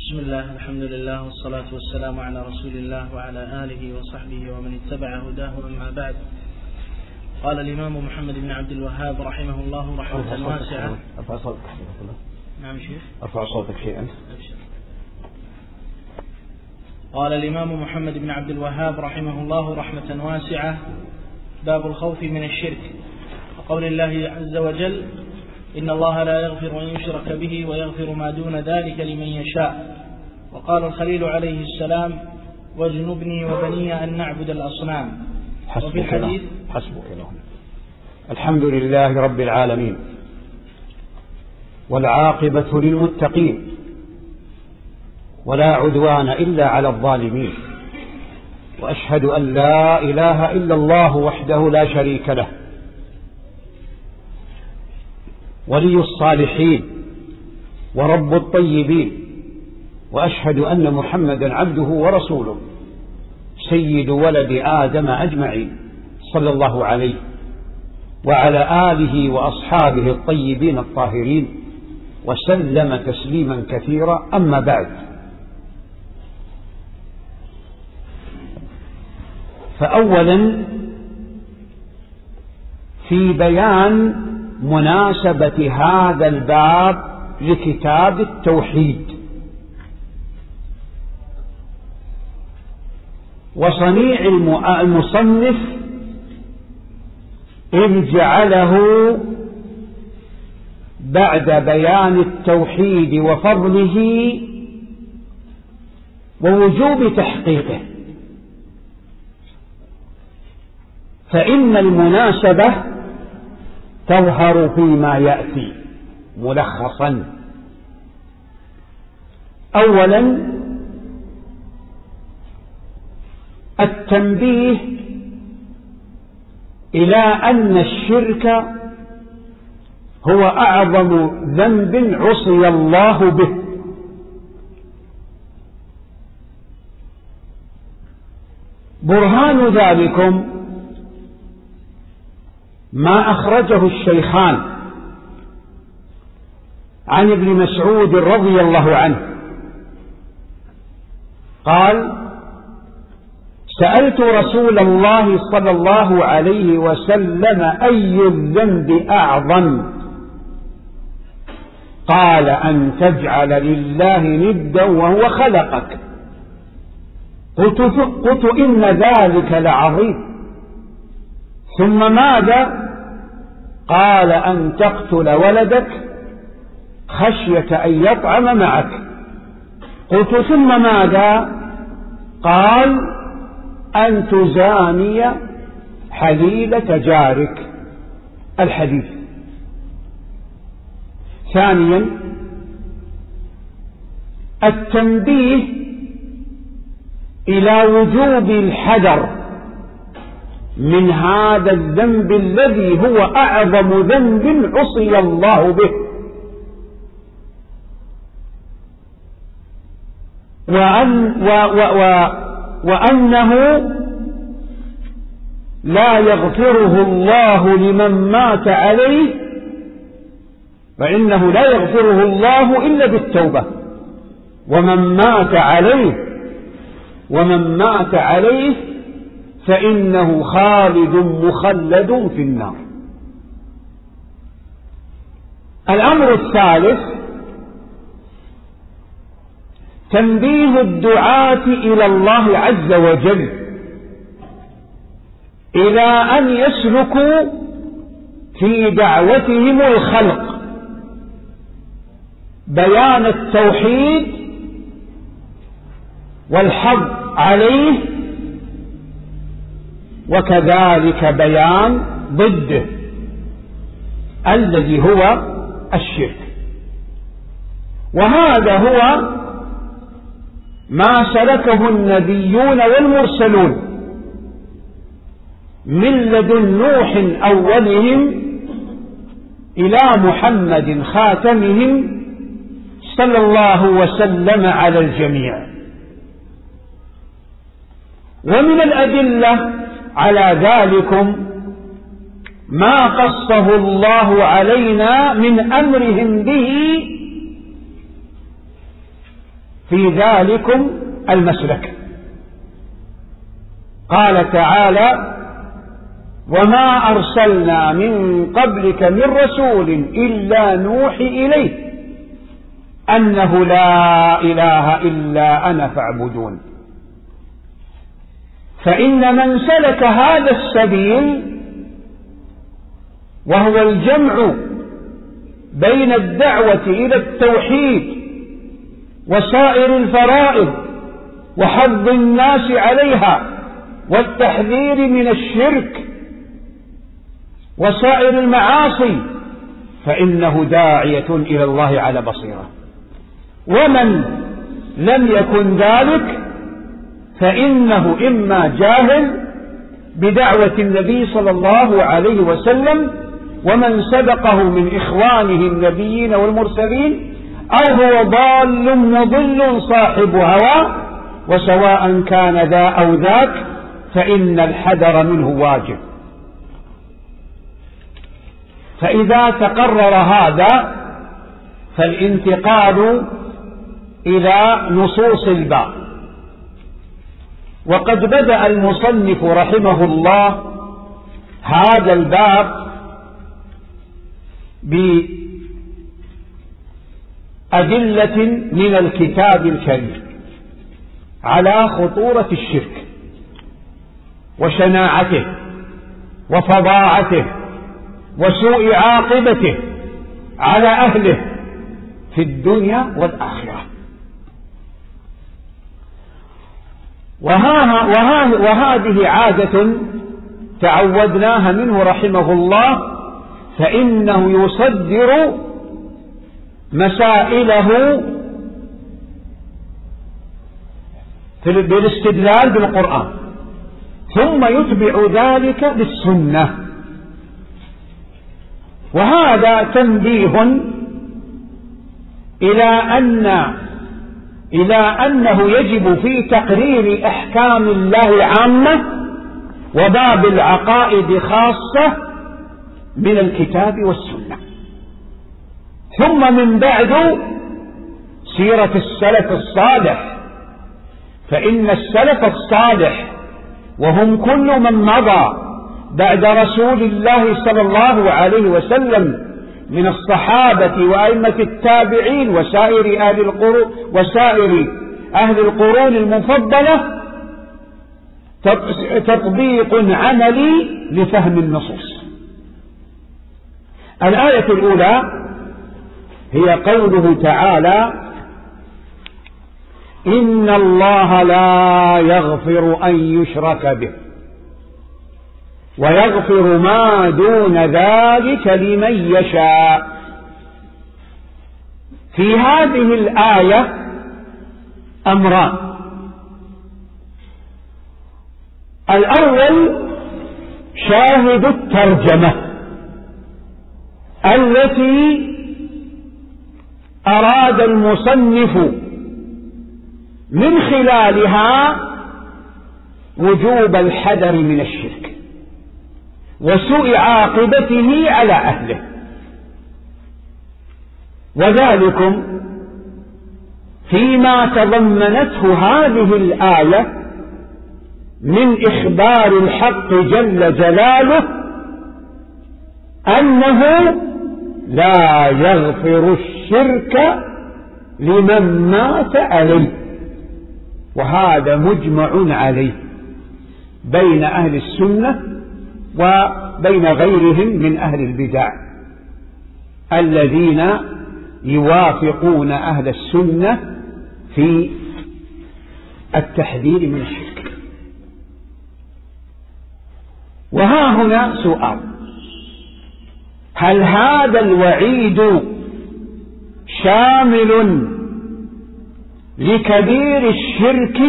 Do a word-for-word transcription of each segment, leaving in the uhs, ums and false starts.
بسم الله، الحمد لله، والصلاة والسلام على رسول الله وعلى آله وصحبه ومن اتبع هداه، أما بعد. قال الإمام محمد بن عبد الوهاب رحمه الله رحمة واسعة. أرفع صوتك. نعم شيخ. أرفع صوتك شيئا. قال الإمام محمد بن عبد الوهاب رحمه الله رحمة واسعة: باب الخوف من الشرك. وقول الله عز وجل: إن الله لا يغفر أن يشرك به ويغفر ما دون ذلك لمن يشاء. وقال الخليل عليه السلام: واجنبني وبني أن نعبد الأصنام. وفي الحديث حسبك لهم. الحمد لله رب العالمين، والعاقبة للمتقين، ولا عدوان إلا على الظالمين، وأشهد أن لا إله إلا الله وحده لا شريك له، ولي الصالحين ورب الطيبين، وأشهد أن محمدا عبده ورسوله سيد ولد آدم أجمعين، صلى الله عليه وعلى آله وأصحابه الطيبين الطاهرين، وسلم تسليما كثيرا. أما بعد، فأولا في بيان مناسبة هذا الباب لكتاب التوحيد وصنيع المصنف إذ جعله بعد بيان التوحيد وفضله ووجوب تحقيقه، فإن المناسبة تظهر فيما يأتي ملخصا. أولا، التنبيه إلى أن الشرك هو أعظم ذنب عصي الله به، برهان ذلكم ما أخرجه الشيخان عن ابن مسعود رضي الله عنه قال: سألت رسول الله صلى الله عليه وسلم: أي الذنب أعظم؟ قال: أن تجعل لله ندا وهو خلقك. قلت, قلت إن ذلك لعظيم. ثم ماذا؟ قال: أن تقتل ولدك خشية أن يطعم معك. قلت: ثم ماذا؟ قال: أن تزاني حليلة جارك. الحديث. ثانيا، التنبيه إلى وجوب الحذر من هذا الذنب الذي هو أعظم ذنب عصي الله به، وأن و و و وأنه لا يغفره الله لمن مات عليه، فإنه لا يغفره الله إلا بالتوبة، ومن مات عليه ومن مات عليه فإنه خالد مخلد في النار. الأمر الثالث، تنبيه الدعاة إلى الله عز وجل إلى أن يسلكوا في دعوتهم الخلق بيان التوحيد والحظ عليه، وكذلك بيان ضده الذي هو الشرك. وهذا هو ما سلكه النبيون والمرسلون من لدن نوح أولهم إلى محمد خاتمهم، صلى الله وسلم على الجميع. ومن الأدلة على ذلكم ما قصه الله علينا من أمرهم به في ذلكم المسلك. قال تعالى: وما أرسلنا من قبلك من رسول إلا نوحي إليه أنه لا إله إلا أنا فاعبدون. فإن من سلك هذا السبيل وهو الجمع بين الدعوة إلى التوحيد وسائر الفرائض وحض الناس عليها والتحذير من الشرك وسائر المعاصي، فإنه داعية إلى الله على بصيرة. ومن لم يكن ذلك فإنه إما جاهل بدعوة النبي صلى الله عليه وسلم ومن سبقه من إخوانه النبيين والمرسلين، أو هو ضال مضل صاحب هوى، وسواء كان ذا أو ذاك فإن الحذر منه واجب. فإذا تقرر هذا فالانتقال إلى نصوص الباب. وقد بدأ المصنف رحمه الله هذا الباب بأدلة من الكتاب الكريم على خطورة الشرك وشناعته وفظاعته وسوء عاقبته على أهله في الدنيا والآخرة. وها وها وهذه عادة تعودناها منه رحمه الله، فإنه يصدر مسائله بالاستدلال بالقرآن ثم يتبع ذلك بالسنة. وهذا تنبيه إلى أن إلى أنه يجب في تقرير أحكام الله عامة وباب العقائد خاصة من الكتاب والسنة. ثم من بعد سيرة السلف الصالح، فإن السلف الصالح وهم كل من مضى بعد رسول الله صلى الله عليه وسلم من الصحابة وأئمة التابعين وسائر أهل القرون وسائر أهل القرون المفضلة تطبيق عملي لفهم النصوص. الآية الأولى هي قوله تعالى: إن الله لا يغفر أن يشرك به ويغفر ما دون ذلك لمن يشاء. في هذه الآية أمران: الأول شاهد الترجمة التي أراد المصنف من خلالها وجوب الحذر من الشرك وسوء عاقبته على أهله. وذلكم فيما تضمنته هذه الآية من إخبار الحق جل جلاله أنه لا يغفر الشرك لمن مات عليه، وهذا مجمع عليه بين أهل السنة وبين غيرهم من أهل البدع الذين يوافقون أهل السنة في التحذير من الشرك. وها هنا سؤال: هل هذا الوعيد شامل لكبير الشرك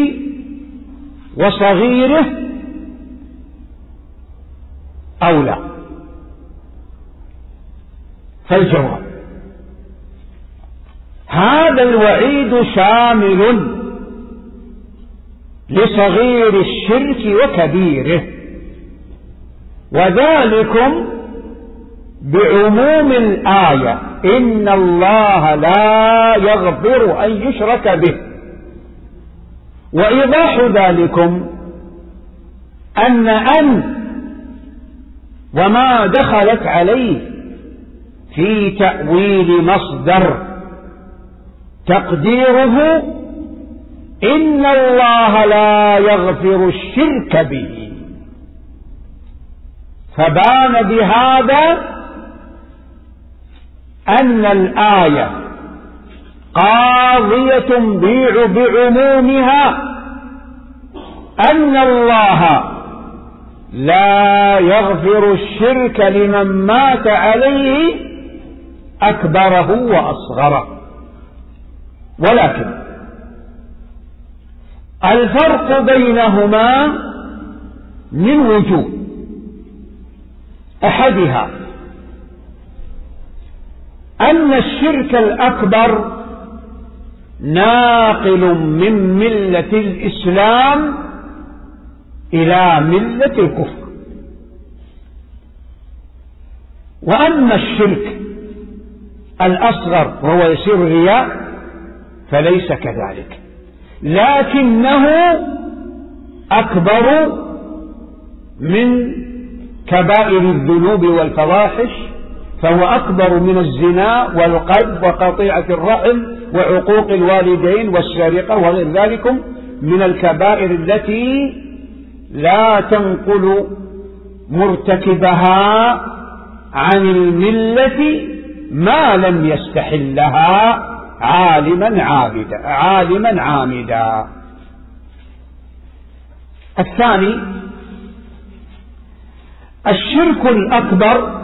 وصغيره أو لا؟ فالجواب: هذا الوعيد شامل لصغير الشرك وكبيره، وذلكم بعموم الآية: إن الله لا يغفر أن يشرك به وإيضاح ذلكم أن أن وما دخلت عليه في تأويل مصدر تقديره إن الله لا يغفر الشرك به، فبان بهذا أن الآية قاضية بعمومها، أن الله لا يغفر الشرك لمن مات عليه أكبره وأصغره. ولكن الفرق بينهما من وجوه، أحدها أن الشرك الأكبر ناقل من ملة الإسلام إلى ملة الكفر، وأما الشرك الأصغر وهو يسير الرياء فليس كذلك، لكنه أكبر من كبائر الذنوب والفواحش، فهو أكبر من الزنا والقذف وقطيعة الرحم وعقوق الوالدين والسرقة وغير ذلك من الكبائر التي لا تنقل مرتكبها عن الملة ما لم يستحلها عالما عابدا عالما عامدا. الثاني الشرك الأكبر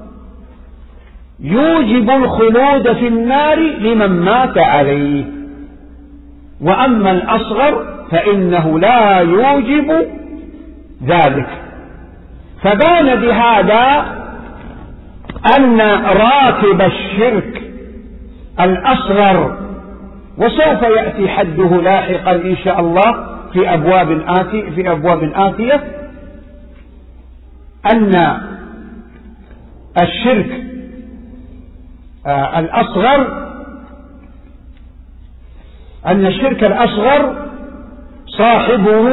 يوجب الخلود في النار لمن مات عليه، وأما الأصغر فإنه لا يوجب ذلك. فبان بهذا أن راكب الشرك الأصغر، وسوف يأتي حده لاحقا إن شاء الله في أبواب آتي في أبواب آتية، أن الشرك آه الأصغر أن الشرك الأصغر صاحبه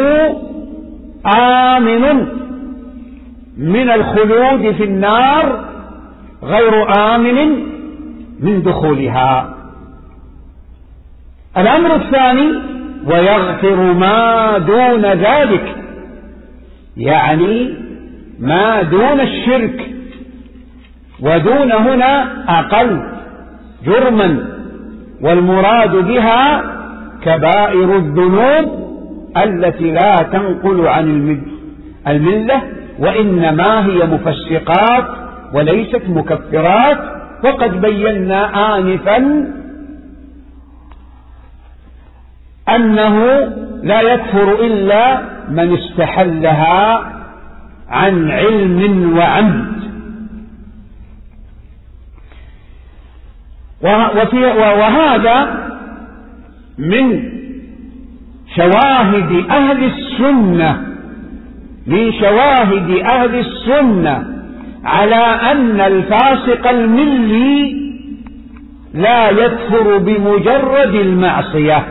آمن من الخلود في النار غير آمن من دخولها. الأمر الثاني ويغفر ما دون ذلك، يعني ما دون الشرك، ودون هنا أقل جرما، والمراد بها كبائر الذنوب التي لا تنقل عن الملة، وإنما هي مفسقات وليست مكفرات. وقد بينا آنفا أنه لا يكفر إلا من استحلها عن علم وعمد. وهذا من شواهد أهل السنة من شواهد أهل السنة على أن الفاسق الملي لا يكفر بمجرد المعصية.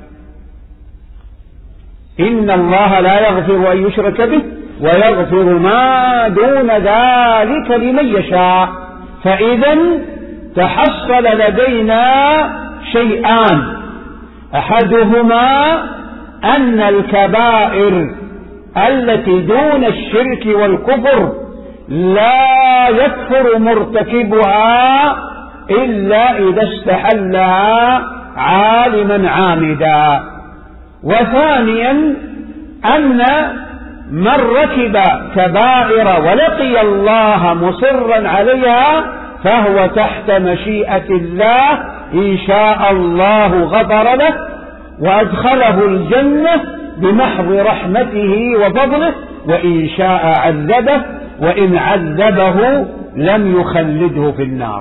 إن الله لا يغفر أن يشرك به ويغفر ما دون ذلك لمن يشاء. فإذا تحصل لدينا شيئان، أحدهما أن الكبائر التي دون الشرك والكفر لا يكفر مرتكبها إلا إذا استحلها عالما عامدا. وثانيا أن من ركب كبائر ولقي الله مصرا عليها فهو تحت مشيئة الله، إن شاء الله غفر له وأدخله الجنة بمحض رحمته وفضله، وإن شاء عذبه، وإن عذبه لم يخلده في النار.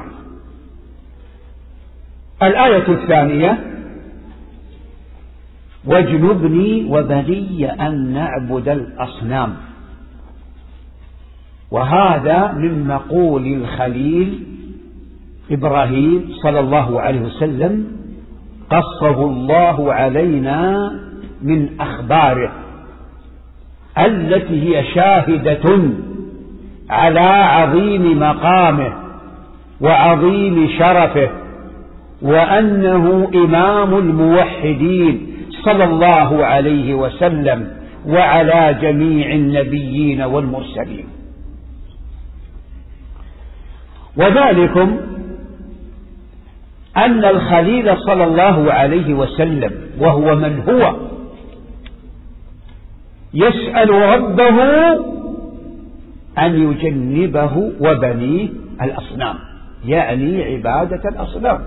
الآية الثانية واجنبني وبني أن نعبد الأصنام، وهذا من مقول الخليل إبراهيم صلى الله عليه وسلم قصه الله علينا من أخباره التي هي شاهدة على عظيم مقامه وعظيم شرفه، وأنه إمام الموحدين صلى الله عليه وسلم وعلى جميع النبيين والمرسلين. وذلكم أن الخليل صلى الله عليه وسلم وهو من هو يسأل ربه أن يجنبه وبنيه الأصنام، يعني عبادة الأصنام،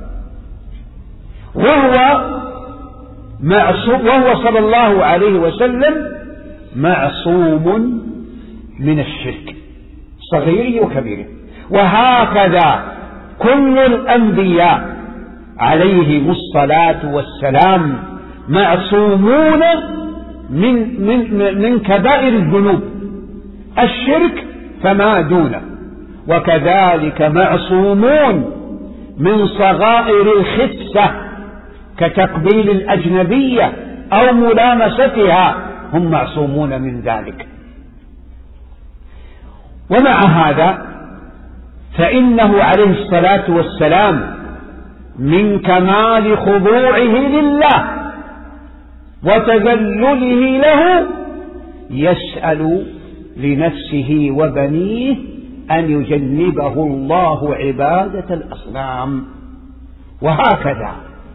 وهو معصوم، وهو صلى الله عليه وسلم معصوم من الشرك صغيره وكبيره. وهكذا كل الأنبياء عليهم الصلاة والسلام معصومون من, من, من كبائر الذنوب، الشرك فما دونه، وكذلك معصومون من صغائر الخسة كتقبيل الأجنبية أو ملامستها، هم معصومون من ذلك. ومع هذا فإنه عليه الصلاة والسلام من كمال خضوعه لله وتذلله له يسأل لنفسه وبنيه أن يجنبه الله عبادة الأصنام. وهكذا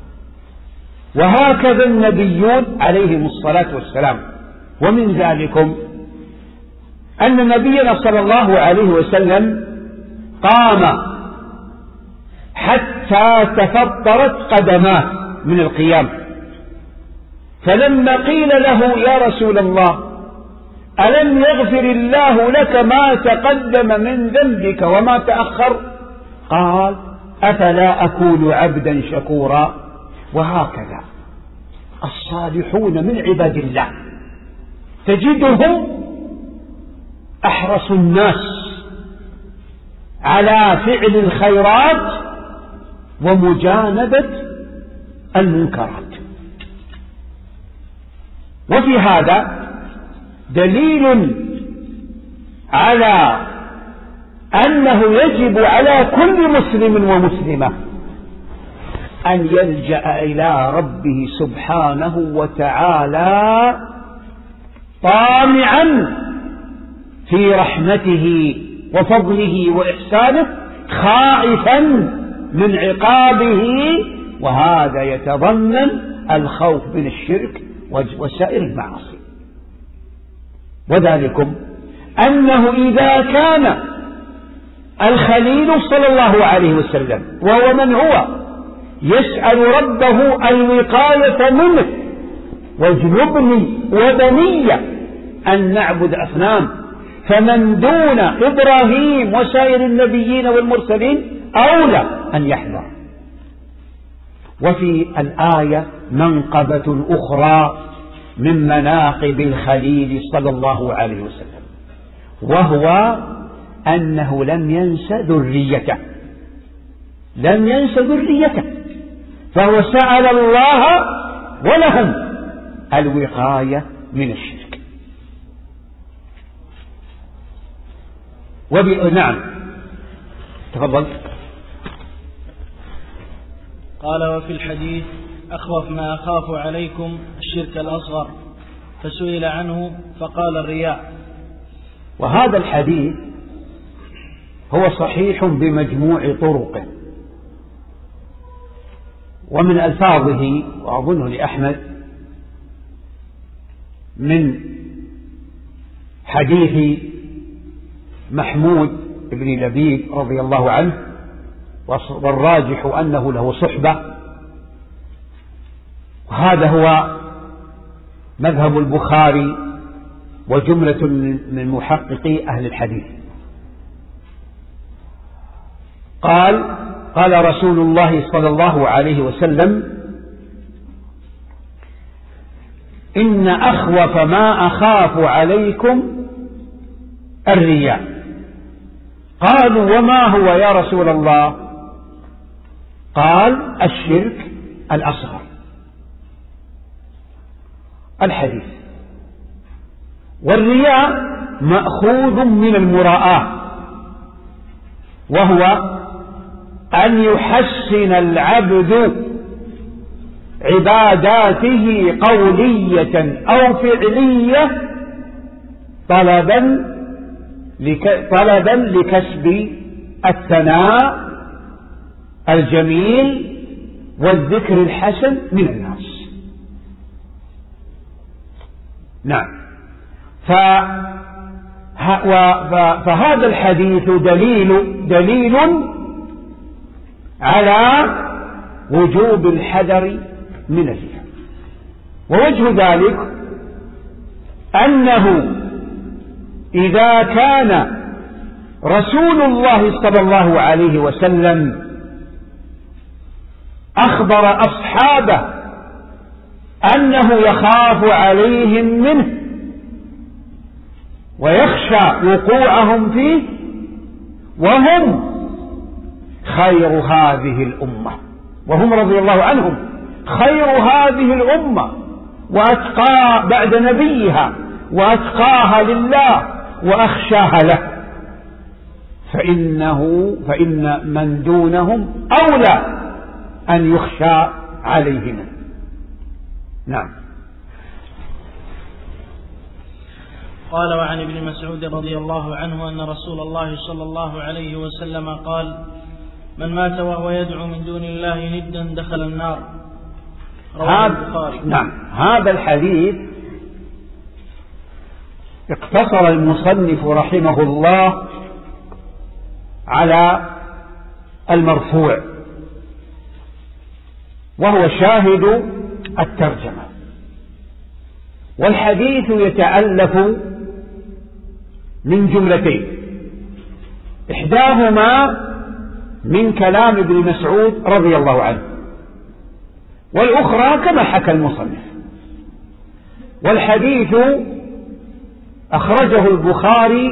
وهكذا النبيون عليهم الصلاة والسلام. ومن ذلكم أن نبينا صلى الله عليه وسلم قام حتى تفطرت قدماه من القيام، فلما قيل له يا رسول الله ألم يغفر الله لك ما تقدم من ذنبك وما تأخر؟ قال أفلا أكون عبدا شكورا. وهكذا الصالحون من عباد الله تجدهم أحرص الناس على فعل الخيرات ومجانبة المنكرات. وفي هذا دليل على أنه يجب على كل مسلم ومسلمة أن يلجأ إلى ربه سبحانه وتعالى طامعا في رحمته وفضله وإحسانه، خائفا من عقابه، وهذا يتضمن الخوف من الشرك وسائر المعاصي. وذلكم أنه إذا كان الخليل صلى الله عليه وسلم وهو من هو يسأل ربه الوقاية منه واجنبني وبني أن نعبد أصنام، فمن دون إبراهيم وسائر النبيين والمرسلين أولى أن يحذر. وفي الآية منقبة أخرى من مناقب الخليل صلى الله عليه وسلم، وهو أنه لم ينس ذريته، لم ينس ذريته، فهو سأل الله ولهم الوقاية من الشرك. وب... نعم تفضل. قال وفي الحديث أخوف ما أخاف عليكم الشرك الأصغر، فسئل عنه فقال الرياء. وهذا الحديث هو صحيح بمجموع طرقه، ومن ألفاظه وأظنه لأحمد من حديث محمود بن لبيد رضي الله عنه، والراجح أنه له صحبة، وهذا هو مذهب البخاري وجملة من محققي أهل الحديث. قال قال رسول الله صلى الله عليه وسلم إن أخوف ما أخاف عليكم الرياء. قالوا وما هو يا رسول الله؟ قال الشرك الأصغر. الحديث. والرياء مأخوذ من المراءة، وهو أن يحسن العبد عباداته قولية أو فعلية طلبا لك طلبا لكسب الثناء الجميل والذكر الحسن من الناس. نعم. فهذا الحديث دليل دليل على وجوب الحذر من الرياء. ووجه ذلك أنه إذا كان رسول الله صلى الله عليه وسلم أخبر أصحابه أنه يخاف عليهم منه ويخشى وقوعهم فيه، وهم خير هذه الأمة، وهم رضي الله عنهم خير هذه الأمة وأتقى بعد نبيها وأتقاها لله وأخشاها له، فإنه فإن من دونهم أولى أن يخشى عليهم. نعم. قال: وعن ابن مسعود رضي الله عنه أن رسول الله صلى الله عليه وسلم قال: من مات وهو يدعو من دون الله ندا دخل النار. رواه البخاري. نعم. هذا الحديث اقتصر المصنف رحمه الله على المرفوع، وهو شاهد الترجمة. والحديث يتألف من جملتين، إحداهما من كلام ابن مسعود رضي الله عنه، والأخرى كما حكى المصنف. والحديث أخرجه البخاري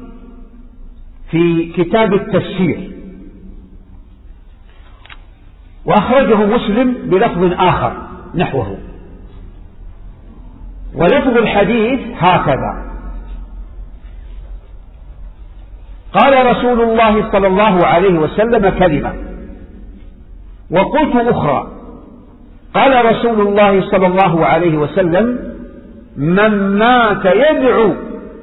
في كتاب التفسير، وأخرجه مسلم بلفظ آخر نحوه. ولفظ الحديث هكذا: قال رسول الله صلى الله عليه وسلم كلمة، وقلت أخرى. قال رسول الله صلى الله عليه وسلم: من مات يدعو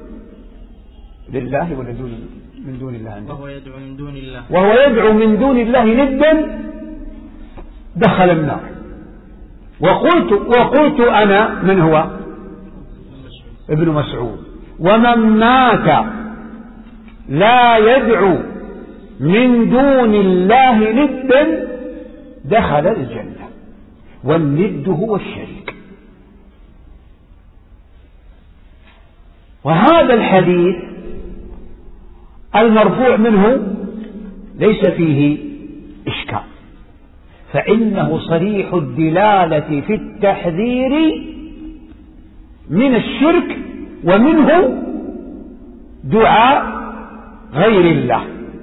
لله ولا من دون الله عنده، وهو يدعو من دون الله وهو يدعو من دون الله ندا دخل النار. وقلت وقلت أنا، من هو؟ ابن مسعود: ومن مات لا يدعو من دون الله ندا دخل الجنة. والند هو الشرك. وهذا الحديث المرفوع منه ليس فيه إشكال، فإنه صريح الدلالة في التحذير من الشرك، ومنه دعاء غير الله.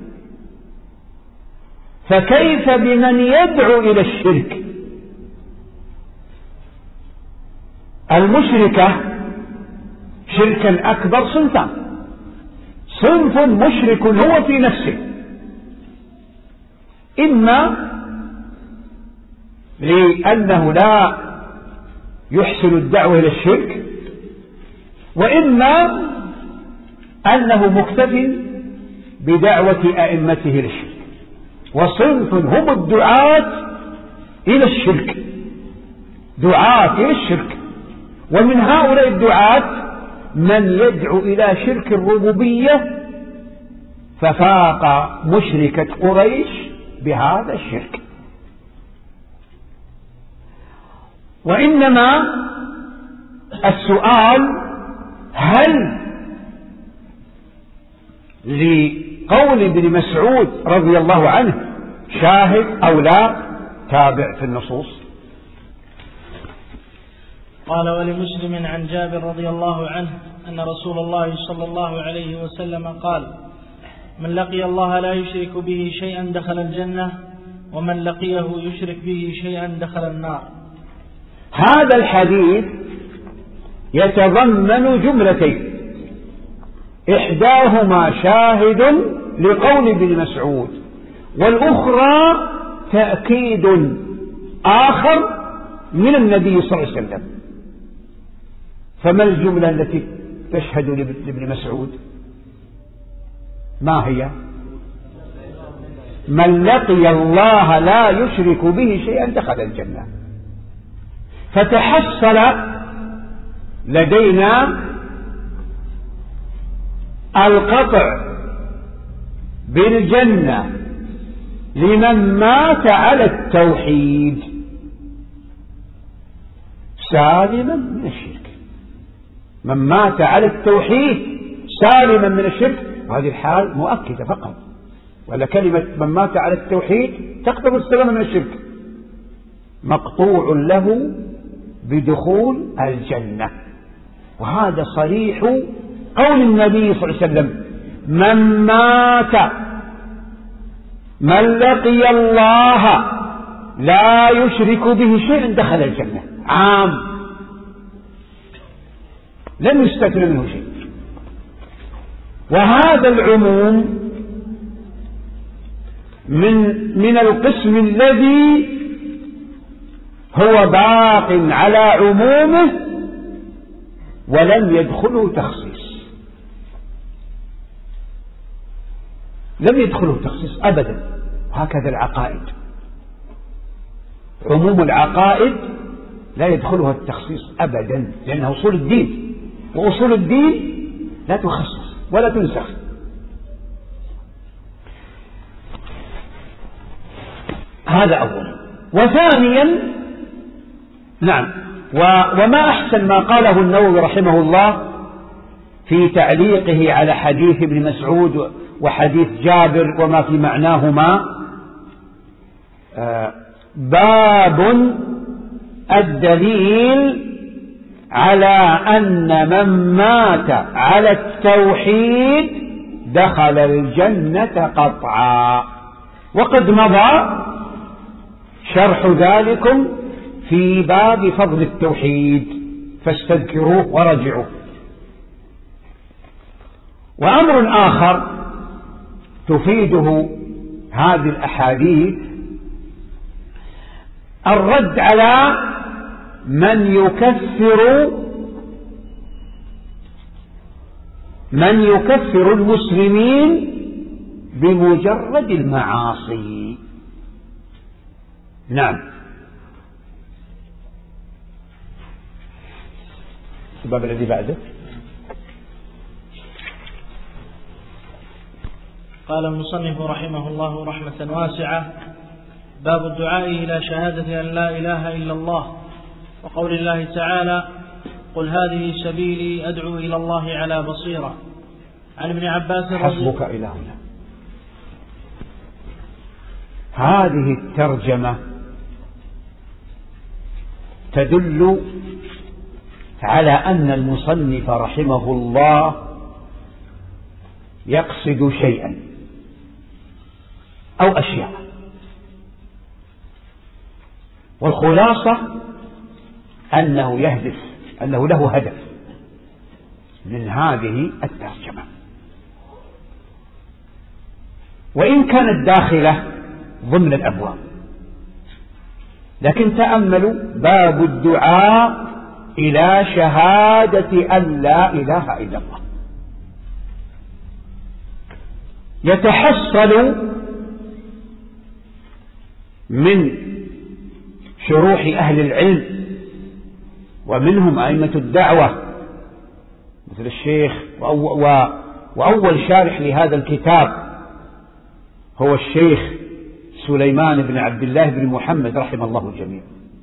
فكيف بمن يدعو إلى الشرك؟ المشركة شركا أكبر صنفان: صنف مشرك هو في نفسه، إما لأنه لا يحسن الدعوة إلى الشرك، وإما أنه مكتف بدعوة أئمته للشرك. وصنف هم الدعاة إلى الشرك، دعاة إلى الشرك. ومن هؤلاء الدعاة من يدعو إلى شرك الربوبية، ففاق مشركة قريش بهذا الشرك. وإنما السؤال: هل لقول ابن مسعود رضي الله عنه شاهد أو لا؟ تابع في النصوص. قال: ولمسلم عن جابر رضي الله عنه أن رسول الله صلى الله عليه وسلم قال: من لقي الله لا يشرك به شيئا دخل الجنة، ومن لقيه يشرك به شيئا دخل النار. هذا الحديث يتضمن جملتين، إحداهما شاهد لقول ابن مسعود، والأخرى تأكيد آخر من النبي صلى الله عليه وسلم. فما الجملة التي تشهد لابن مسعود؟ ما هي؟ من لقي الله لا يشرك به شيئا دخل الجنة. فتحصل لدينا القطع بالجنة لمن مات على التوحيد سالما من الشرك. من مات على التوحيد سالما من الشرك، هذه الحال مؤكدة فقط، ولا كلمة من مات على التوحيد تقتضي السلام من الشرك، مقطوع له بدخول الجنة. وهذا صريح قول النبي صلى الله عليه وسلم: من مات من لقي الله لا يشرك به شيئا دخل الجنة. عام، لم يستثنى منه شيء. وهذا العموم من من القسم الذي هو باق على عمومه ولم يدخله تخصيص، لم يدخله تخصيص أبدا. هكذا العقائد، عموم العقائد لا يدخلها التخصيص أبدا، لأنها أصول الدين، وأصول الدين لا تخصص ولا تنسخ. هذا أولا. وثانيا، نعم، وما أحسن ما قاله النووي رحمه الله في تعليقه على حديث ابن مسعود وحديث جابر وما في معناهما: باب الدليل على أن من مات على التوحيد دخل الجنة قطعا. وقد مضى شرح ذلكم في باب فضل التوحيد، فاستذكروه ورجعوا. وأمر آخر تفيده هذه الأحاديث الرد على من يكفر من يكفر المسلمين بمجرد المعاصي. نعم. الباب الذي بعده. قال المصنف رحمه الله رحمة واسعة: باب الدعاء إلى شهادة أن لا إله إلا الله، وقول الله تعالى: قل هذه سبيلي أدعو إلى الله على بصيرة. عن ابن عباس رضي حسبك إلى هنا. هذه الترجمة تدل على أن المصنف رحمه الله يقصد شيئا أو أشياء، والخلاصة أنه يهدف، أنه له هدف من هذه الترجمة، وإن كانت داخلة ضمن الأبواب. لكن تأملوا: باب الدعاء إلى شهادة أن لا إله إلا الله. يتحصل من شروح أهل العلم ومنهم أئمة الدعوة مثل الشيخ، وأول شارح لهذا الكتاب هو الشيخ سليمان بن عبد الله بن محمد رحمه الله الجميع،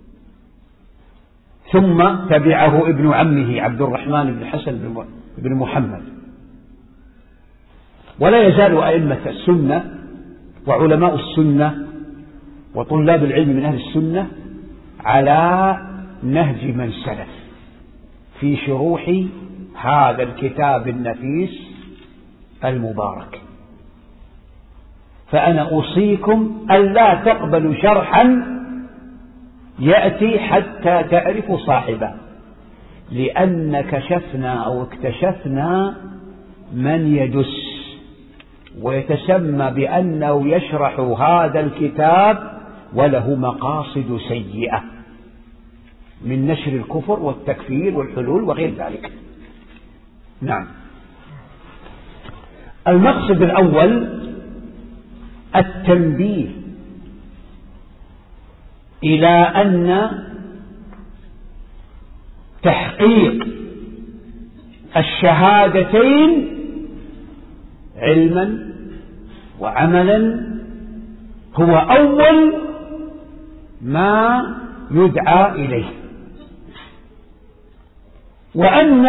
ثم تبعه ابن عمه عبد الرحمن بن حسن بن محمد. ولا يزال أئمة السنة وعلماء السنة وطلاب العلم من أهل السنة على نهج من سلف في شروح هذا الكتاب النفيس المبارك. فأنا أوصيكم ألا تقبلوا شرحا يأتي حتى تعرفوا صاحبه، لأن كشفنا أو اكتشفنا من يدس ويتسمى بأنه يشرح هذا الكتاب وله مقاصد سيئة من نشر الكفر والتكفير والحلول وغير ذلك. نعم. المقصد الأول التنبيه إلى أن تحقيق الشهادتين علما وعملا هو أول ما يدعى إليه، وأن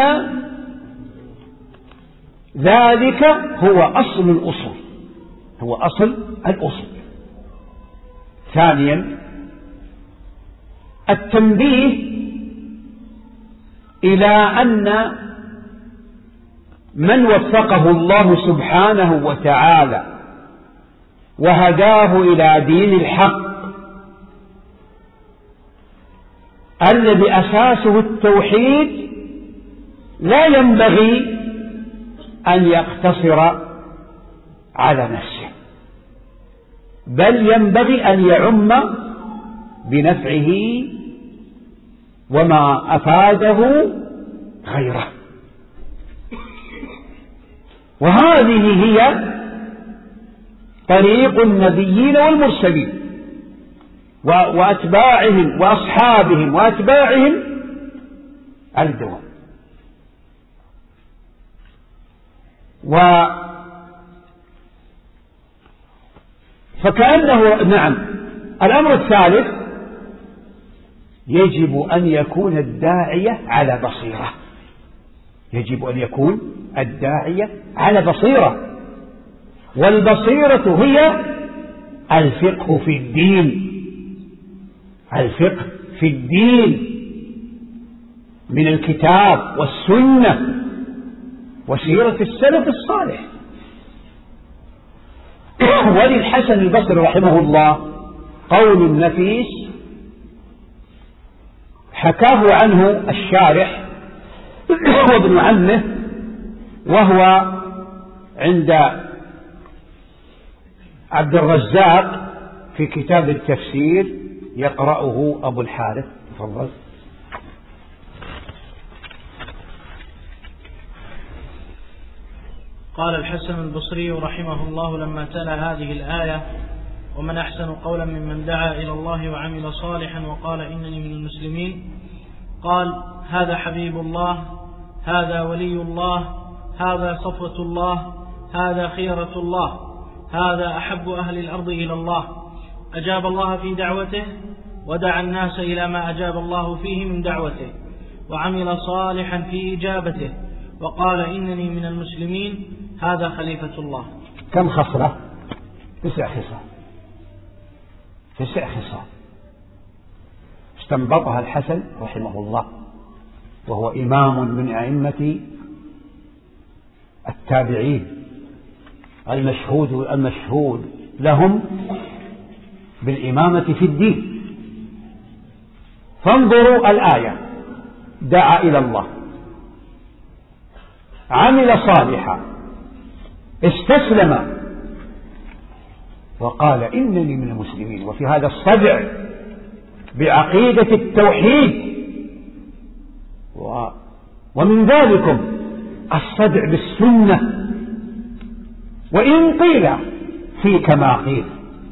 ذلك هو أصل الأصول، هو أصل الأصول. ثانيا التنبيه إلى أن من وفقه الله سبحانه وتعالى وهداه إلى دين الحق الذي أساسه التوحيد لا ينبغي أن يقتصر على نفسه، بل ينبغي أن يعم بنفعه وما أفاده غيره. وهذه هي طريق النبيين والمرسلين وأتباعهم وأصحابهم وأتباعهم على الدوام. و فكأنه نعم. الأمر الثالث يجب أن يكون الداعية على بصيرة، يجب أن يكون الداعية على بصيرة، والبصيرة هي الفقه في الدين، الفقه في الدين من الكتاب والسنة وسيرة السلف الصالح. وللحسن البصري رحمه الله قول نفيس حكاه عنه الشارح وابن عمه، وهو عند عبد الرزاق في كتاب التفسير يقرأه أبو الحارث. تفضل. قال الحسن البصري رحمه الله لما تلا هذه الآية: ومن أحسن قولا ممن دعا إلى الله وعمل صالحا وقال إنني من المسلمين، قال: هذا حبيب الله، هذا ولي الله، هذا صفوة الله، هذا خيرة الله، هذا أحب أهل الأرض إلى الله. أجاب الله في دعوته ودعا الناس إلى ما أجاب الله فيه من دعوته، وعمل صالحا في إجابته، وقال إنني من المسلمين، هذا خليفة الله. كم خصلة؟ تسع خصال، تسع خصال استنبطها الحسن رحمه الله، وهو إمام من أئمة التابعين المشهود المشهود لهم بالإمامة في الدين. فانظروا الآية: دعا إلى الله، عمل صالحا، استسلم، وقال إنني من المسلمين. وفي هذا الصدع بعقيدة التوحيد، ومن ذلكم الصدع بالسنة، وإن قيل في كما قيل،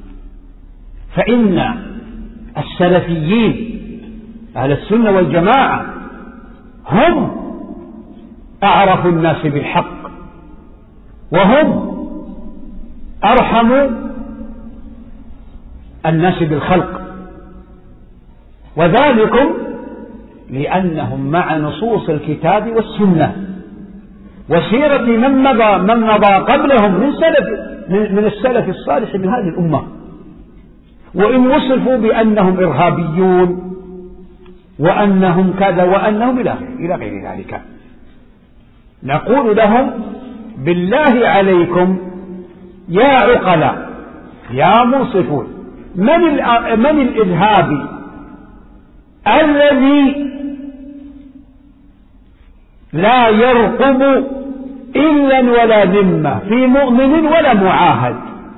فإن السلفيين أهل السنة والجماعة هم أعرف الناس بالحق، وهم أرحم الناس بالخلق، وذلكم لأنهم مع نصوص الكتاب والسنة وسيرة من مضى من مضى قبلهم من سلف من السلف الصالح من هذه الأمة. وإن وصفوا بأنهم إرهابيون وأنهم كذا وأنهم إلى غير ذلك، نقول لهم: بالله عليكم يا عقلاء يا منصفون، من من الإرهابي الذي لا يرقب إلا ولا ذمة في مؤمن ولا معاهد،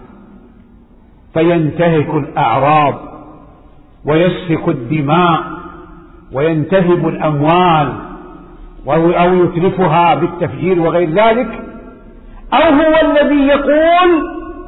فينتهك الأعراض ويسفك الدماء وينتهب الأموال أو يتلفها بالتفجير وغير ذلك، أو هو الذي يقول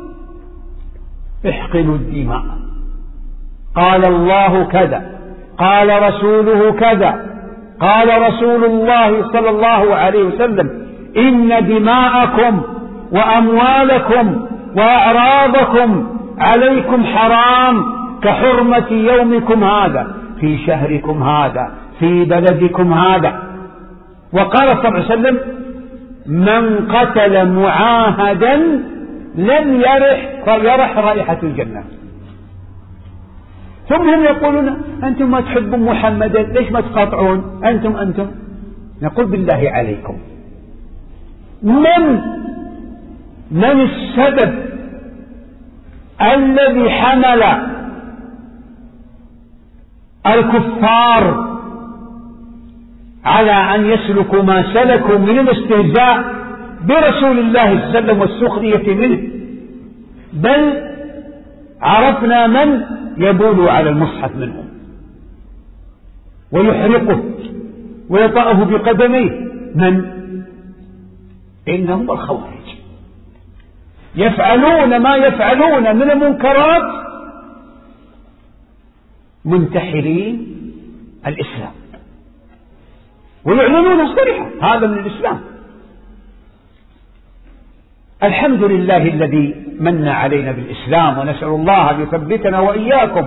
احقنوا الدماء، قال الله كذا، قال رسوله كذا، قال رسول الله صلى الله عليه وسلم إن دماءكم وأموالكم وأعراضكم عليكم حرام كحرمة يومكم هذا في شهركم هذا في بلدكم هذا. وقال صلى الله عليه وسلم من قتل معاهدا لم يرح يرح رائحة الجنة. ثم هم يقولون أنتم ما تحبون محمدا ليش ما تقاطعون أنتم أنتم نقول بالله عليكم من من السبب الذي حمل الكفار على أن يسلكوا ما سلكوا من الاستهزاء برسول الله صلى الله عليه وسلم والسخرية منه؟ بل عرفنا من يبول على المصحف منهم ويحرقه ويطأه بقدميه، من؟ إنهم الخوارج، يفعلون ما يفعلون من المنكرات منتحرين الإسلام ويعلنون صريحا هذا من الإسلام. الحمد لله الذي من علينا بالإسلام، ونسأل الله أن يثبتنا وإياكم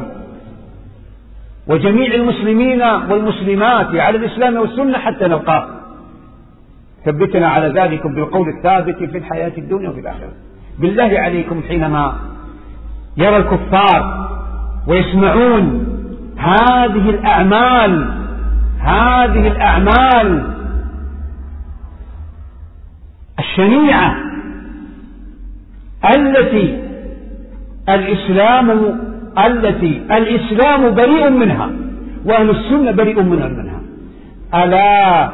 وجميع المسلمين والمسلمات على الإسلام والسنة حتى نلقاه. ثبتنا على ذلك بالقول الثابت في الحياة الدنيا وفي الآخرة. بالله عليكم حينما يرى الكفار ويسمعون هذه الأعمال هذه الأعمال الشنيعة التي الإسلام التي الإسلام بريء منها وأهل السنة بريء منها، ألا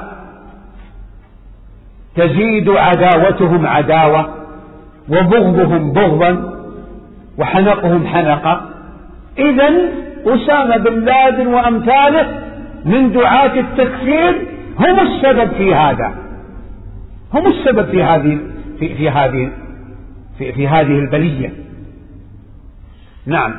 تزيد عداوتهم عداوة وبغضهم بغضا وحنقهم حنقا؟ إذن أسامة بن لادن وأمثاله من دعاة التكفير هم السبب في هذا، هم السبب في هذه في, في هذه في, في هذه البلية. نعم.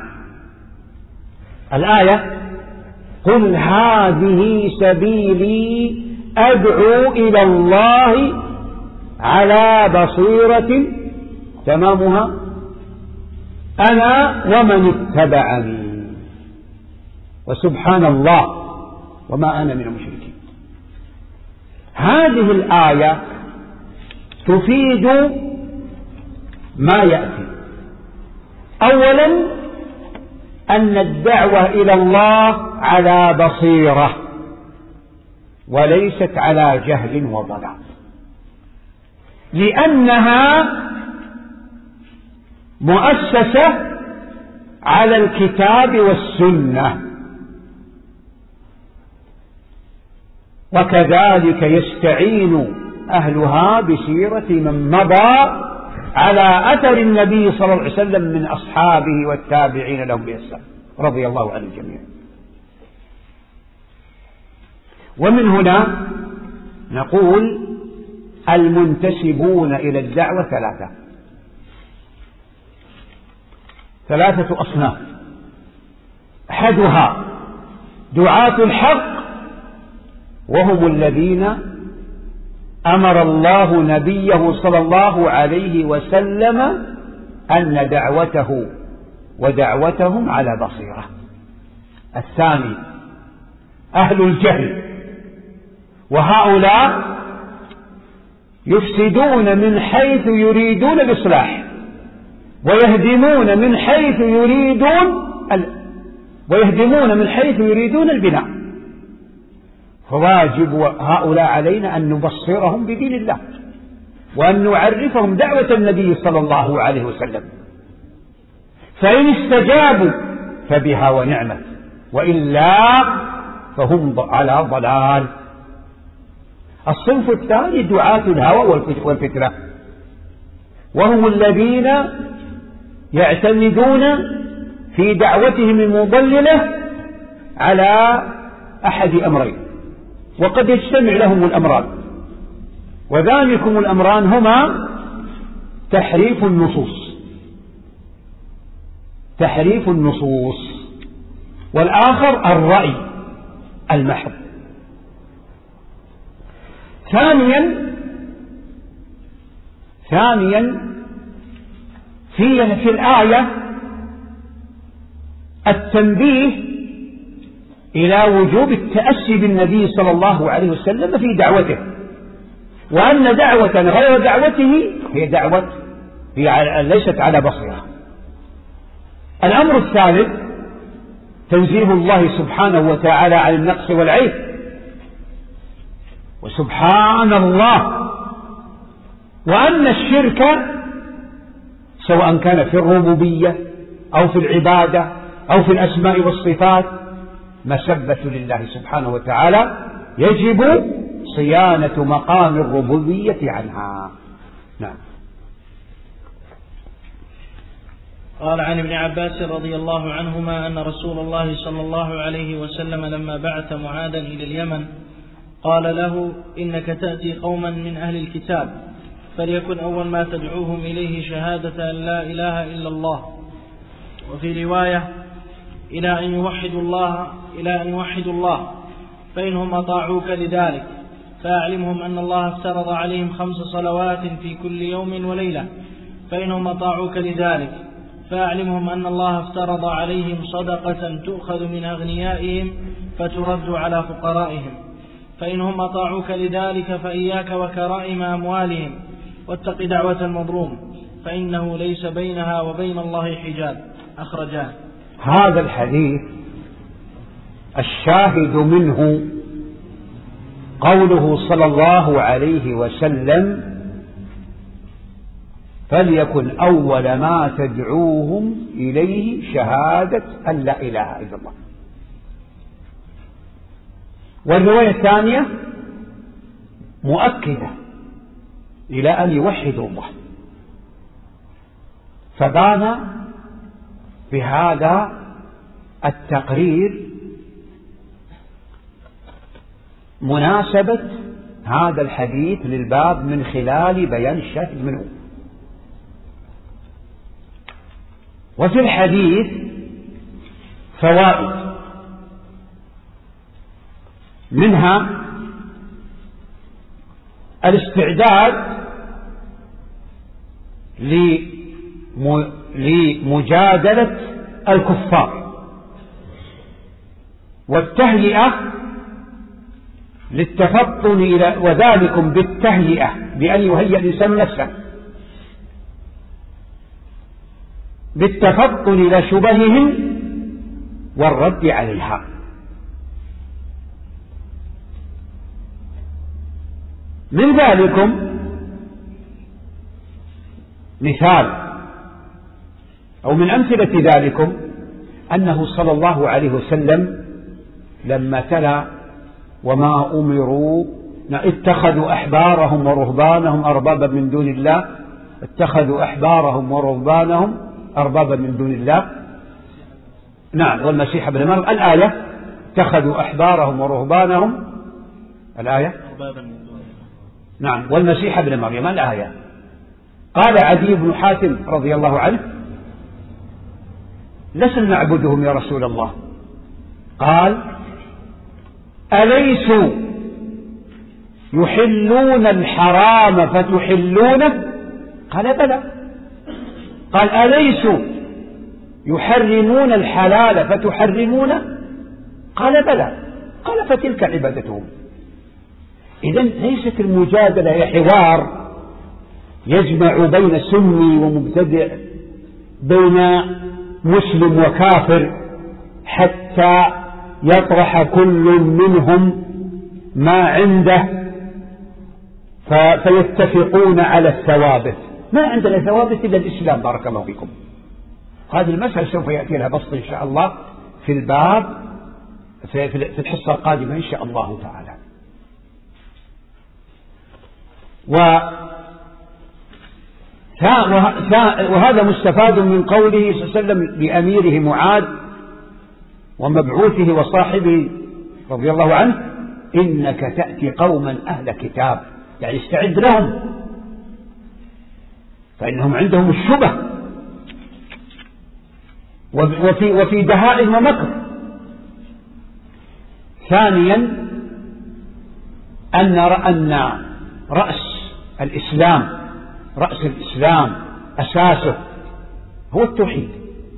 الآية قل هذه سبيلي أدعو إلى الله على بصيرة تمامها أنا ومن اتبعني وسبحان الله وما أنا من المشركين. هذه الآية تفيد ما يأتي. أولا أن الدعوة إلى الله على بصيرة وليست على جهل وضلال، لأنها مؤسسة على الكتاب والسنة، وكذلك يستعين أهلها بسيرة من مضى على أثر النبي صلى الله عليه وسلم من أصحابه والتابعين لهم بإحسان رضي الله عن الجميع. ومن هنا نقول المنتسبون إلى الدعوة ثلاثة ثلاثة أصناف. أحدها دعاة الحق، وهم الذين أمر الله نبيه صلى الله عليه وسلم أن دعوته ودعوتهم على بصيرة. الثاني أهل الجهل، وهؤلاء يفسدون من حيث يريدون الإصلاح ويهدمون من حيث يريدون ال... ويهدمون من حيث يريدون البناء. فواجب هؤلاء علينا أن نبصرهم بدين الله وأن نعرفهم دعوة النبي صلى الله عليه وسلم، فإن استجابوا فبها ونعمت، وإلا فهم على ضلال. الصنف الثاني دعاة الهوى والفتنة، وهم الذين يعتمدون في دعوتهم المضللة على أحد أمرين، وقد يجتمع لهم الأمران، وذلكم الأمران هما تحريف النصوص تحريف النصوص والآخر الرأي المحض. ثانيا ثانيا في في الآية التنبيه إلى وجوب التأسي بالنبي صلى الله عليه وسلم في دعوته، وأن دعوة غير دعوته هي دعوة هي ليست على بصيرة. الأمر الثالث تنزيه الله سبحانه وتعالى عن النقص والعيب، وسبحان الله، وأن الشرك سواء كان في الربوبية أو في العبادة أو في الأسماء والصفات مسبة لله سبحانه وتعالى، يجب صيانة مقام الربوبية عنها. نعم. قال عن ابن عباس رضي الله عنهما أن رسول الله صلى الله عليه وسلم لما بعث معاذا إلى اليمن قال له: إنك تأتي قوما من أهل الكتاب، فليكن أول ما تدعوهم إليه شهادة أن لا إله إلا الله، وفي رواية إلى أن يوحدوا الله إلى أن يوحدوا الله، فإنهم أطاعوك لذلك فأعلمهم أن الله افترض عليهم خمس صلوات في كل يوم وليلة، فإنهم أطاعوك لذلك فأعلمهم أن الله افترض عليهم صدقة تؤخذ من أغنيائهم فترد على فقرائهم، فإنهم أطاعوك لذلك فإياك وكرائم أموالهم، واتق دعوة المظلوم فإنه ليس بينها وبين الله حجاب. أخرجان. هذا الحديث الشاهد منه قوله صلى الله عليه وسلم: فليكن أول ما تدعوهم إليه شهادة أن لا إله إلا الله. والرواية الثانية مؤكدة إلى أن يوحدوا الله، فبان بهذا التقرير مناسبة هذا الحديث للباب من خلال بيان الشاهد منه. وفي الحديث فوائد، منها الاستعداد لمجادلة الكفار، والتهيئة للتفطن إلى وذلكم بالتهيئة بأن يهيئ الإنسان نفسه بالتفطن إلى شبههم والرد عليها. من ذلكم مثال أو من أمثلة ذلكم أنه صلى الله عليه وسلم لما تلا: وما أمروا اتخذوا أحبارهم ورهبانهم أربابا من دون الله اتخذوا أحبارهم ورهبانهم أربابا من دون الله، نعم، والمسيح ابن مريم، الآية اتخذوا أحبارهم ورهبانهم، الآية نعم، والمسيح ابن مريم، الآية. قال عدي بن حاتم رضي الله عنه: لسنا نعبدهم يا رسول الله. قال: أليسوا يحلون الحرام فتحلونه؟ قال: بلى. قال: أليسوا يحرمون الحلال فتحرمونه؟ قال: بلى. قال: فتلك عبادتهم. إذن ليست المجادلة هي حوار يجمع بين سني ومبتدع، بين مسلم وكافر، حتى يطرح كل منهم ما عنده فيتفقون على الثوابت. ما عندنا ثوابت إلا الإسلام، بارك الله فيكم. هذه المسألة سوف يأتي لها بسط إن شاء الله في الباب في الحصة القادمة إن شاء الله تعالى. وهذا مستفاد من قوله صلى الله عليه وسلم لأميره معاذ ومبعوثه وصاحبه رضي الله عنه: إنك تأتي قوما أهل كتاب، يعني استعد لهم فإنهم عندهم الشبه وفي, وفي دهاء ومكر. ثانيا أن أن رأس الإسلام رأس الإسلام أساسه هو التوحيد.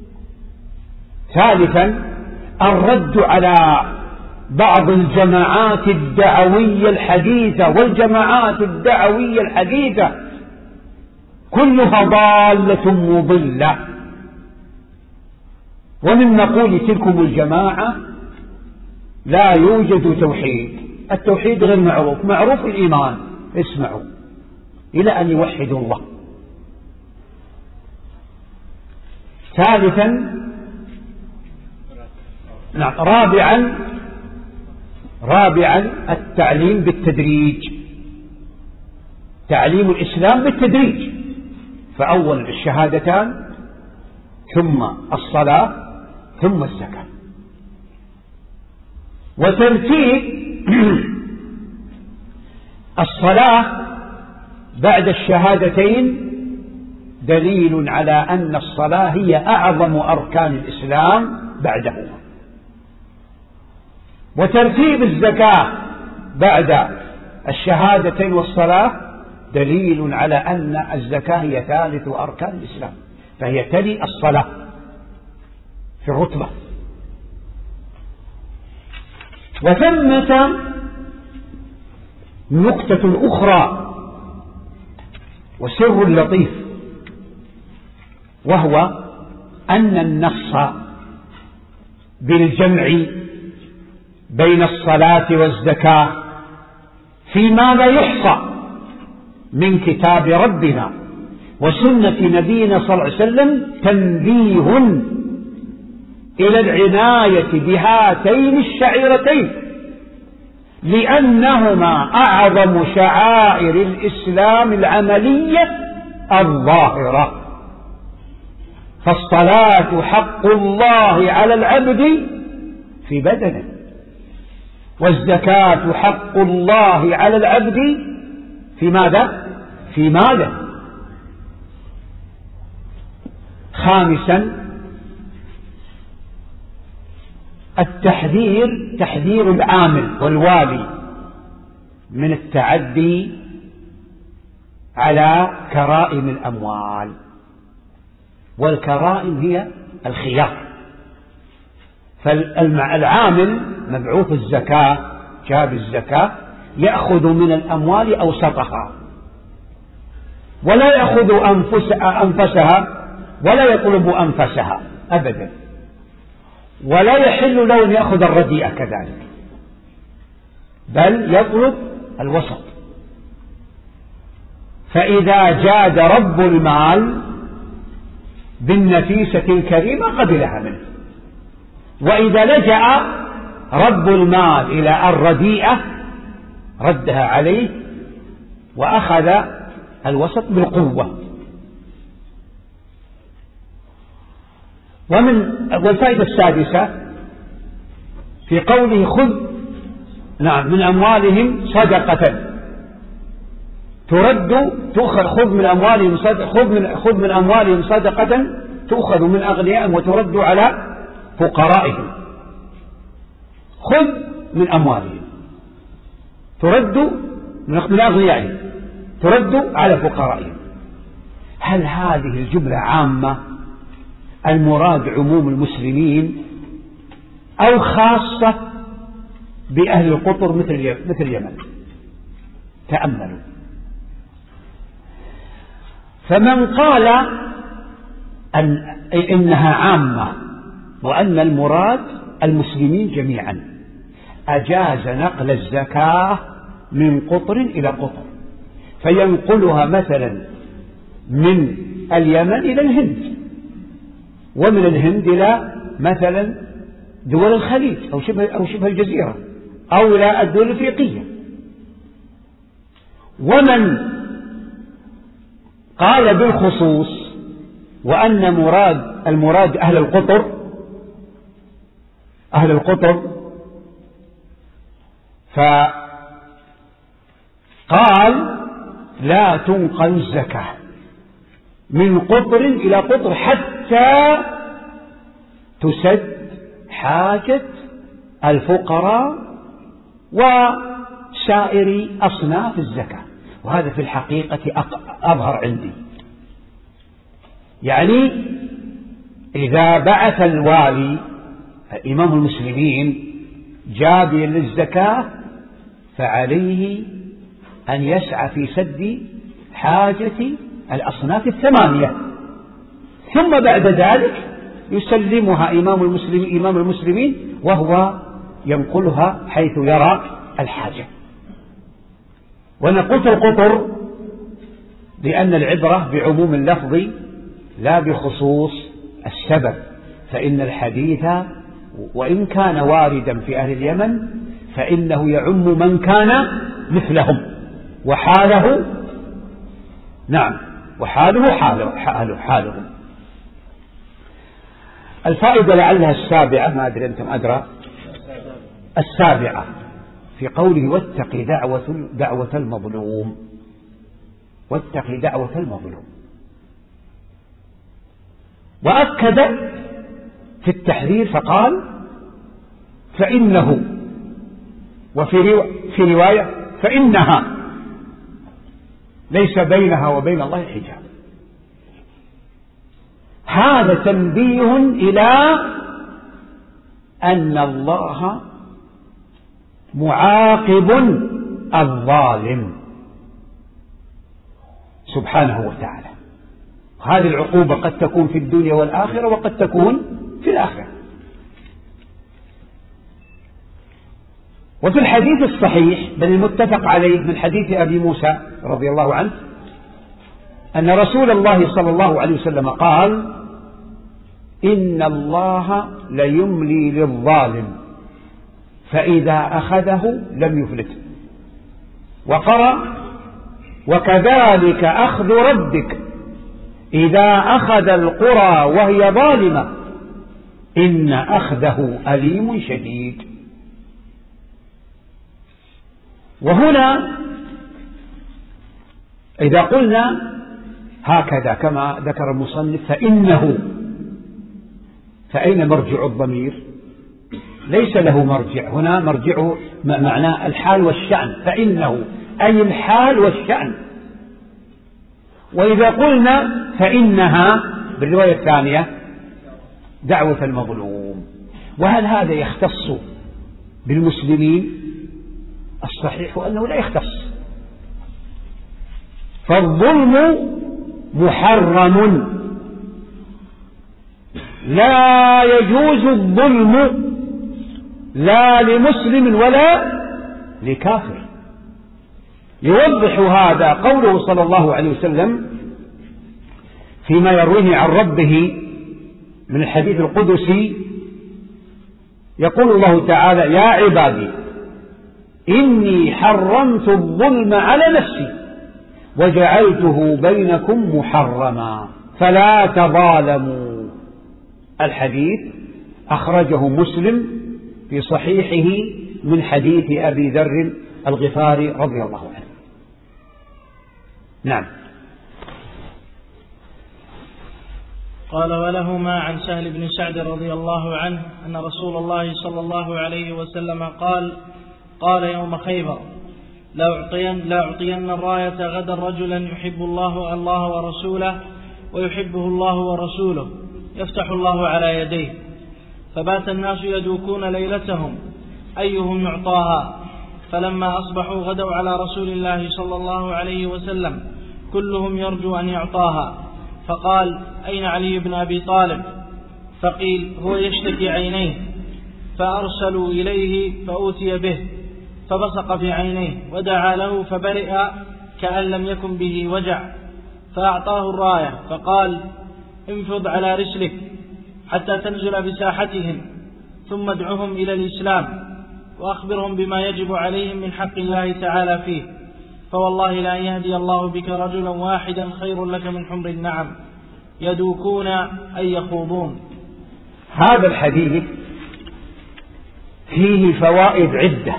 ثالثا الرد على بعض الجماعات الدعوية الحديثة، والجماعات الدعوية الحديثة كلها ضالة مضلة، ومن نقول تلكم الجماعة لا يوجد توحيد. التوحيد غير معروف، معروف الإيمان، اسمعوا، إلى أن يوحدوا الله. ثالثا نعم رابعا رابعا التعليم بالتدريج، تعليم الإسلام بالتدريج، فأول الشهادتان ثم الصلاة ثم الزكاة. وترتيب الصلاة بعد الشهادتين دليل على أن الصلاة هي أعظم أركان الإسلام بعده. وترتيب الزكاة بعد الشهادتين والصلاة دليل على أن الزكاة هي ثالث أركان الإسلام، فهي تلي الصلاة في الرتبة. وثمة نقطة أخرى وسر لطيف، وهو أن النص بالجمع بين الصلاة والزكاة فيما لا يحصى من كتاب ربنا وسنة نبينا صلى الله عليه وسلم تنبيه إلى العناية بهاتين الشعيرتين، لأنهما أعظم شعائر الإسلام العملية الظاهرة. فالصلاة حق الله على العبد في بدنه، والزكاة حق الله على العبد في ماذا؟ في ماله. خامسا التحذير، تحذير العامل والوالي من التعدي على كرائم الأموال، والكرائم هي الخيار. فالعامل مبعوث الزكاة جاب الزكاة يأخذ من الأموال أوسطها، ولا يأخذ أنفس أنفسها ولا يطلب أنفسها أبدا، ولا يحل له أن يأخذ الرديئة كذلك، بل يطلب الوسط. فإذا جاد رب المال بالنفيسة الكريمة قبلها منه، وإذا لجأ رب المال إلى الرديئة ردها عليه وأخذ الوسط بالقوة. ومن والفائدة السادسة في قوله خذ نعم من أموالهم صدقة ترد تؤخذ خذ من أموالهم صدقة خذ من خذ من أموالهم صدقة تؤخذ من أغنيائهم وترد على فقرائهم. خذ من أموالهم ترد من أغنيائهم ترد على فقرائهم. هل هذه الجملة عامة المراد عموم المسلمين أو خاصة بأهل القطر مثل مثل اليمن؟ تأملوا. فمن قال أن إنها عامة وأن المراد المسلمين جميعا أجاز نقل الزكاة من قطر إلى قطر، فينقلها مثلا من اليمن إلى الهند، ومن الهند إلى مثلا دول الخليج أو شبه, أو شبه الجزيرة، أو إلى الدول الأفريقية. ومن قال بالخصوص وأن مراد المراد أهل القطر أهل القطر فقال لا تنقل الزكاة من قطر إلى قطر حتى تسد حاجة الفقراء وسائر أصناف الزكاة. وهذا في الحقيقة أظهر عندي، يعني إذا بعث الوالي إمام المسلمين جابيا للزكاة فعليه أن يسعى في سد حاجة الأصناف الثمانية، ثم بعد ذلك يسلمها إمام المسلمين, إمام المسلمين وهو ينقلها حيث يرى الحاجة. ونقول في القطر لأن العبرة بعموم اللفظ لا بخصوص السبب، فإن الحديث وإن كان واردا في أهل اليمن فإنه يعم من كان مثلهم وحاله نعم وحاله حاله حاله حالهم. الفائدة لعلها السابعة، ما أدري أنتم أدرى، السابعة في قوله واتق دعوة دعوة المظلوم، واتق دعوة المظلوم، وأكد في التحذير فقال فإنه، وفي في رواية فإنها ليس بينها وبين الله حجاب. هذا تنبيه إلى أن الله معاقب الظالم سبحانه وتعالى. هذه العقوبة قد تكون في الدنيا والآخرة وقد تكون في الآخرة. وفي الحديث الصحيح بل المتفق عليه من حديث أبي موسى رضي الله عنه أن رسول الله صلى الله عليه وسلم قال إن الله ليملي للظالم فإذا أخذه لم يفلته. وقرأ وكذلك أخذ ربك إذا أخذ القرى وهي ظالمة إن أخذه أليم شديد. وهنا إذا قلنا هكذا كما ذكر المصنف فإنه، فأين مرجع الضمير؟ ليس له مرجع، هنا مرجعه معناه الحال والشأن، فإنه أي الحال والشأن. وإذا قلنا فإنها بالرواية الثانية دعوة المظلوم. وهل هذا يختص بالمسلمين؟ الصحيح أنه لا يختص، فالظلم محرم، لا يجوز الظلم لا لمسلم ولا لكافر. يوضح هذا قوله صلى الله عليه وسلم فيما يرويه عن ربه من الحديث القدسي، يقول الله تعالى يا عبادي إني حرمت الظلم على نفسي وجعلته بينكم محرما فلا تظالموا. الحديث أخرجه مسلم في صحيحه من حديث أبي ذر الغفاري رضي الله عنه. نعم. قال ولهما عن سهل بن سعد رضي الله عنه أن رسول الله صلى الله عليه وسلم قال قال يوم خيبر لأعطين, لأعطين الراية غدا رجلا يحب الله الله ورسوله ويحبه الله ورسوله يفتح الله على يديه. فبات الناس يدوكون ليلتهم أيهم يعطاها، فلما أصبحوا غدوا على رسول الله صلى الله عليه وسلم كلهم يرجو أن يعطاها، فقال أين علي بن أبي طالب؟ فقيل هو يشتكي عينيه، فأرسلوا إليه فأوتي به فبصق في عينيه ودعا له فبرئ كأن لم يكن به وجع، فأعطاه الراية فقال انفض على رسلك حتى تنزل بساحتهم ثم ادعهم إلى الإسلام وأخبرهم بما يجب عليهم من حق الله تعالى فيه، فوالله لأن يهدي الله بك رجلا واحدا خير لك من حمر النعم يدوكون أي يخوضون. هذا الحديث فيه فوائد عدة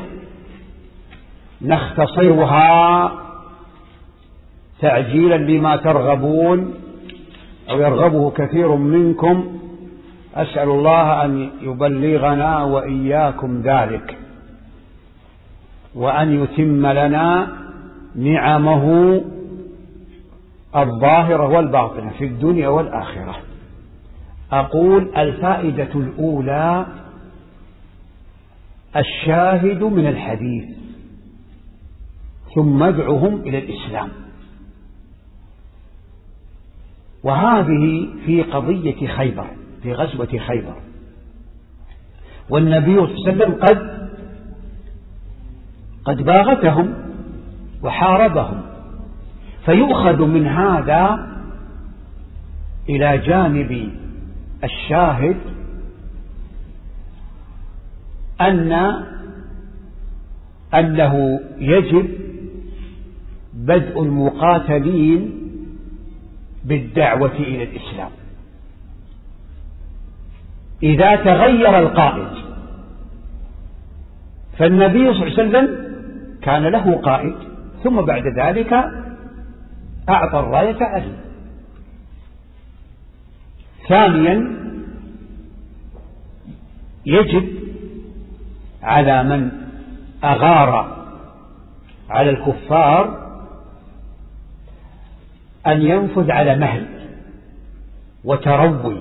نختصرها تعجيلا لما ترغبون أو يرغبه كثير منكم. أسأل الله أن يبلغنا وإياكم ذلك، وأن يتم لنا نعمه الظاهرة والباطنة في الدنيا والآخرة. أقول: الفائدة الأولى الشاهد من الحديث، ثم ادعهم إلى الإسلام. وهذه في قضية خيبر، في غزوة خيبر، والنبي صلى الله عليه وسلم قد قد باغتهم وحاربهم، فيؤخذ من هذا إلى جانب الشاهد أن أنه يجب بدء المقاتلين بالدعوة إلى الإسلام. إذا تغير القائد، فالنبي صلى الله عليه وسلم كان له قائد، ثم بعد ذلك أعطى الراية علي. ثانيا، يجب على من أغار على الكفار أن ينفذ على مهل وتروي،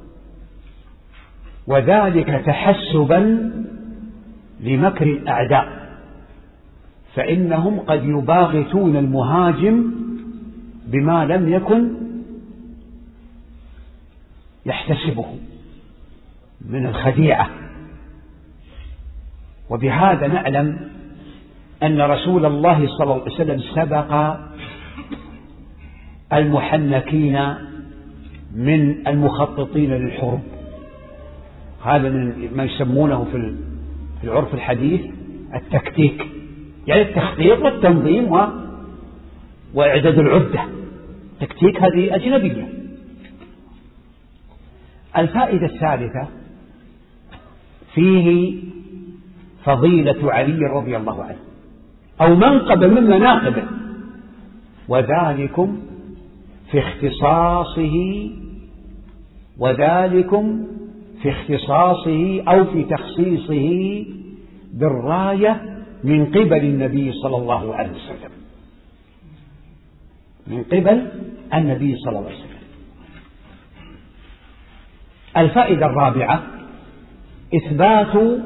وذلك تحسبا لمكر الأعداء، فإنهم قد يباغتون المهاجم بما لم يكن يحتسبه من الخديعة. وبهذا نعلم أن رسول الله صلى الله عليه وسلم سبق المحنكين من المخططين للحروب. هذا من ما يسمونه في العرف الحديث التكتيك، يعني التخطيط والتنظيم و... وإعداد العدة. تكتيك هذه أجنبية. الفائدة الثالثة فيه فضيلة علي رضي الله عنه، أو منقبة من مناقبه، وذلكم في اختصاصه وذلكم في اختصاصه أو في تخصيصه بالراية من قبل النبي صلى الله عليه وسلم، من قبل النبي صلى الله عليه وسلم. الفائدة الرابعة إثبات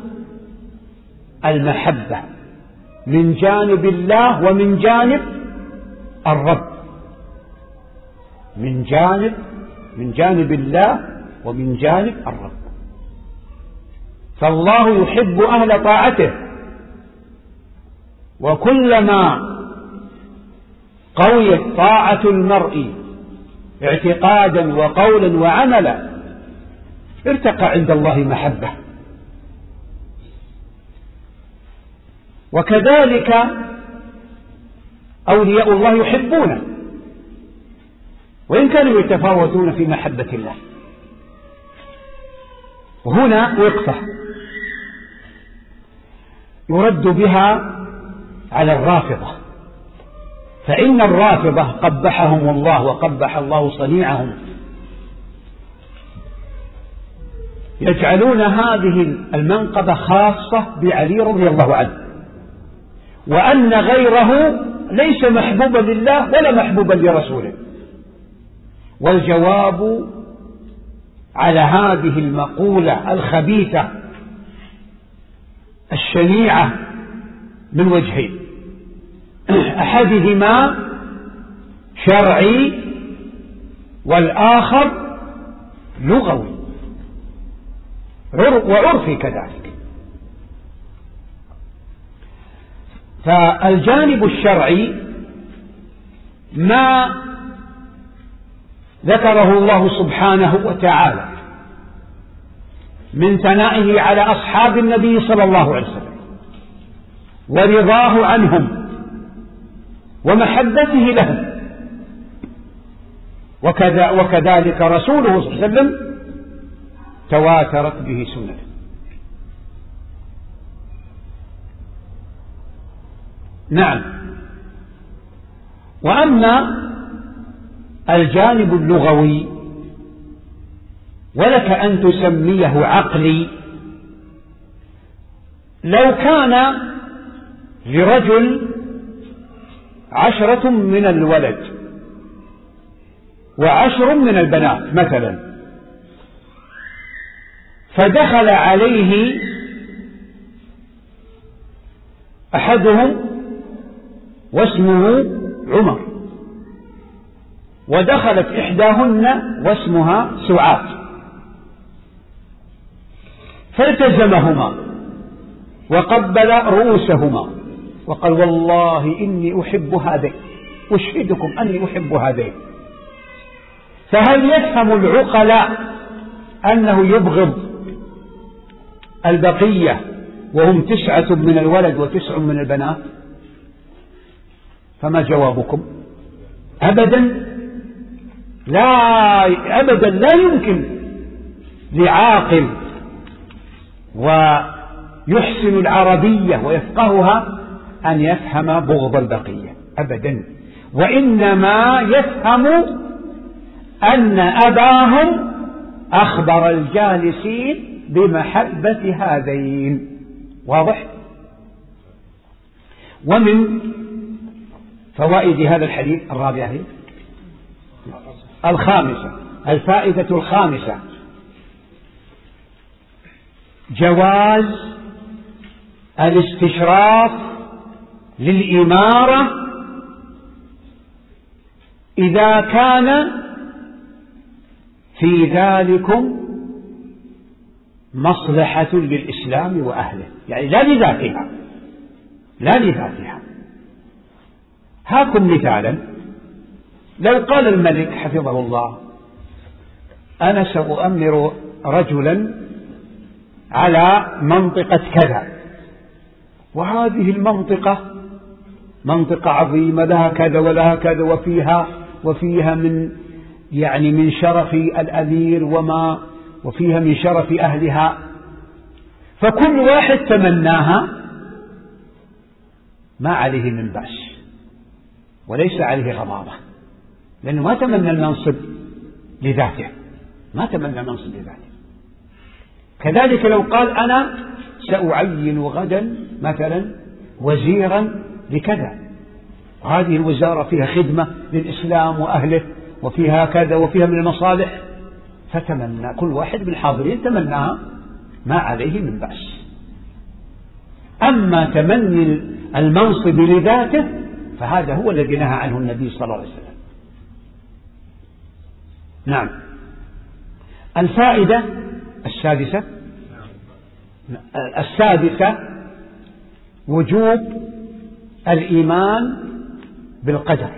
المحبة من جانب الله ومن جانب الرب، من جانب من جانب الله ومن جانب الرب. فالله يحب أهل طاعته، وكلما قويت طاعة المرء اعتقادا وقولا وعملا ارتقى عند الله محبة. وكذلك أولياء الله يحبونه، وإن كانوا يتفاوتون في محبة الله. وهنا وقفة يرد بها على الرافضة، فإن الرافضة قبحهم الله وقبح الله صنيعهم، يجعلون هذه المنقبة خاصة بعلي رضي الله عنه، وأن غيره ليس محبوبا لله ولا محبوبا لرسوله. والجواب على هذه المقولة الخبيثة الشنيعة من وجهين: أحدهما شرعي والآخر لغوي وعرفي كذلك. فالجانب الشرعي ما ذكره الله سبحانه وتعالى من ثنائه على أصحاب النبي صلى الله عليه وسلم ورضاه عنهم ومحبته له. وكذا وكذلك رسوله صلى الله عليه وسلم تواترت به سنته. نعم. وأما الجانب اللغوي ولك أن تسميه عقلي، لو كان لرجل عشرة من الولد وعشر من البنات مثلا، فدخل عليه أحدهم واسمه عمر، ودخلت إحداهن واسمها سعاد، فالتزمهما وقبل رؤوسهما وقال والله إني أحب هذين، أشهدكم أني أحب هذين. فهل يفهم العقلاء أنه يبغض البقية وهم تسعة من الولد وتسع من البنات؟ فما جوابكم؟ أبدا لا، أبدا لا يمكن لعاقل ويحسن العربية ويفقهها أن يفهم بغض البقية أبدا، وإنما يفهم أن أباهم أخبر الجالسين بمحبة هذين. واضح؟ ومن فوائد هذا الحديث الرابعة هي الخامسة، الفائدة الخامسة جواز الاستشراف للإمارة إذا كان في ذلكم مصلحة للإسلام وأهله، يعني لا لذاتها، لا لذاتها. هاكم مثالا، لو قال الملك حفظه الله أنا سأؤمر رجلا على منطقة كذا، وهذه المنطقة منطقة عظيمة لها كذا ولها كذا، وفيها وفيها من يعني من شرف الأمير وما وفيها من شرف أهلها، فكل واحد تمناها، ما عليه من بأس وليس عليه غضاضة، لأنه ما تمنى المنصب لذاته، ما تمنى المنصب لذاته. كذلك لو قال أنا سأعين غدا مثلا وزيرا لكذا، وهذه الوزارة فيها خدمة للإسلام وأهله وفيها كذا وفيها من المصالح، فتمنى كل واحد من الحاضرين تمناها، ما عليه من بأس. أما تمني المنصب لذاته فهذا هو الذي نهى عنه النبي صلى الله عليه وسلم. نعم. الفائدة السادسة السادسة وجوب الإيمان بالقدر،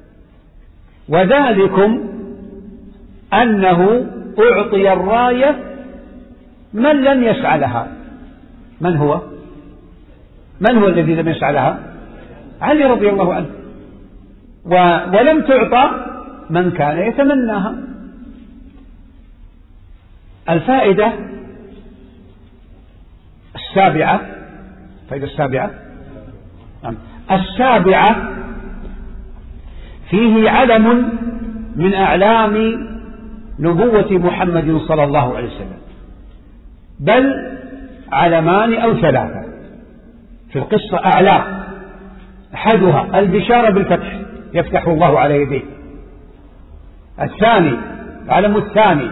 وذلكم أنه أعطي الراية من لم يسعى لها. من هو؟ من هو الذي لم يسعى لها؟ علي رضي الله عنه. ولم تعطى من كان يتمناها. الفائدة السابعة، الفائدة السابعة السابعة فيه علم من أعلام نبوة محمد صلى الله عليه وسلم، بل علمان أو ثلاثة في القصة أعلام. أحدها البشارة بالفتح، يفتح الله على يديه. الثاني العلم الثاني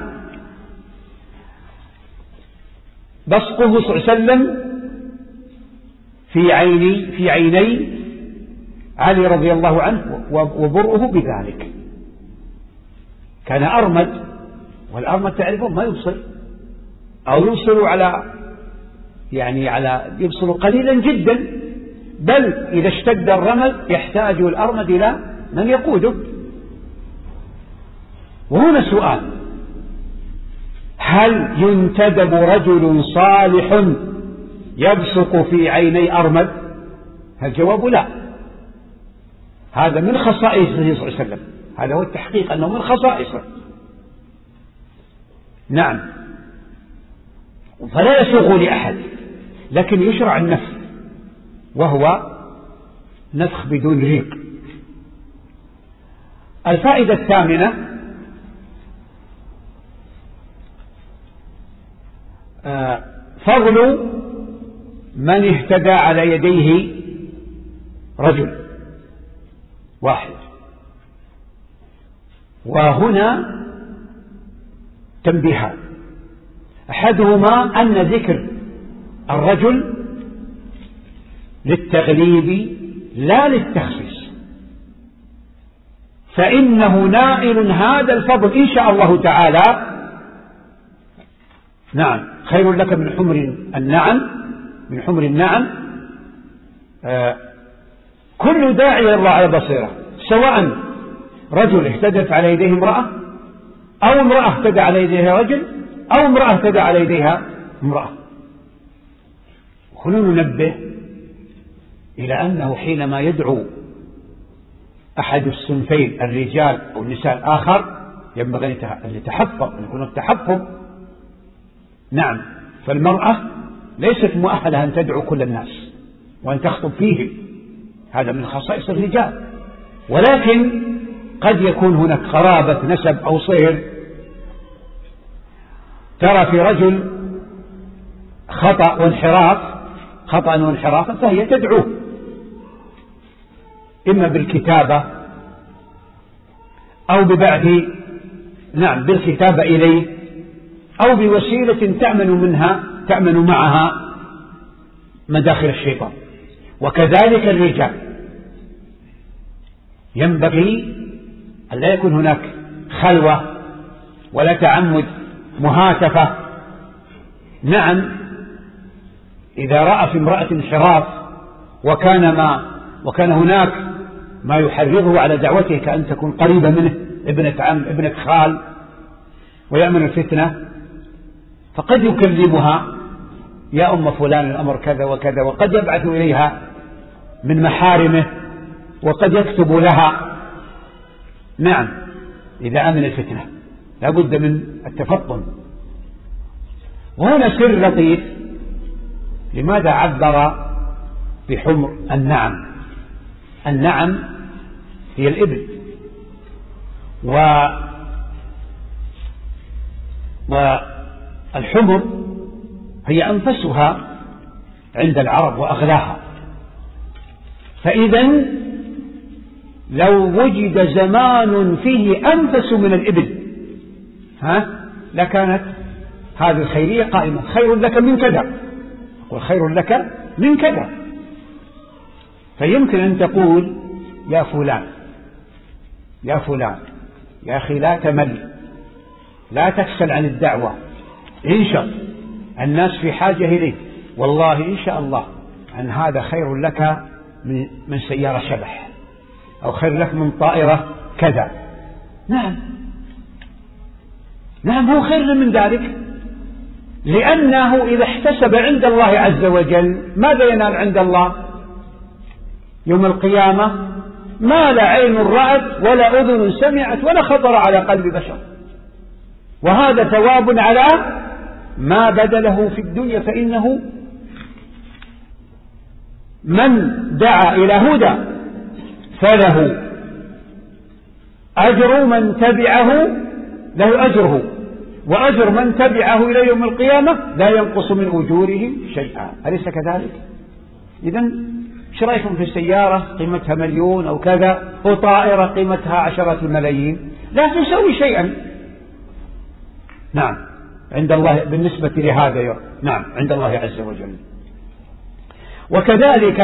بصقه صلى الله عليه وسلم في عيني في عيني علي رضي الله عنه وبرؤه بذلك. كان أرمد، والأرمد تعرفون ما يبصر، أو يبصر على يعني على يبصر قليلا جدا، بل إذا اشتد الرمد يحتاج الأرمد إلى من يقوده. وهنا سؤال: هل ينتدب رجل صالح يبصق في عيني أرمد؟ الجواب لا. هذا من خصائصه صلى الله عليه وسلم، هذا هو التحقيق أنه من خصائصه. نعم، فلا يسوغ لأحد، لكن يشرع النفخ، وهو نفخ بدون ريق. الفائدة الثامنة فضل من اهتدى على يديه رجل واحد. وهنا تنبيهان، أحدهما أن ذكر الرجل للتغليب لا للتخصيص، فإنه نائل هذا الفضل إن شاء الله تعالى. نعم، خير لك من حمر النعم، من حمر النعم. آه كل داعي إلى الله على بصيرة، سواء رجل اهتدت على يديه امرأة، أو امرأة اهتدى على يديها رجل، أو امرأة اهتدى على يديها امرأة. هنا ننبه إلى أنه حينما يدعو أحد الصنفين الرجال أو النساء الآخر ينبغي أن يتحفظ، أن يكون التحفظ. نعم، فالمرأة ليست مؤهلة أن تدعو كل الناس وأن تخطب فيهم، هذا من خصائص الرجال، ولكن قد يكون هناك قرابة نسب أو صهر، ترى في رجل خطأ وانحراف، خطأ وانحرافا، فهي تدعوه إما بالكتابة أو ببعث، نعم، بالكتابة إليه، أو بوسيلة تأمن منها تأمن معها مداخل الشيطان. وكذلك الرجال ينبغي أن لا يكون هناك خلوة ولا تعمد مهاتفة. نعم، إذا رأى في امرأة انحراف وكان ما وكان هناك ما يحرضه على دعوته، كأن تكون قريبة منه، ابنة عم، ابنة خال، ويأمن الفتنة، فقد يكلمها يا أم فلان الأمر كذا وكذا، وقد يبعث إليها من محارمه، وقد يكتب لها. نعم، إذا أمن الفتنة لا بد من التفطن. وهنا سر لطيف، لماذا عبر بحمر النعم؟ النعم هي الإبل، و والحمر هي أنفسها عند العرب وأغلاها. فإذا لو وجد زمان فيه أنفس من الإبل ها لكانت هذه الخيرية قائمة، خير لك من كذا، وخير لك من كذا. فيمكن أن تقول يا فلان يا فلان يا أخي لا تمل، لا تكسل عن الدعوة، انشط، الناس في حاجة إليك، والله إن شاء الله أن هذا خير لك من, من سيارة شبح، أو خير لك من طائرة كذا. نعم نعم، هو خير من ذلك، لأنه إذا احتسب عند الله عز وجل ماذا ينال عند الله يوم القيامة؟ ما لا عين رأت ولا أذن سمعت ولا خطر على قلب بشر، وهذا ثواب على ما بذله في الدنيا. فإنه من دعا إلى هدى فله أجر من تبعه، له أجره، وأجر من تبعه إلى يوم القيامة لا ينقص من أجورهم شيئا. أليس كذلك؟ إذن ايش رايكم في السيارة قيمتها مليون أو كذا، وطائرة قيمتها عشرات الملايين، لا تسوي شيئا. نعم، عند الله بالنسبة لهذا يوم. نعم، عند الله عز وجل. وكذلك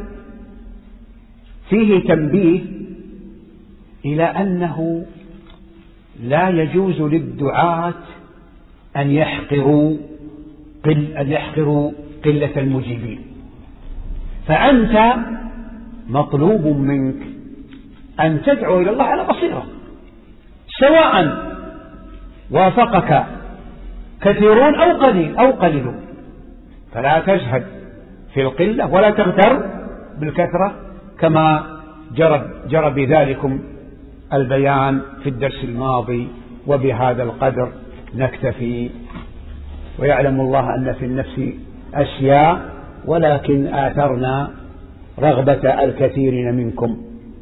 فيه تنبيه إلى أنه لا يجوز للدعاة أن يحقروا قل أن يحقروا قلة المجيبين. فأنت مطلوب منك أن تدعو إلى الله على بصيرة، سواء وافقك كثيرون أو قليل أو قليلون، فلا تزهد في القلة ولا تغتر بالكثرة، كما جرى, جرى بذلكم البيان في الدرس الماضي، وبهذا القدر نكتفي. ويعلم الله أن في النفس أشياء ولكن آثرنا رغبة الكثيرين منكم،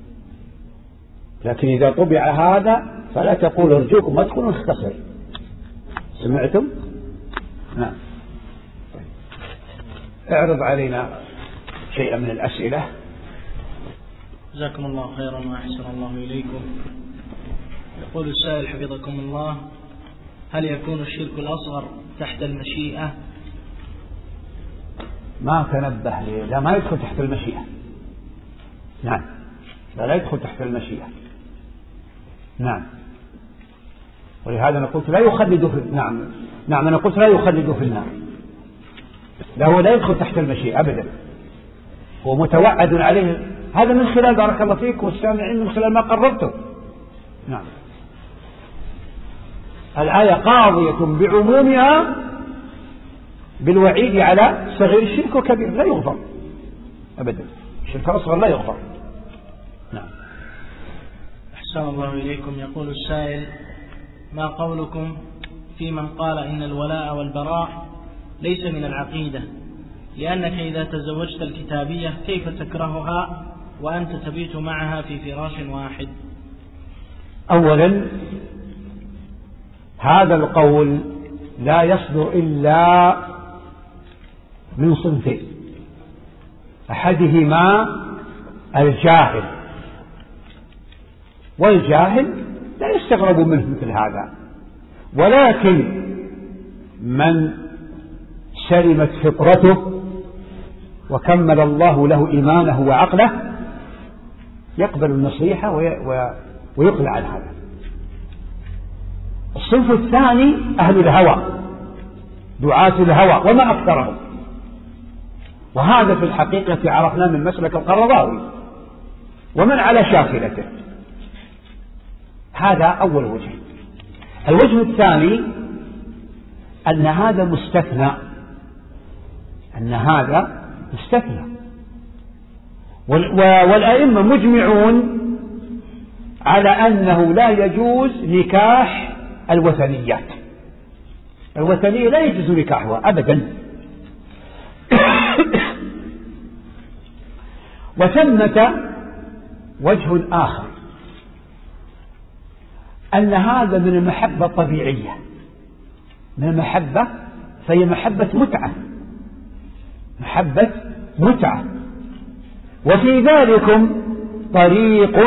لكن إذا طبع هذا فلا تقول ارجوكم ما تكونوا اختصر. سمعتم؟ نعم. اعرض علينا شيئا من الأسئلة. جزاكم الله خيرا وأحسن الله إليكم. يقول السائل حفظكم الله: هل يكون الشرك الأصغر تحت المشيئة؟ ما تنبه لي. لا، ما يدخل تحت المشيئة. نعم، لا, لا يدخل تحت المشيئة. نعم، ولهذا أنا قلت لا يخلد في نعم نعم أنا قلت لا يخلد في النار. لا، هو لا يدخل تحت المشيئة أبدا، هو متوعد عليه. هذا من خلال بارك الله فيك والسامعين من خلال ما قررته. نعم، الآية قاضية بعمومها بالوعيد على صغير الشرك وكبير لا يغفر أبدا. الشرك الأصغر لا يغفر. نعم. أحسن الله إليكم. يقول السائل: ما قولكم في من قال إن الولاء والبراء ليس من العقيدة، لأنك إذا تزوجت الكتابية كيف تكرهها وأنت تبيت معها في فراش واحد؟ أولا، هذا القول لا يصدر إلا من صنفين: أحدهما الجاهل، والجاهل لا يستغرب منه مثل هذا، ولكن من سلمت فطرته وكمل الله له إيمانه وعقله يقبل النصيحة ويقلع عن هذا. الصنف الثاني أهل الهوى، دعاة الهوى وما أكثرهم، وهذا في الحقيقة عرفنا من مسلك القرضاوي ومن على شاكلته. هذا أول وجه. الوجه الثاني أن هذا مستثنى، أن هذا مستثنى، والأئمة مجمعون على أنه لا يجوز نكاح الوثنيات. الوثنية لا يجوز نكاحها أبدا. وثمة وجه آخر، أن هذا من المحبة الطبيعية، من المحبة، فهي محبة متعة، محبة متعة. وفي ذلكم طريق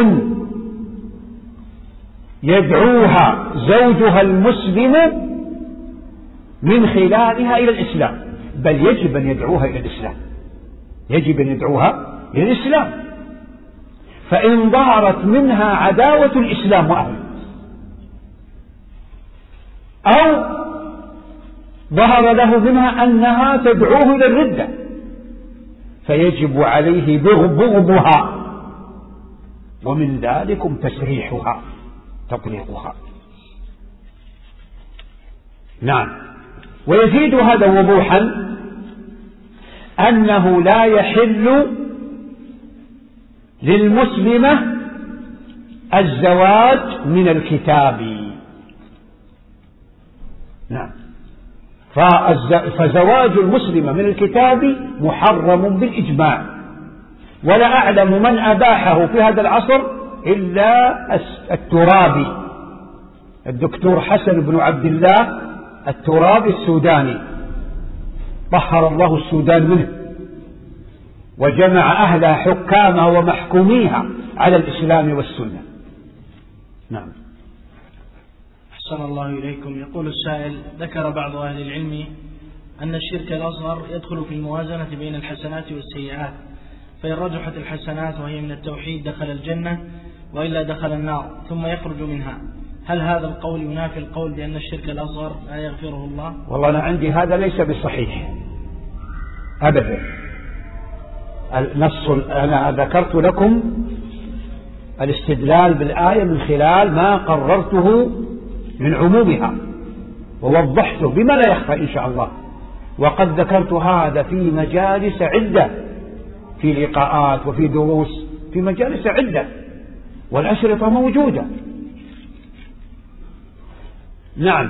يدعوها زوجها المسلم من خلالها إلى الإسلام، بل يجب أن يدعوها إلى الإسلام، يجب أن يدعوها إلى الإسلام. فإن ظهرت منها عداوة الإسلام وأهله، أو ظهر له منها أنها تدعوه إلى الردة، فيجب عليه بغضها، ومن ذلكم تسريحها تطليقها. نعم. ويزيد هذا وضوحا أنه لا يحل للمسلمة الزواج من الكتاب. نعم. فزواج المسلمة من الكتاب محرم بالإجماع، ولا أعلم من أباحه في هذا العصر إلا الترابي، الدكتور حسن بن عبد الله الترابي السوداني، طهر الله السودان منه وجمع أهلها حكامها ومحكوميها على الإسلام والسنة. نعم. أحسن الله إليكم. يقول السائل: ذكر بعض أهل العلم أن الشرك الأصغر يدخل في الموازنة بين الحسنات والسيئات، فإن رجحت الحسنات وهي من التوحيد دخل الجنة، وإلا دخل النار ثم يخرج منها. هل هذا القول ينافي القول بأن الشرك الأصغر لا يغفره الله؟ والله أنا عندي هذا ليس بصحيح أبدا. النص أنا ذكرت لكم الاستدلال بالآية من خلال ما قررته من عمومها ووضحته بما لا يخفى إن شاء الله، وقد ذكرت هذا في مجالس عدة، في لقاءات وفي دروس في مجالس عدة والأشرطة موجودة. نعم.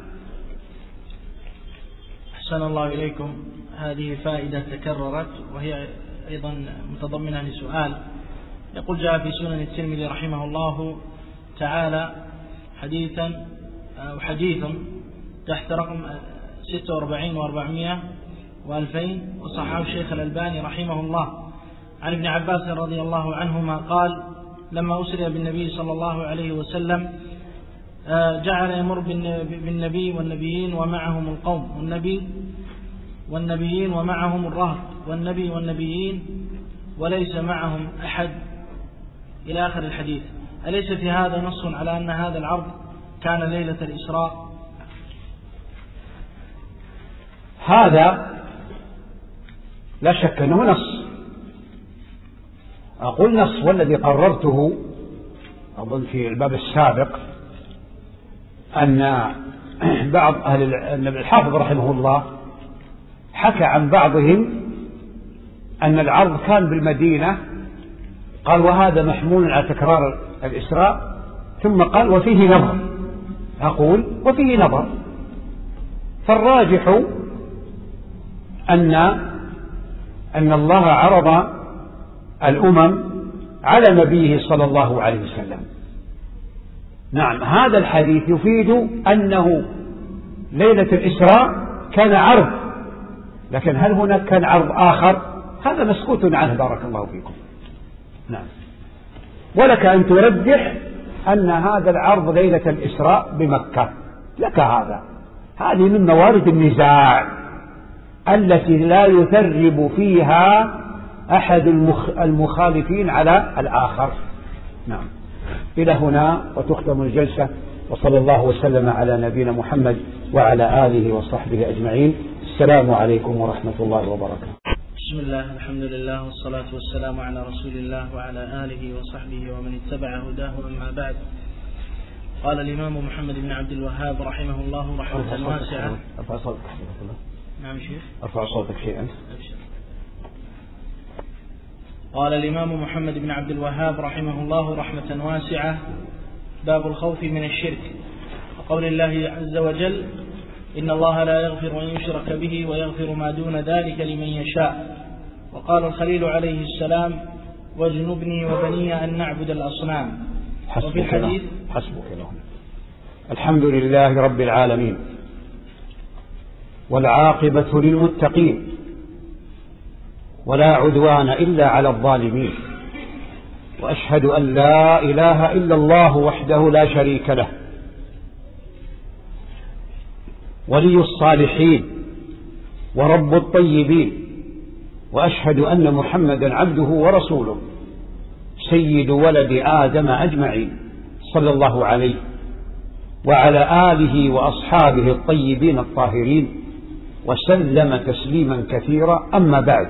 أحسن الله إليكم. هذه فائدة تكررت وهي أيضا متضمنة لسؤال. يقول: جاء في سنن الترمذي رحمه الله تعالى حديثا أو حديث تحت رقم ستة وأربعين وأربعمائة وألفين، وصححه الشيخ الألباني رحمه الله، عن ابن عباس رضي الله عنهما قال: لما أسري بالنبي صلى الله عليه وسلم جعل يمر بالنبي والنبيين ومعهم القوم، والنبي والنبيين ومعهم الرهط، والنبي والنبيين وليس معهم أحد، إلى آخر الحديث. أليس في هذا نص على أن هذا العرض كان ليلة الإسراء؟ هذا لا شك أنه نص. أقول نص، والذي قررته أظن في الباب السابق أن بعض أهل الحافظ رحمه الله حكى عن بعضهم أن العرض كان بالمدينة، قال وهذا محمول على تكرار الإسراء، ثم قال وفيه نظر. أقول وفيه نظر، فالراجح أن أن الله عرض الأمم على نبيه صلى الله عليه وسلم. نعم، هذا الحديث يفيد أنه ليلة الإسراء كان عرض، لكن هل هناك كان عرض آخر؟ هذا مسكوت عنه بارك الله فيكم. نعم. ولك أن ترجح أن هذا العرض ليلة الإسراء بمكة، لك هذا. هذه من موارد النزاع التي لا يثرب فيها أحد المخالفين على الآخر. نعم. إلى هنا وتختم الجلسة، وصلى الله وسلم على نبينا محمد وعلى آله وصحبه أجمعين. السلام عليكم ورحمة الله وبركاته. بسم الله، الحمد لله، والصلاة والسلام على رسول الله وعلى آله وصحبه ومن اتبع هداه، أما بعد. قال الإمام محمد بن عبد الوهاب رحمه الله رحمة واسعة. أرفع صوتك. نعم شيخ. أرفع صوتك شيئا. قال الإمام محمد بن عبد الوهاب رحمه الله رحمة واسعة: باب الخوف من الشرك، وقول الله عز وجل: إن الله لا يغفر أن يشرك به ويغفر ما دون ذلك لمن يشاء. وقال الخليل عليه السلام: واجنبني وبني أن نعبد الأصنام. وفي الحديث حسبك لهم. الحمد لله رب العالمين، والعاقبة للمتقين، ولا عدوان إلا على الظالمين، وأشهد أن لا إله إلا الله وحده لا شريك له، ولي الصالحين ورب الطيبين، وأشهد أن محمدا عبده ورسوله سيد ولد آدم أجمعين، صلى الله عليه وعلى آله وأصحابه الطيبين الطاهرين، وسلم تسليما كثيرا. أما بعد،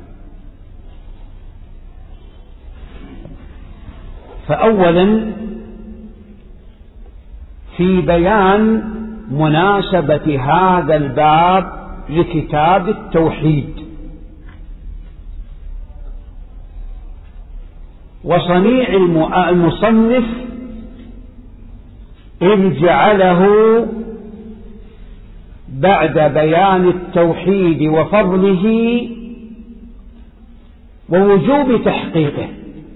فأولا في بيان مناسبة هذا الباب لكتاب التوحيد وصنيع المصنف، إذ جعله بعد بيان التوحيد وفضله ووجوب تحقيقه،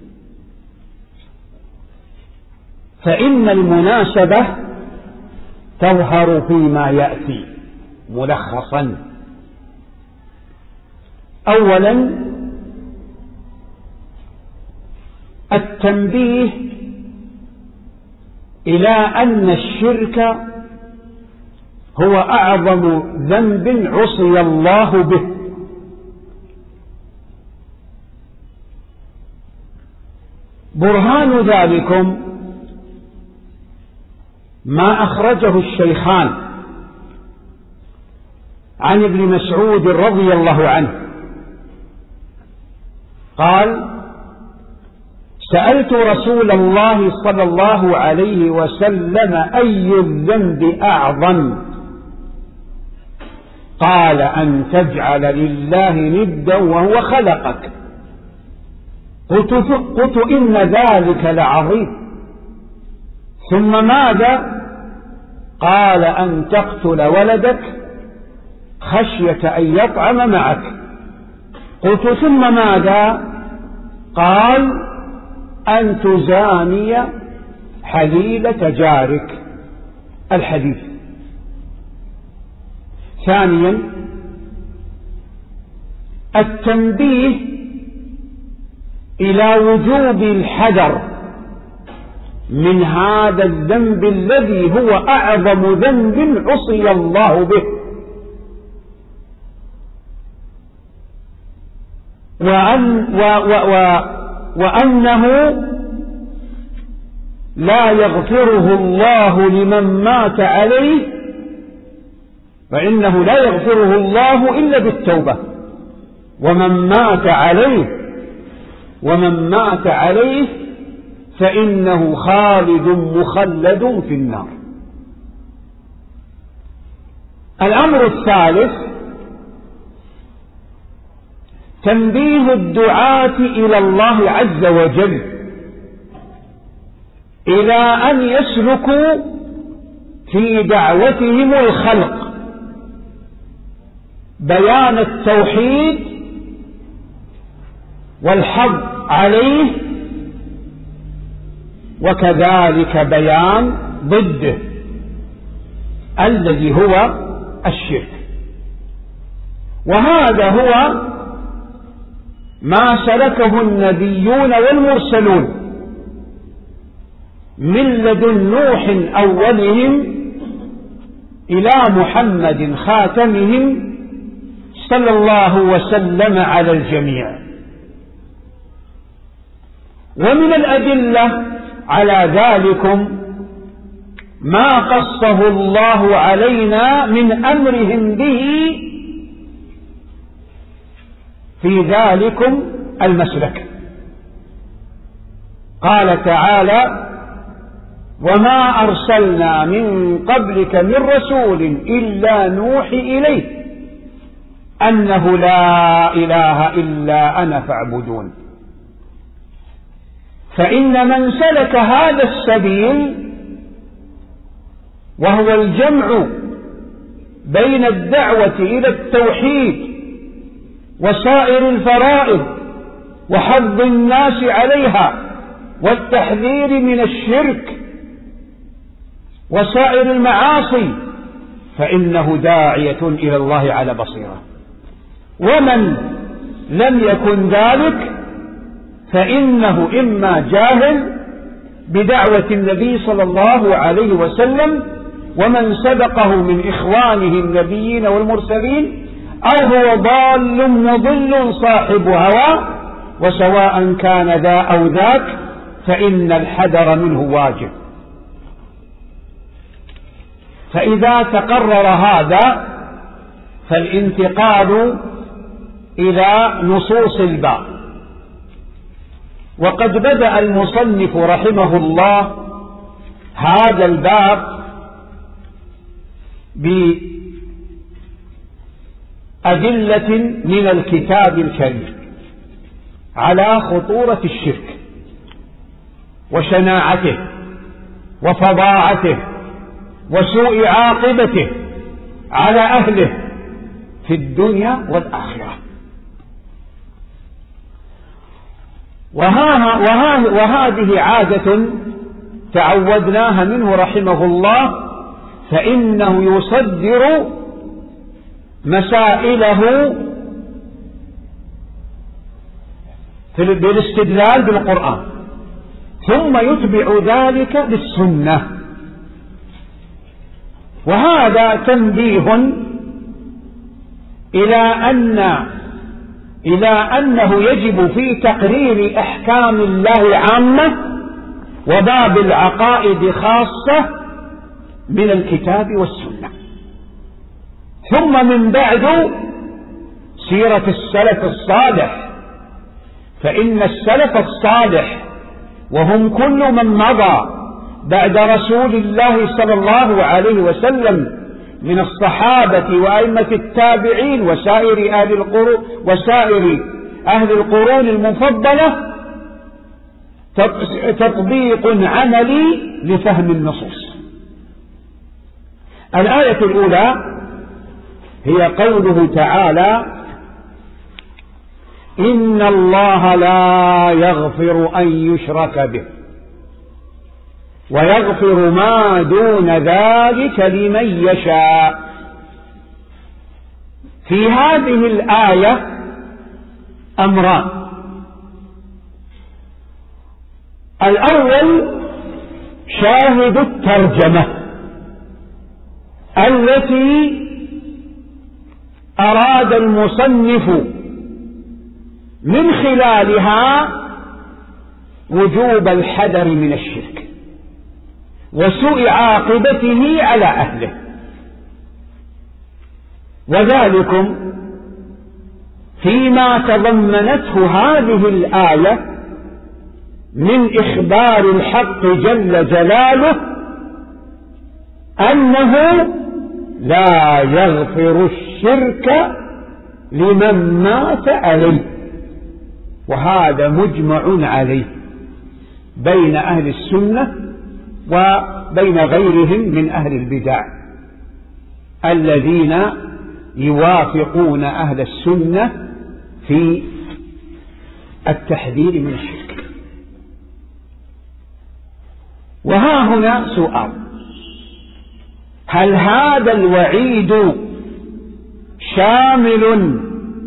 فإن المناسبة تظهر فيما يأتي ملخصا. أولا التنبيه إلى أن الشرك هو أعظم ذنب عصي الله به، برهان ذلكم ما أخرجه الشيخان عن ابن مسعود رضي الله عنه قال: سألت رسول الله صلى الله عليه وسلم أي الذنب أعظم؟ قال: أن تجعل لله ندا وهو خلقك. قلت, قلت إن ذلك لعظيم. ثم ماذا؟ قال أن تقتل ولدك خشية أن يطعم معك. قلت ثم ماذا؟ قال أن تزاني حليلة جارك. الحديث. ثانيا التنبيه إلى وجوب الحذر من هذا الذنب الذي هو أعظم ذنب عصي الله به، وأن و و و وأنه لا يغفره الله لمن مات عليه، فإنه لا يغفره الله إلا بالتوبة. ومن مات عليه ومن مات عليه فإنه خالد مخلد في النار. الأمر الثالث تنبيه الدعاة إلى الله عز وجل إلى أن يسلكوا في دعوتهم الخلق بيان التوحيد والحظ عليه، وكذلك بيان ضده الذي هو الشرك. وهذا هو ما سلكه النبيون والمرسلون من لدن نوح أولهم إلى محمد خاتمهم صلى الله وسلم على الجميع. ومن الأدلة على ذلكم ما قصه الله علينا من أمرهم به في ذلكم المسلك. قال تعالى: وما أرسلنا من قبلك من رسول إلا نوحي إليه أنه لا إله إلا أنا فاعبدون. فإن من سلك هذا السبيل وهو الجمع بين الدعوة إلى التوحيد وسائر الفرائض وحض الناس عليها والتحذير من الشرك وسائر المعاصي، فإنه داعية إلى الله على بصيرة. ومن لم يكن ذلك فإنه إما جاهل بدعوة النبي صلى الله عليه وسلم ومن سبقه من إخوانه النبيين والمرسلين، أو هو ضال مضل صاحب هوى، وسواء كان ذا أو ذاك فإن الحذر منه واجب. فإذا تقرر هذا فالانتقال إلى نصوص الباب. وقد بدأ المصنف رحمه الله هذا الباب بأدلة من الكتاب الكريم على خطورة الشرك وشناعته وفظاعته وسوء عاقبته على أهله في الدنيا والآخرة. وها وها وهذه عادة تعودناها منه رحمه الله، فإنه يصدر مسائله بالاستدلال بالقرآن ثم يتبع ذلك بالسنة. وهذا تنبيه إلى أن إلى أنه يجب في تقرير أحكام الله عامة وباب العقائد خاصة من الكتاب والسنة. ثم من بعد سيرة السلف الصالح، فإن السلف الصالح وهم كل من مضى بعد رسول الله صلى الله عليه وسلم من الصحابة وأئمة التابعين وسائر أهل القرون وسائر أهل القرون المفضلة، تطبيق عملي لفهم النصوص. الآية الأولى هي قوله تعالى: إن الله لا يغفر أن يشرك به ويغفر ما دون ذلك لمن يشاء. في هذه الآية أمران: الأول شاهد الترجمة التي أراد المصنف من خلالها وجوب الحذر من الشرك وسوء عاقبته على أهله، وذلكم فيما تضمنته هذه الآية من إخبار الحق جل جلاله أنه لا يغفر الشرك لمن مات عليه، وهذا مجمع عليه بين أهل السنة وبين غيرهم من أهل البدع الذين يوافقون أهل السنة في التحذير من الشرك. وها هنا سؤال: هل هذا الوعيد شامل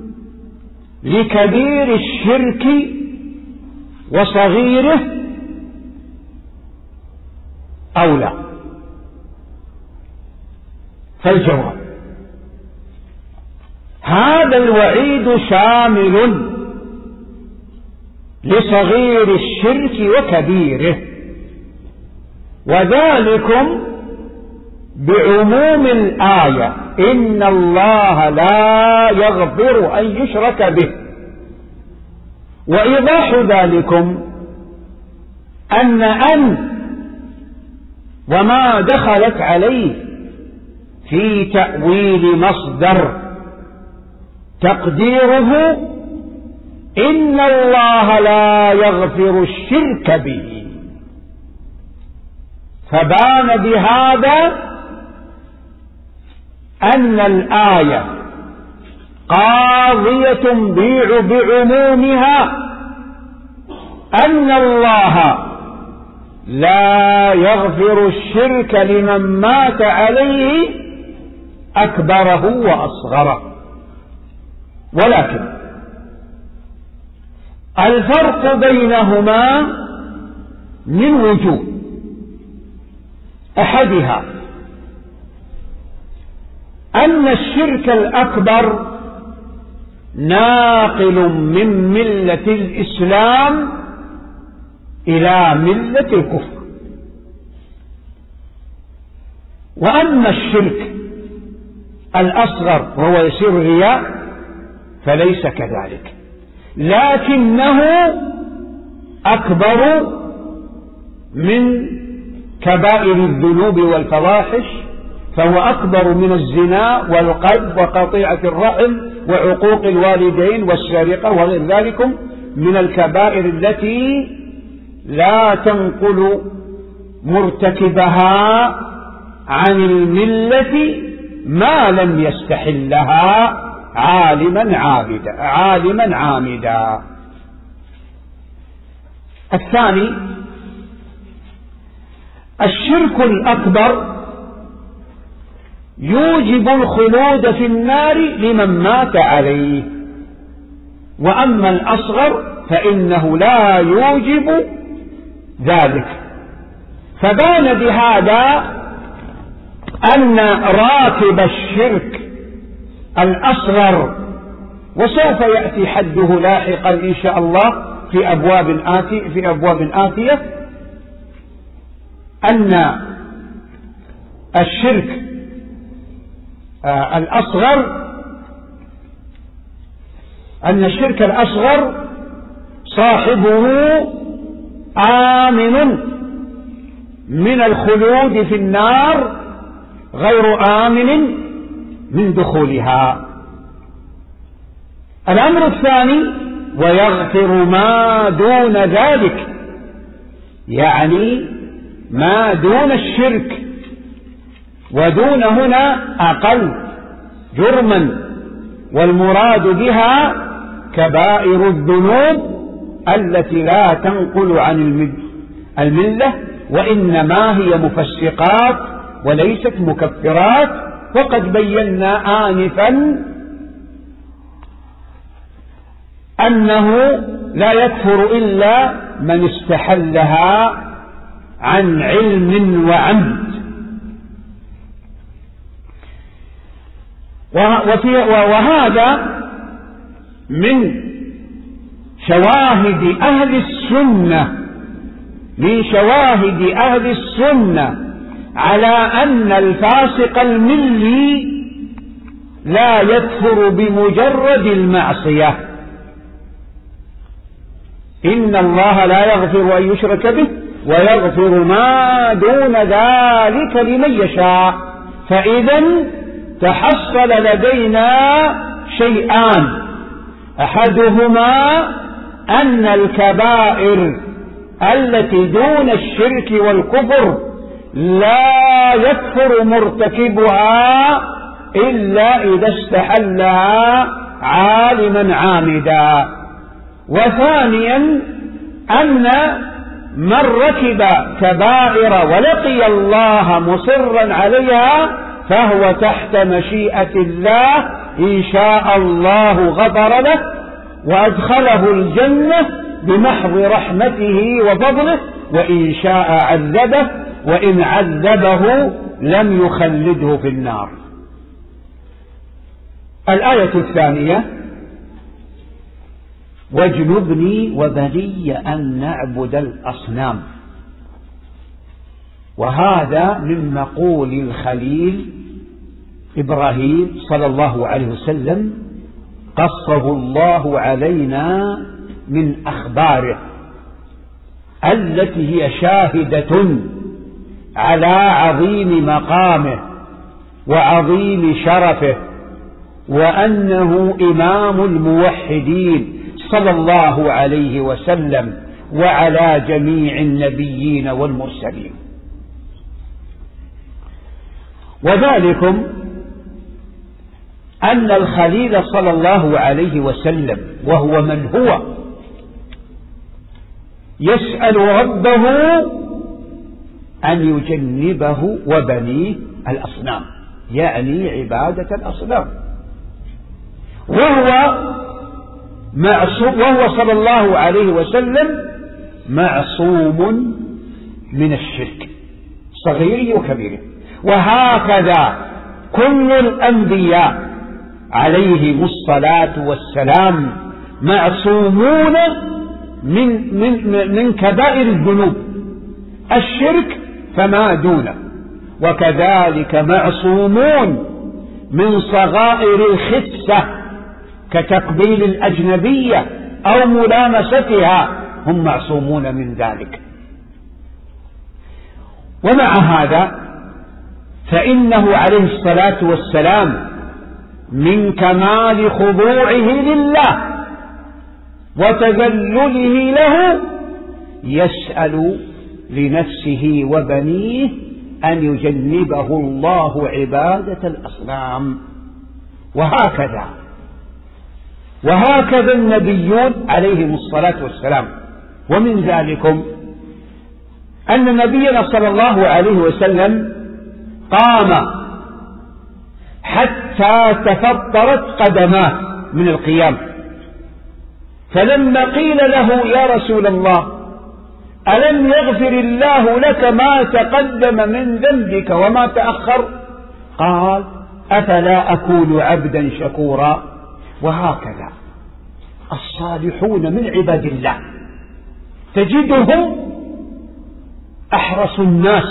لكبير الشرك وصغيره أو لا؟ فالجواب: هذا الوعيد شامل لصغير الشرك وكبيره، وذلكم بعموم الآية: إن الله لا يغفر أن يشرك به. وإيضاح ذلكم أن أن وما دخلت عليه في تأويل مصدر تقديره إن الله لا يغفر الشرك به، فبان بهذا أن الآية قاضية بعمومها أن الله لا يغفر الشرك لمن مات عليه أكبره وأصغره. ولكن الفرق بينهما من وجوه: أحدها أن الشرك الأكبر ناقل من ملة الإسلام إلى ملة الكفر، وأما الشرك الأصغر وهو يسير الرياء فليس كذلك، لكنه أكبر من كبائر الذنوب والفواحش، فهو أكبر من الزنا والقذف وقطيعة الرحم وعقوق الوالدين والسرقة وغير ذلك من الكبائر التي لا تنقل مرتكبها عن الملة ما لم يستحلها عالما عابدا عالما عامدا. الثاني: الشرك الأكبر يوجب الخلود في النار لمن مات عليه، وأما الأصغر فإنه لا يوجب ذلك. فبان بهذا أن راكب الشرك الأصغر، وسوف يأتي حده لاحقا إن شاء الله في أبواب آتي في أبواب آتية، أن الشرك آه الأصغر أن الشرك الأصغر صاحبه آمن من الخلود في النار غير آمن من دخولها. الأمر الثاني: ويغفر ما دون ذلك يعني ما دون الشرك، ودون هنا أقل جرما، والمراد بها كبائر الذنوب التي لا تنقل عن الملة، وإنما هي مفسقات وليست مكفرات. وقد بينا آنفا أنه لا يكفر إلا من استحلها عن علم وعمد. وهذا من شواهد أهل السنة من شواهد أهل السنة على أن الفاسق الملي لا يكفر بمجرد المعصية. إن الله لا يغفر أن يشرك به ويغفر ما دون ذلك لمن يشاء. فإذا تحصل لدينا شيئان: أحدهما أن الكبائر التي دون الشرك والكفر لا يكفر مرتكبها إلا إذا استحلها عالما عامدا. وثانيا أن من ركب كبائر ولقي الله مصرا عليها فهو تحت مشيئة الله، إن شاء الله غفر له وأدخله الجنة بمحض رحمته وفضله، وإن شاء عذبه، وإن عذبه لم يخلده في النار. الآية الثانية: واجنبني وبني أن نعبد الأصنام. وهذا من مقول الخليل إبراهيم صلى الله عليه وسلم قصه الله علينا من أخباره التي هي شاهدة على عظيم مقامه وعظيم شرفه، وأنه إمام الموحدين صلى الله عليه وسلم وعلى جميع النبيين والمرسلين. وذلكم أن الخليل صلى الله عليه وسلم وهو من هو يسأل ربه أن يجنبه وبنيه الأصنام، يعني عبادة الأصنام، وهو معصوم، وهو صلى الله عليه وسلم معصوم من الشرك صغيره وكبيره. وهكذا كل الأنبياء عليهم الصلاة والسلام معصومون من, من, من كبائر الذنوب، الشرك فما دونه، وكذلك معصومون من صغائر الخسة كتقبيل الأجنبية أو ملامستها، هم معصومون من ذلك. ومع هذا فإنه عليه الصلاة والسلام من كمال خضوعه لله وتذلله له يسأل لنفسه وبنيه أن يجنبه الله عبادة الأصنام. وهكذا وهكذا النبيون عليهم الصلاة والسلام. ومن ذلكم أن نبينا صلى الله عليه وسلم قام حتى تفطرت قدماه من القيام، فلما قيل له: يا رسول الله، ألم يغفر الله لك ما تقدم من ذنبك وما تأخر؟ قال: أفلا أكون عبدا شكورا. وهكذا الصالحون من عباد الله تجدهم أحرص الناس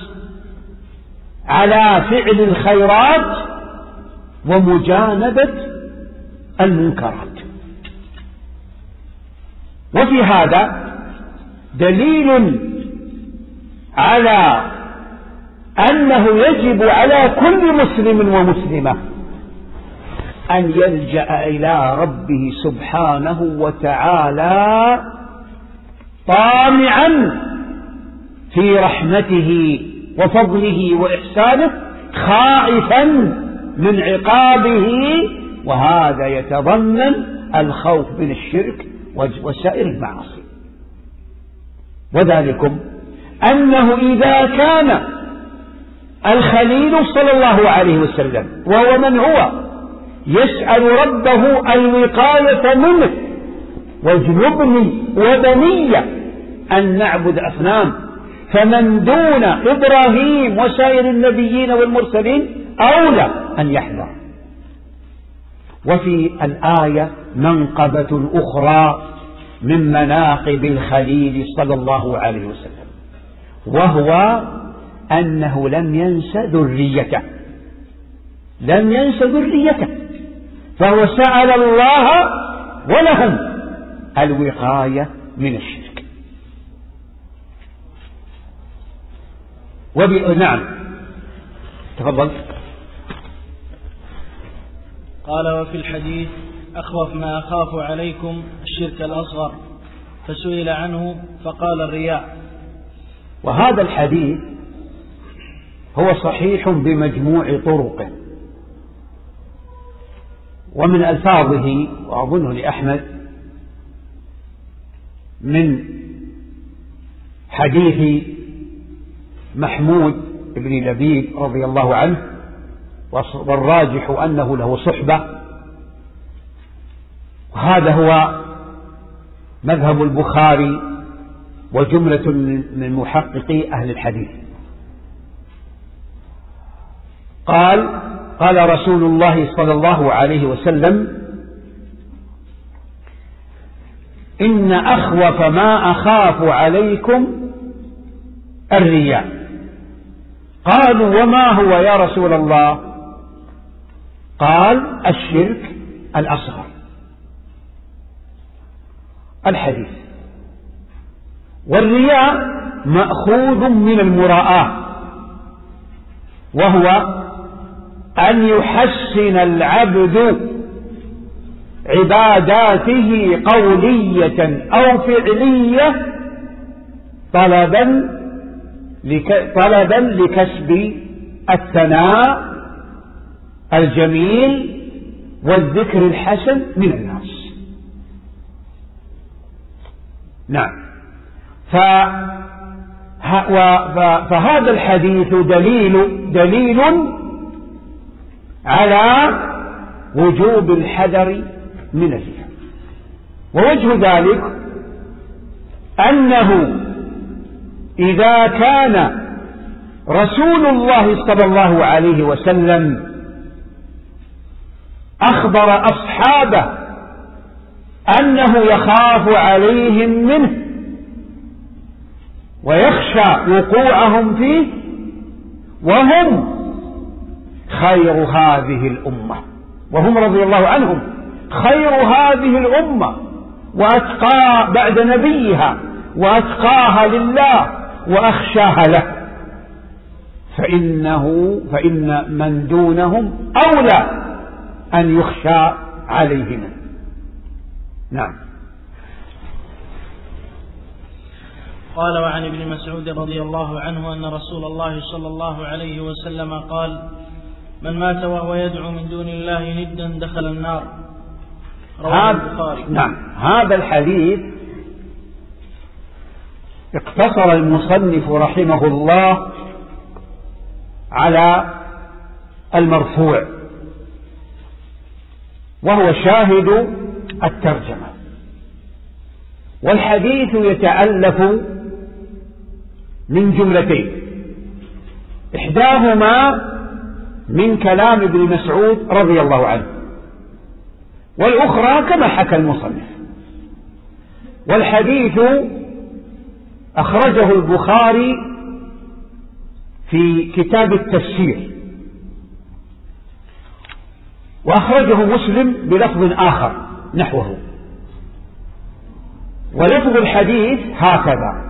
على فعل الخيرات ومجانبة المنكرات. وفي هذا دليل على أنه يجب على كل مسلم ومسلمة أن يلجأ إلى ربه سبحانه وتعالى طامعا في رحمته وفضله وإحسانه خائفا من عقابه، وهذا يتضمن الخوف من الشرك وسائر المعاصي. وذلكم أنه إذا كان الخليل صلى الله عليه وسلم وهو من هو يسأل ربه الوقاية منه واجنبني وبني أن نعبد أصنام، فمن دون إبراهيم وسائر النبيين والمرسلين أولى أن يحذر. وفي الآية منقبة أخرى من مناقب الخليل صلى الله عليه وسلم، وهو أنه لم ينس ذريته، لم ينس ذريته، فهو سأل الله ولهم الوقاية من الشرك. وب... نعم تفضل. قال: وفي الحديث: أخوف ما أخاف عليكم الشرك الأصغر، فسئل عنه فقال: الرياء. وهذا الحديث هو صحيح بمجموع طرقه، ومن ألفاظه وأظنه لأحمد من حديث محمود بن لبيد رضي الله عنه، والراجح أنه له صحبة، وهذا هو مذهب البخاري وجملة من محققي أهل الحديث. قال: قال رسول الله صلى الله عليه وسلم: إن أخوف ما أخاف عليكم الرياء. قالوا: وما هو يا رسول الله؟ قال: الشرك الأصغر. الحديث. والرياء مأخوذ من المراءة، وهو أن يحسن العبد عباداته قولية أو فعلية طلبا لك طلبا لكسب الثناء الجميل والذكر الحسن من الناس. نعم. فهذا الحديث دليل دليل على وجوب الحذر من الرياء. ووجه ذلك أنه إذا كان رسول الله صلى الله عليه وسلم أخبر أصحابه أنه يخاف عليهم منه ويخشى وقوعهم فيه، وهم خير هذه الأمة، وهم رضي الله عنهم خير هذه الأمة وأتقى بعد نبيها وأتقاها لله وأخشاها له، فإنه فإن من دونهم أولى أن يخشى عليهم. نعم. قال: وعن ابن مسعود رضي الله عنه أن رسول الله صلى الله عليه وسلم قال: من مات وهو يدعو من دون الله ندا دخل النار. رواه البخاري. نعم. هذا الحديث اقتصر المصنف رحمه الله على المرفوع، وهو شاهد الترجمة. والحديث يتألف من جملتين، إحداهما من كلام ابن مسعود رضي الله عنه، والأخرى كما حكى المصنف. والحديث أخرجه البخاري في كتاب التفسير، وأخرجه مسلم بلفظ آخر نحوه، ولفظ الحديث هكذا: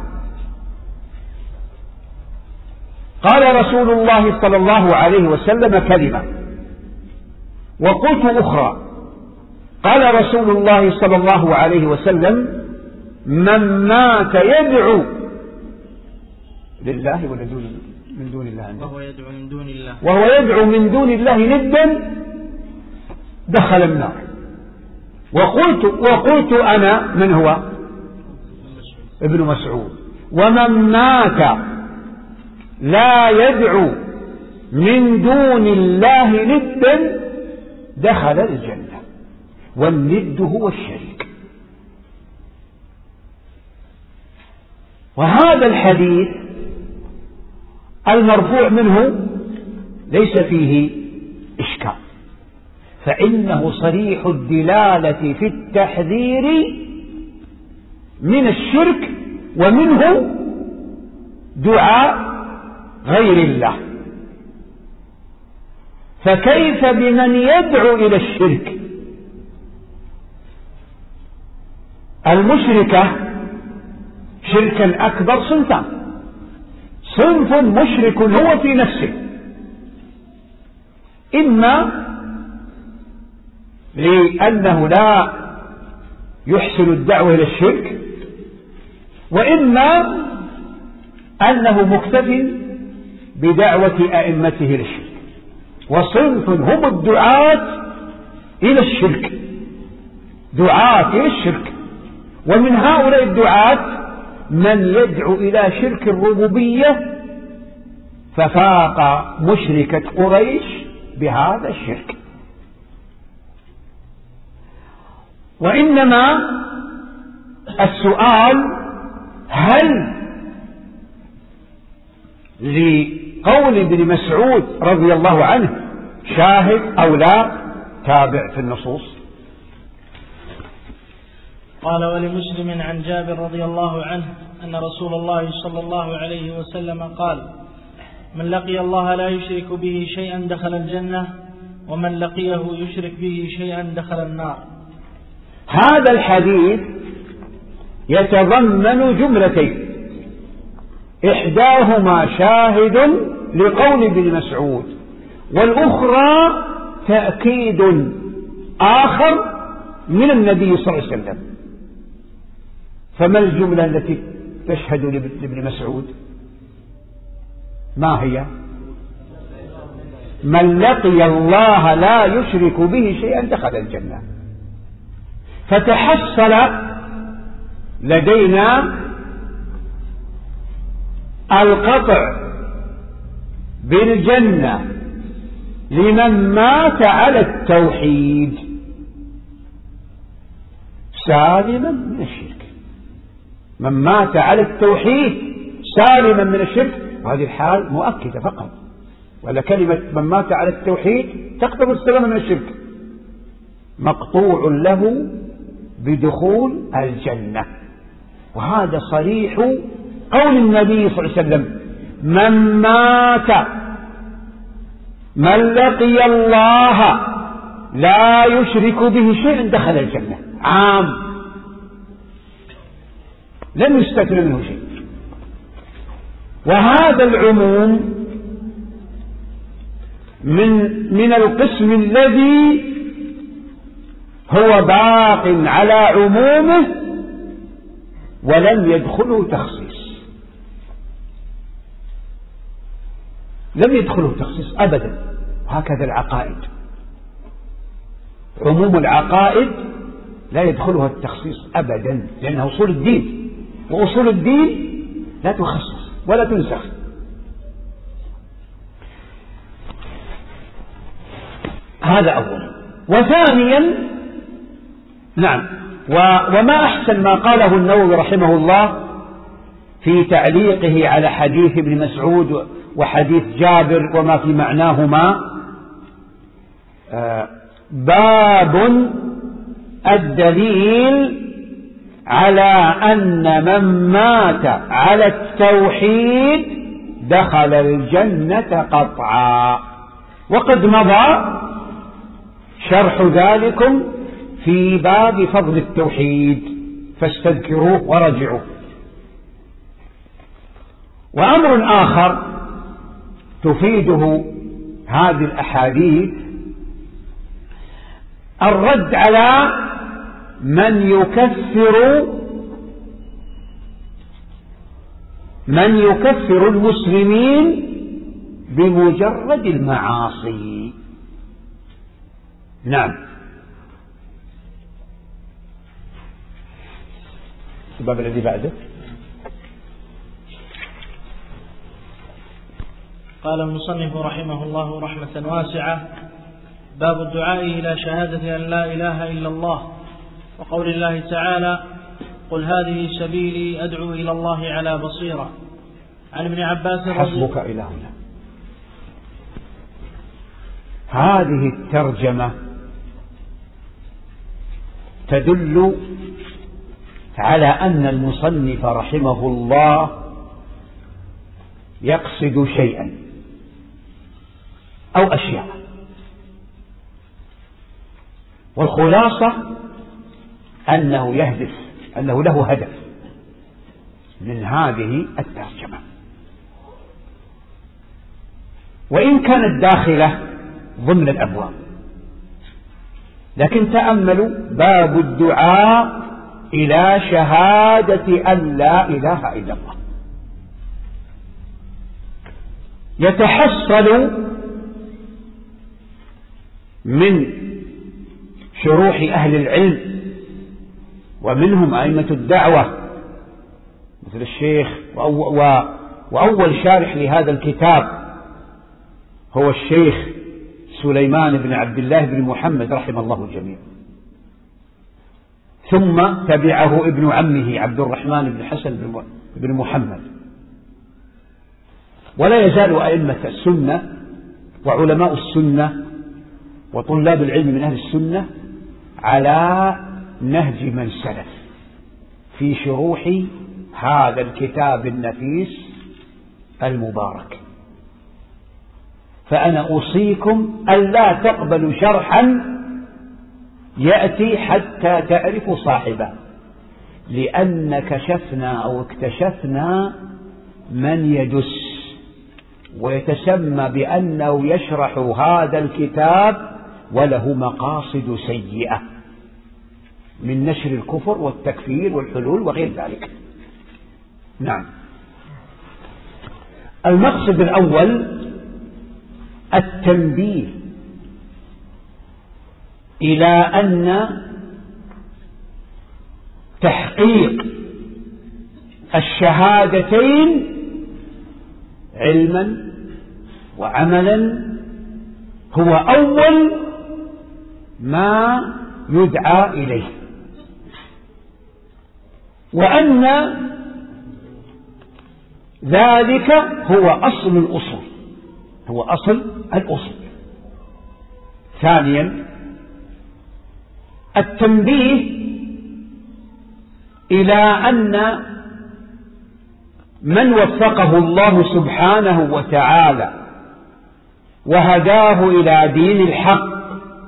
قال رسول الله صلى الله عليه وسلم كلمة، وقلت أخرى: قال رسول الله صلى الله عليه وسلم: من مات يدعو لله ولا دون من دون الله عنده. وهو يدعو من دون الله وهو يدعو من دون الله ندا دخل النار. وقلت وقلت أنا من هو ابن مسعود ومن مات لا يدعو من دون الله ندا دخل الجنة. والند هو الشرك. وهذا الحديث المرفوع منه ليس فيه إشكال، فإنه صريح الدلالة في التحذير من الشرك ومنه دعاء غير الله. فكيف بمن يدعو إلى الشرك؟ المشركة شركا أكبر صنفان: صنف مشرك هو في نفسه، إما لأنه لا يحسن الدعوة إلى الشرك، وإما أنه مكتف بدعوة أئمته للشرك. وصنف هم الدعاة إلى الشرك، دعاة إلى الشرك. ومن هؤلاء الدعاة من يدعو إلى شرك الربوبية ففاق مشركة قريش بهذا الشرك. وإنما السؤال: هل لقول ابن مسعود رضي الله عنه شاهد أو لا؟ تابع في النصوص. قال: ولمسلم عن جابر رضي الله عنه أن رسول الله صلى الله عليه وسلم قال: من لقي الله لا يشرك به شيئا دخل الجنة، ومن لقيه يشرك به شيئا دخل النار. هذا الحديث يتضمن جملتين: إحداهما شاهد لقول ابن مسعود، والأخرى تأكيد آخر من النبي صلى الله عليه وسلم. فما الجملة التي تشهد لابن مسعود؟ ما هي؟ من لقي الله لا يشرك به شيئا دخل الجنة. فتحصل لدينا القطع بالجنة لمن مات على التوحيد سالما من الشرك. من مات على التوحيد سالما من الشرك، وهذه الحال مؤكدة فقط، ولا كلمة من مات على التوحيد تقتضي السلامة من الشرك. مقطوع له بدخول الجنة. وهذا صريح قول النبي صلى الله عليه وسلم: من مات من لقي الله لا يشرك به شيئا دخل الجنة. عام، لم يستثنى منه شيء. وهذا العموم من من القسم الذي هو باق على عمومه ولم يدخله تخصيص. لم يدخله تخصيص أبدا. هكذا العقائد، عموم العقائد لا يدخلها التخصيص أبدا، لأنها أصول الدين، وأصول الدين لا تخصص ولا تنسخ. هذا أولا. وثانيا، نعم، وما أحسن ما قاله النووي رحمه الله في تعليقه على حديث ابن مسعود وحديث جابر وما في معناهما: باب الدليل على أن من مات على التوحيد دخل الجنة قطعا. وقد مضى شرح ذلكم في باب فضل التوحيد، فاستذكروه ورجعوه. وأمر آخر تفيده هذه الأحاديث: الرد على من يكفر من يكفر المسلمين بمجرد المعاصي. نعم. الباب الذي بعده قال المصنف رحمه الله رحمة واسعة: باب الدعاء إلى شهادة أن لا إله إلا الله، وقول الله تعالى: قل هذه سبيلي أدعو إلى الله على بصيرة. عن ابن عباس حسبك إلى هنا. هذه الترجمة تدل على أن المصنف رحمه الله يقصد شيئا أو أشياء، والخلاصة أنه يهدف أنه له هدف من هذه الترجمة، وإن كانت داخلة ضمن الأبواب. لكن تأملوا: باب الدعاء إلى شهادة أن لا إله إلا الله. يتحصل من شروح أهل العلم ومنهم أئمة الدعوة مثل الشيخ، وأول شارح لهذا الكتاب هو الشيخ سليمان بن عبد الله بن محمد رحمه الله الجميع، ثم تبعه ابن عمه عبد الرحمن بن حسن بن محمد. ولا يزال أئمة السنة وعلماء السنة وطلاب العلم من أهل السنة على نهج من سلف في شروح هذا الكتاب النفيس المبارك. فأنا أوصيكم ألا تقبلوا شرحا يأتي حتى تعرفوا صاحبه، لأن كشفنا أو اكتشفنا من يدس ويتسمى بأنه يشرح هذا الكتاب وله مقاصد سيئة من نشر الكفر والتكفير والحلول وغير ذلك. نعم. المقصد الأول التنبيه إلى أن تحقيق الشهادتين علما وعملا هو أول ما يدعى إليه، وأن ذلك هو أصل الأصول، هو أصل الأصول. ثانيا التنبيه إلى أن من وفقه الله سبحانه وتعالى وهداه إلى دين الحق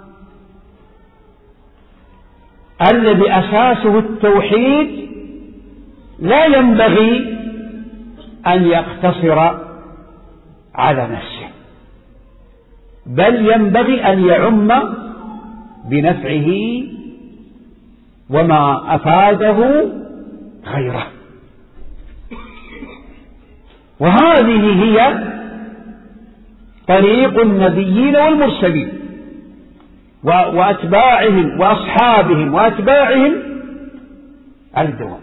الذي أساسه التوحيد لا ينبغي أن يقتصر على نفسه، بل ينبغي أن يعم بنفعه وما أفاده غيره. وهذه هي طريق النبيين والمرسلين وأتباعهم وأصحابهم وأتباعهم على الدوام.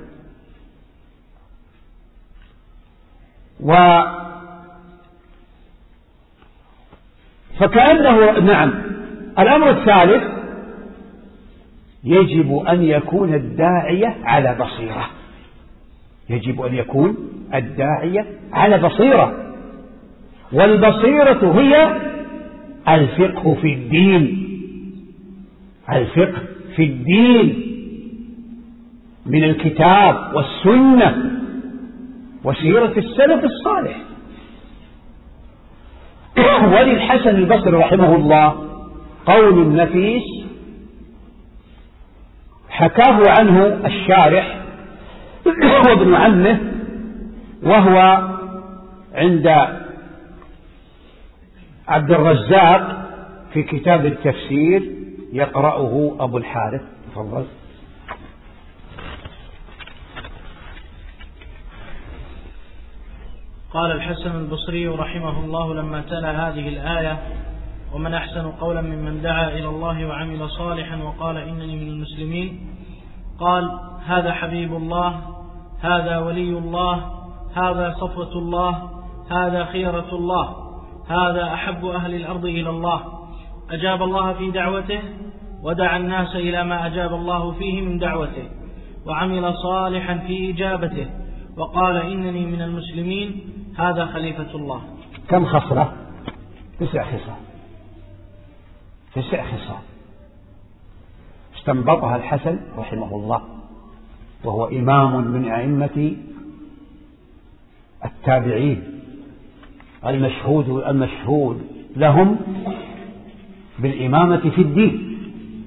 و فكأنه نعم. الأمر الثالث يجب أن يكون الداعية على بصيرة، يجب أن يكون الداعية على بصيرة، والبصيرة هي الفقه في الدين، الفقه في الدين من الكتاب والسنة وسيرة السلف الصالح. وللحسن البصري رحمه الله قول نفيس حكاه عنه الشارح وابن عمه، وهو عند عبد الرزاق في كتاب التفسير يقرأه أبو الحارث. تفضل. قال الحسن البصري رحمه الله لما تلا هذه الآية: ومن أحسن قولا ممن دعا إلى الله وعمل صالحا وقال إنني من المسلمين، قال: هذا حبيب الله، هذا ولي الله، هذا صفوة الله، هذا خيرة الله، هذا أحب أهل الأرض إلى الله، أجاب الله في دعوته ودعا الناس إلى ما أجاب الله فيه من دعوته، وعمل صالحا في إجابته، وقال إنني من المسلمين، هذا خليفة الله. كم خصلة؟ تسع خصال. تسع خصال استنبطها الحسن رحمه الله، وهو إمام من أئمة التابعين المشهود المشهود لهم بالإمامة في الدين.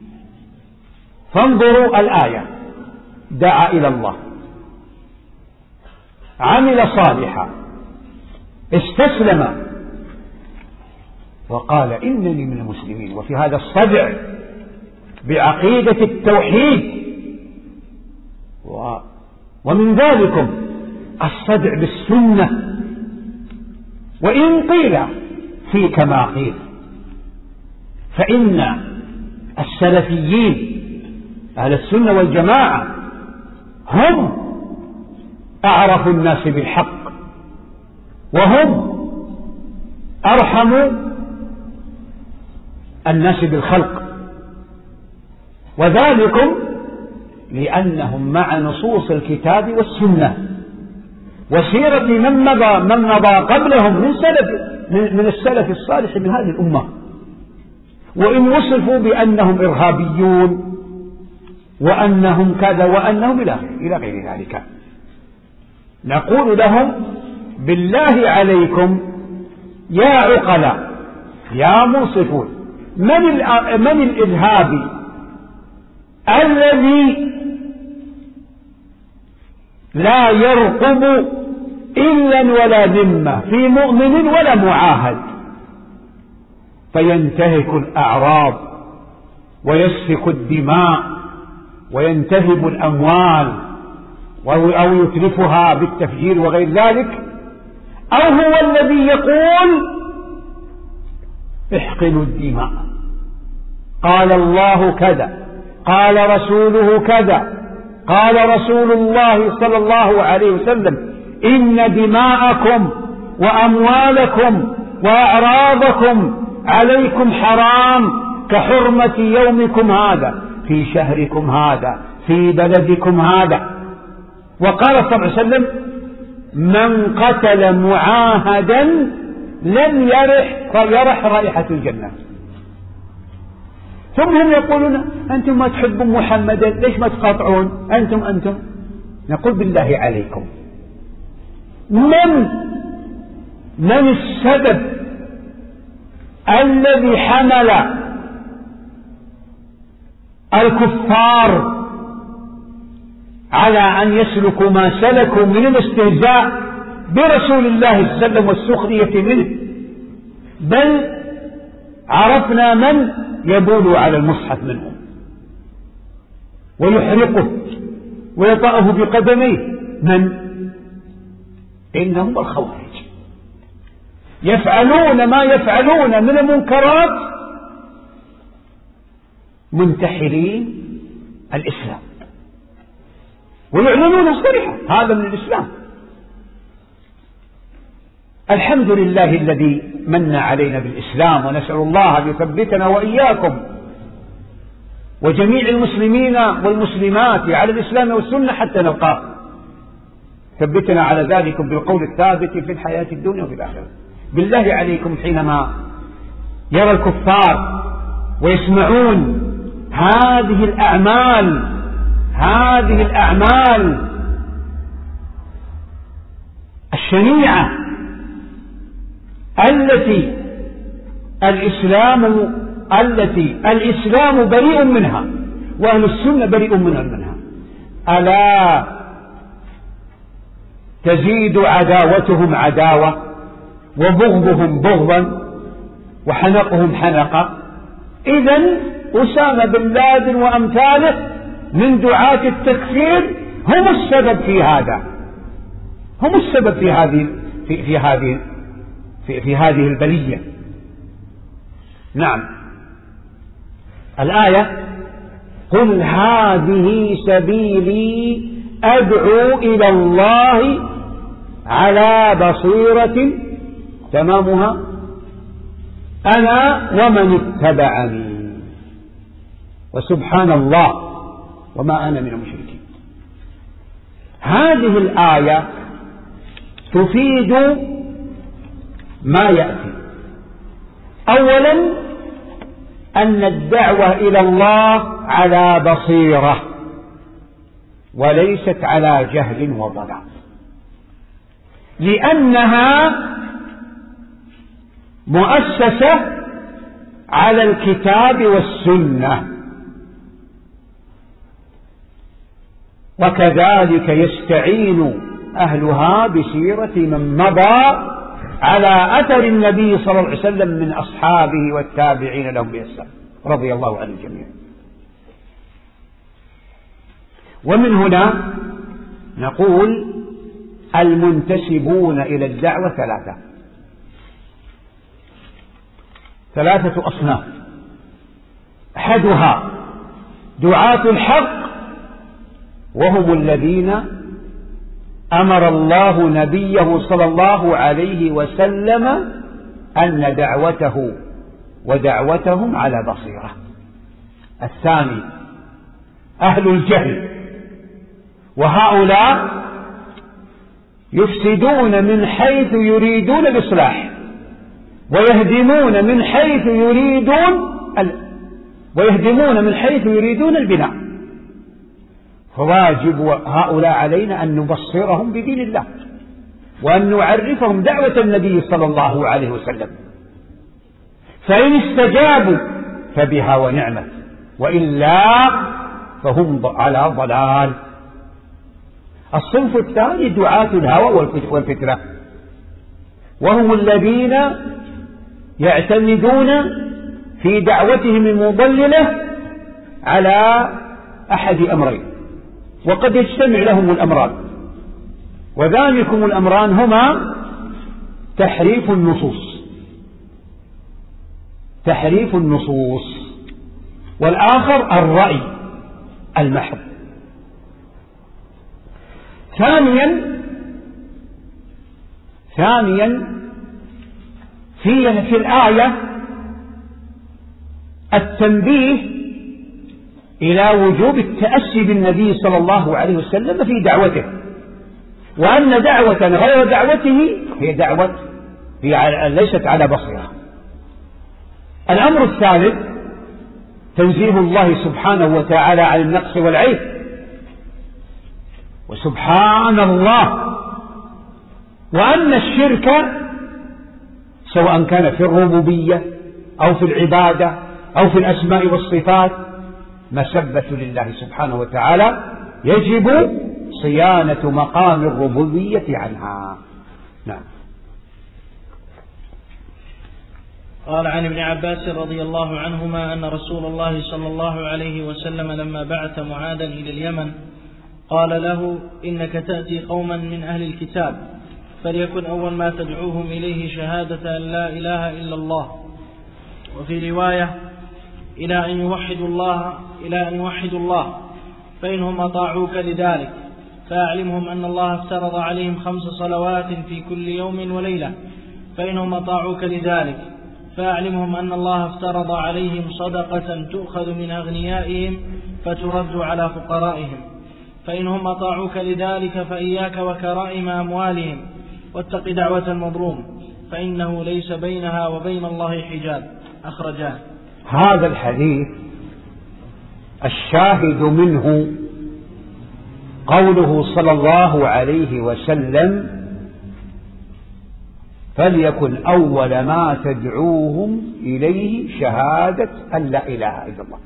فانظروا الآية: دعا إلى الله، عمل صالحا، استسلم، وقال إنني من المسلمين. وفي هذا الصدع بعقيدة التوحيد، ومن ذلكم الصدع بالسنة، وإن قيل في كما قيل، فإن السلفيين أهل السنة والجماعة هم أعرف الناس بالحق، وهم أرحم الناس بالخلق، وذلكم لأنهم مع نصوص الكتاب والسنة وسيرة من مضى من مضى قبلهم من سلف من السلف الصالح من هذه الأمة. وإن وصفوا بأنهم إرهابيون وأنهم كذا وأنهم إلى غير ذلك، نقول لهم: بالله عليكم يا عقلاء يا منصفون، من من الإرهابي الذي لا يرقب إلا ولا ذمة في مؤمن ولا معاهد، فينتهك الأعراض ويسفك الدماء وينتهب الأموال أو يتلفها بالتفجير وغير ذلك؟ أو هو الذي يقول: احقنوا الدماء، قال الله كذا، قال رسوله كذا، قال رسول الله صلى الله عليه وسلم: إن دماءكم وأموالكم وأعراضكم عليكم حرام كحرمة يومكم هذا في شهركم هذا في بلدكم هذا. وقال صلى الله عليه وسلم: من قتل معاهدا لم يرح يرح رائحة الجنة. ثم هم يقولون: أنتم ما تحبون محمدا، ليش ما تقاطعون؟ أنتم أنتم نقول: بالله عليكم، من من السبب الذي حمل الكفار على أن يسلكوا ما سلكوا من الاستهزاء برسول الله صلى الله عليه وسلم والسخرية منه؟ بل عرفنا من يبول على المصحف منهم ويحرقه ويطأه بقدميه. من؟ إنهم الخوارج، يفعلون ما يفعلون من المنكرات منتحلين الإسلام ويعلنون صريحا هذا من الإسلام. الحمد لله الذي من علينا بالإسلام، ونسأل الله أن يثبتنا وإياكم وجميع المسلمين والمسلمات على الإسلام والسنة حتى نلقاه. ثبتنا على ذلك بالقول الثابت في الحياة الدنيا وفي الآخرة. بالله عليكم، حينما يرى الكفار ويسمعون هذه الأعمال هذه الأعمال الشنيعة التي الإسلام التي الإسلام بريء منها وأهل السنة بريء منها، ألا تزيد عداوتهم عداوة وبغضهم بغضا وحنقهم حنقا؟ إذن أسامة بن لادن وأمثاله من دعاة التكفير هم السبب في هذا، هم السبب في هذه في, في هذه في, في هذه البلية. نعم. الآية: قل هذه سبيلي أدعو إلى الله على بصيرة، تمامها أنا ومن اتبعني وسبحان الله وما أنا من المشركين. هذه الآية تفيد ما يأتي. أولا أن الدعوة إلى الله على بصيرة وليست على جهل وضلال، لأنها مؤسسة على الكتاب والسنة، وكذلك يستعين أهلها بسيرة من مضى على أثر النبي صلى الله عليه وسلم من أصحابه والتابعين لهم بإحسان رضي الله عن الجميع. ومن هنا نقول المنتسبون إلى الدعوة ثلاثة ثلاثة أصناف: أحدها دعاة الحق، وهم الذين أمر الله نبيه صلى الله عليه وسلم أن دعوته ودعوتهم على بصيرة. الثاني أهل الجهل، وهؤلاء يفسدون من حيث يريدون الإصلاح، ويهدمون من حيث يريدون ال... ويهدمون من حيث يريدون البناء. فواجب هؤلاء علينا أن نبصرهم بدين الله، وأن نعرفهم دعوة النبي صلى الله عليه وسلم، فإن استجابوا فبها ونعمت، وإلا فهم على ضلال. الصنف الثاني دعاة الهوى والفتنة، وهم الذين يعتمدون في دعوتهم المضللة على أحد أمرين، وقد يجتمع لهم الأمران، وذلكم الأمران هما تحريف النصوص تحريف النصوص والآخر الرأي المحض. ثانيا ثانيا في في الآية التنبيه إلى وجوب التأسي بالنبي صلى الله عليه وسلم في دعوته، وأن دعوة غير دعوته هي دعوة هي ليست على بصيرة. الأمر الثالث تنزيه الله سبحانه وتعالى عن النقص والعيب، وسبحان الله، وأن الشرك سواء كان في الربوبية أو في العبادة أو في الأسماء والصفات مسبة لله سبحانه وتعالى، يجب صيانة مقام الربوبية عنها. نعم. قال عن ابن عباس رضي الله عنهما أن رسول الله صلى الله عليه وسلم لما بعث معاذا إلى اليمن قال له: إنك تأتي قوما من أهل الكتاب، فليكن أول ما تدعوهم إليه شهادة أن لا إله إلا الله، وفي رواية إلى أن يوحدوا الله إلى أن يوحدوا الله، فإنهم أطاعوك لذلك فأعلمهم أن الله افترض عليهم خمس صلوات في كل يوم وليلة، فإنهم أطاعوك لذلك فأعلمهم أن الله افترض عليهم صدقة تؤخذ من أغنيائهم فترد على فقرائهم، فإنهم أطاعوك لذلك فإياك وكرائم أموالهم، واتق دعوة المظلوم فإنه ليس بينها وبين الله حجاب. أخرجاه. هذا الحديث الشاهد منه قوله صلى الله عليه وسلم: فليكن أول ما تدعوهم إليه شهادة أن لا إله إلا الله.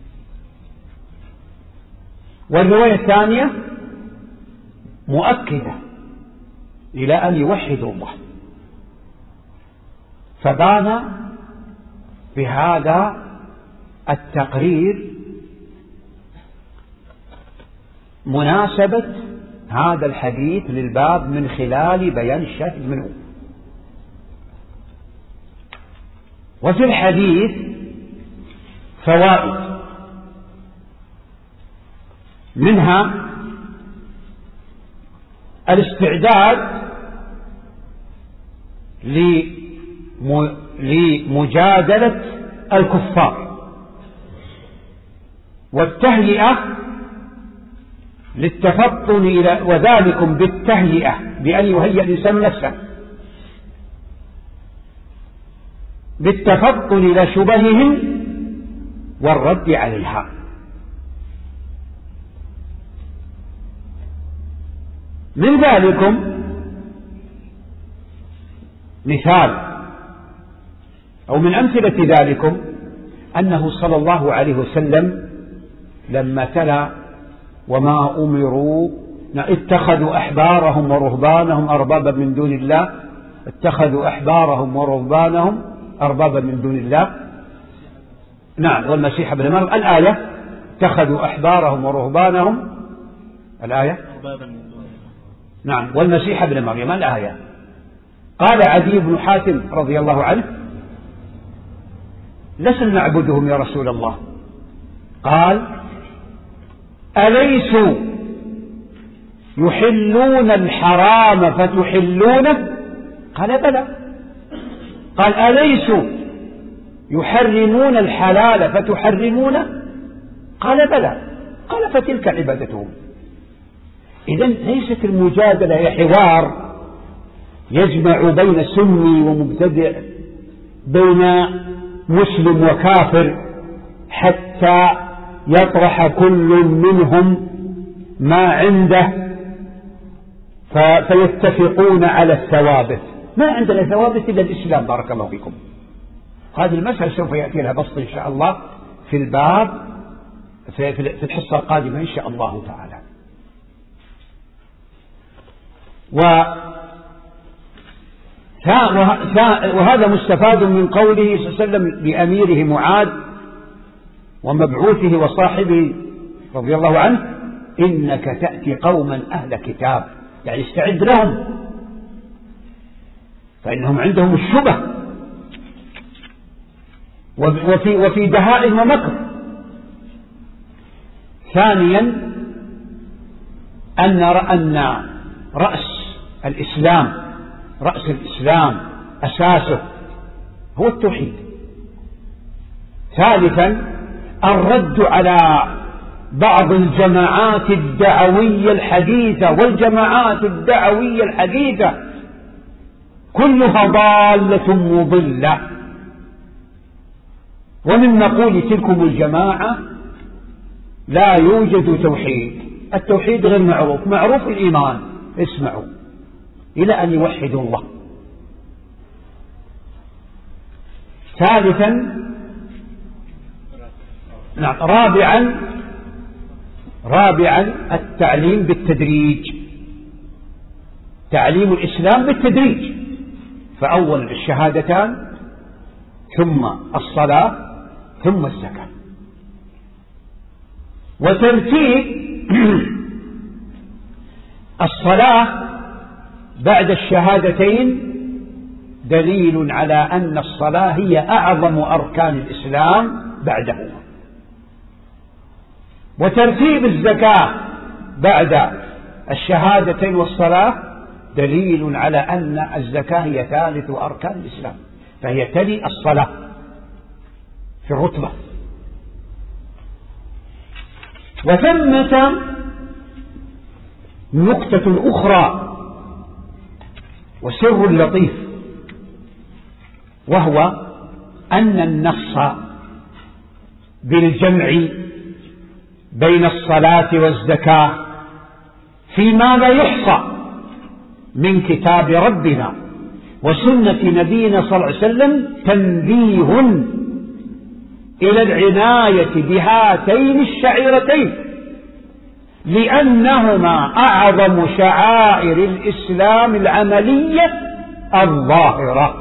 والرواية الثانية مؤكدة إلى أن يوحدوا الله، فبان بهذا التقرير مناسبة هذا الحديث للباب من خلال بيان الشاهد منه. وفي الحديث فوائد، منها الاستعداد لمجادلة الكفار، والتهيئة للتفطن إلى وذلكم بالتهيئة بأن يهيئ الإنسان نفسه بالتفطن إلى شبههم والرد عليها. من ذلكم مثال أو من أمثلة ذلكم أنه صلى الله عليه وسلم لما تلا وما أمروا اتخذوا أحبارهم ورهبانهم أربابا من دون الله اتخذوا أحبارهم ورهبانهم أربابا من دون الله، نعم، والمسيح ابن مريم، الآية اتخذوا أحبارهم ورهبانهم، الآية نعم، والمسيح ابن مريم، الآية. قال عدي بن حاتم رضي الله عنه: لسنا نعبدهم يا رسول الله. قال: أليسوا يحلون الحرام فتحلونه؟ قال: بلى. قال: أليسوا يحرمون الحلال فتحرمونه؟ قال: بلى. قال: فتلك عبادتهم. إذن ليست المجادلة هي حوار يجمع بين سني ومبتدع، بين مسلم وكافر، حتى يطرح كل منهم ما عنده فيتفقون على الثوابت. ما عندنا ثوابت إلا الإسلام، بارك الله فيكم. هذه المسألة سوف يأتي لها بسط إن شاء الله في الباب في الحصة القادمة إن شاء الله تعالى. وهذا مستفاد من قوله صلى الله عليه وسلم لأميره معاذ ومبعوثه وصاحبه رضي الله عنه: إنك تأتي قوما أهل كتاب، يعني استعد لهم فإنهم عندهم الشبه وفي, وفي دهاء ومكر. ثانيا أن أن رأس الإسلام رأس الإسلام أساسه هو التوحيد. ثالثا الرد على بعض الجماعات الدعوية الحديثة، والجماعات الدعوية الحديثة كلها ضالة مضلة، ومن نقول تلكم الجماعة لا يوجد توحيد. التوحيد غير معروف، معروف الإيمان، اسمعوا، إلى أن يوحدوا الله. ثالثا نعم رابعا رابعا التعليم بالتدريج، تعليم الإسلام بالتدريج، فأول الشهادتان ثم الصلاة ثم الزكاة. وترتيب الصلاة بعد الشهادتين دليل على أن الصلاة هي أعظم أركان الإسلام بعده. وترتيب الزكاة بعد الشهادتين والصلاة دليل على أن الزكاة هي ثالث أركان الإسلام، فهي تلي الصلاة في الرتبة. وثمة نقطة أخرى وسر لطيف، وهو أن النص بالجمع بين الصلاة والزكاة فيما لا يحصى من كتاب ربنا وسنة نبينا صلى الله عليه وسلم تنبيه إلى العناية بهاتين الشعيرتين، لأنهما أعظم شعائر الإسلام العملية الظاهرة.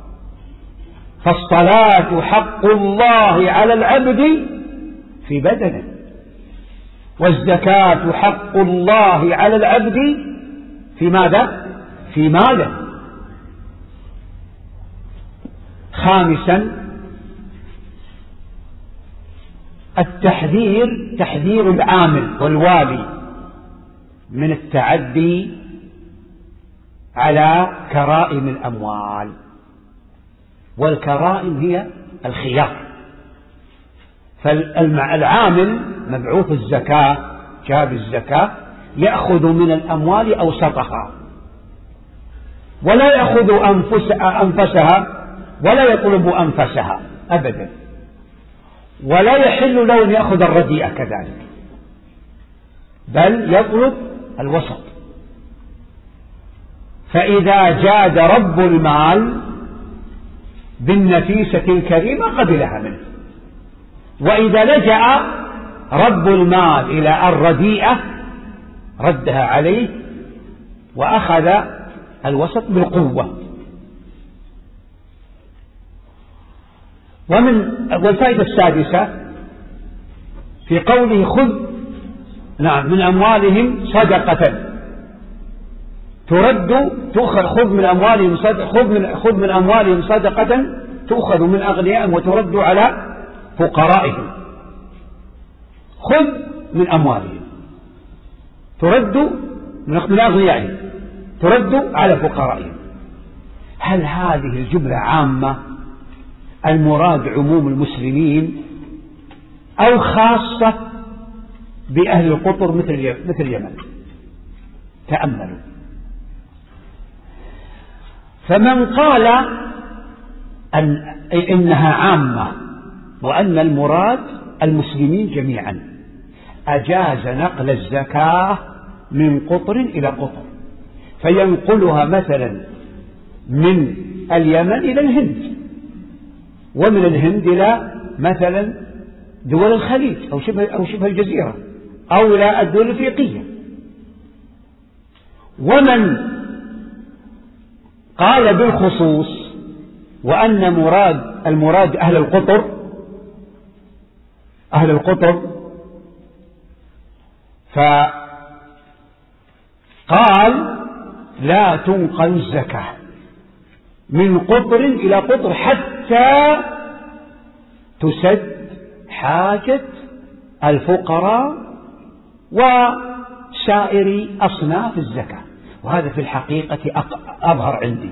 فالصلاة حق الله على العبد في بدنه، والزكاة حق الله على العبد في ماذا؟ في ماله. خامسا التحذير تحذير العامل والوالي من التعدي على كرائم الأموال، والكرائم هي الخيار. فالعامل مبعوث الزكاة جاب الزكاة يأخذ من الأموال أوسطها، ولا يأخذ أنفس أنفسها ولا يطلب أنفسها أبدا، ولا يحل له أن يأخذ الرديئة كذلك، بل يطلب الوسط. فإذا جاد رب المال بالنفيسة الكريمة قبلها منه، وإذا لجأ رب المال إلى الرديئة ردها عليه وأخذ الوسط بالقوة. ومن والفائدة السادسة في قوله خذ نعم من أموالهم صدقة ترد تؤخذ خذ من أموالهم صدقة خذ من خذ من أموالهم صدقة تؤخذ من أغنيائهم وترد على فقرائهم. خذ من أموالهم ترد من أغنيائهم ترد على فقرائهم. هل هذه الجملة عامة المراد عموم المسلمين أو خاصة بأهل القطر مثل مثل اليمن؟ تأملوا. فمن قال أن إنها عامة وأن المراد المسلمين جميعا أجاز نقل الزكاة من قطر إلى قطر، فينقلها مثلا من اليمن إلى الهند، ومن الهند إلى مثلا دول الخليج أو شبه أو شبه الجزيرة أو إلى الدول الأفريقية. ومن قال بالخصوص وأن مراد المراد أهل القطر أهل القطر فقال لا تنقل الزكاة من قطر إلى قطر حتى تسد حاجة الفقراء وسائر أصناف الزكاة. وهذا في الحقيقة أظهر عندي،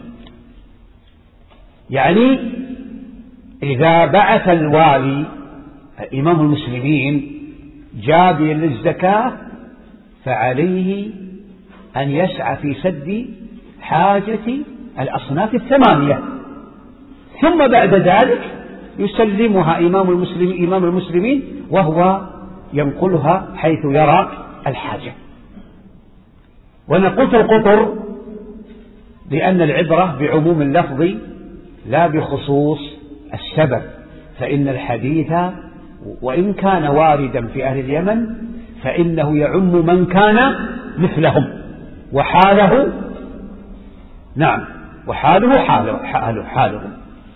يعني إذا بعث الوالي إمام المسلمين جابيا للزكاة فعليه أن يسعى في سد حاجة الأصناف الثمانية، ثم بعد ذلك يسلمها إمام المسلمين إمام المسلمين وهو ينقلها حيث يرى الحاجة. ونقول القطر لأن العبرة بعموم اللفظ لا بخصوص السبب، فإن الحديث وإن كان واردا في أهل اليمن فإنه يعم من كان مثلهم وحاله نعم وحاله حاله حاله حالهم.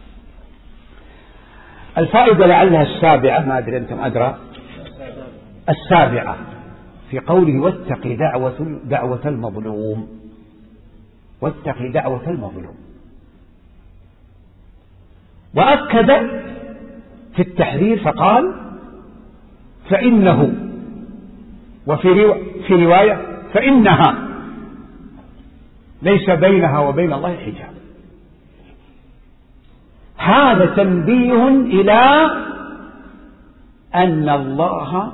الفائدة لعلها السابعة، ما أدري أنتم أدرى، السابعة في قوله واتق دعوة دعوة المظلوم، واتق دعوة المظلوم. وأكد في التحذير فقال فإنه، وفي رواية, في رواية فإنها ليس بينها وبين الله حجاب. هذا تنبيه إلى أن الله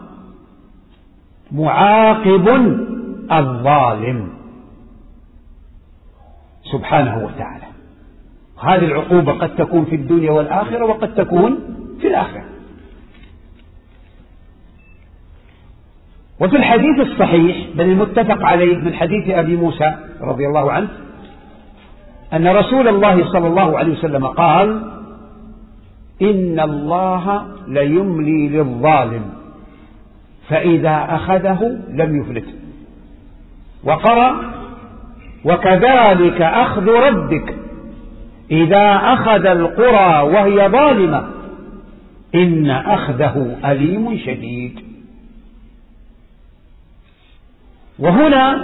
معاقب الظالم سبحانه وتعالى. هذه العقوبة قد تكون في الدنيا والآخرة وقد تكون في الآخرة. وفي الحديث الصحيح بل المتفق عليه من حديث أبي موسى رضي الله عنه أن رسول الله صلى الله عليه وسلم قال إن الله ليملي للظالم فإذا أخذه لم يفلته. وقرأ وكذلك أخذ ربك إذا أخذ القرى وهي ظالمة إن أخذه أليم شديد. وهنا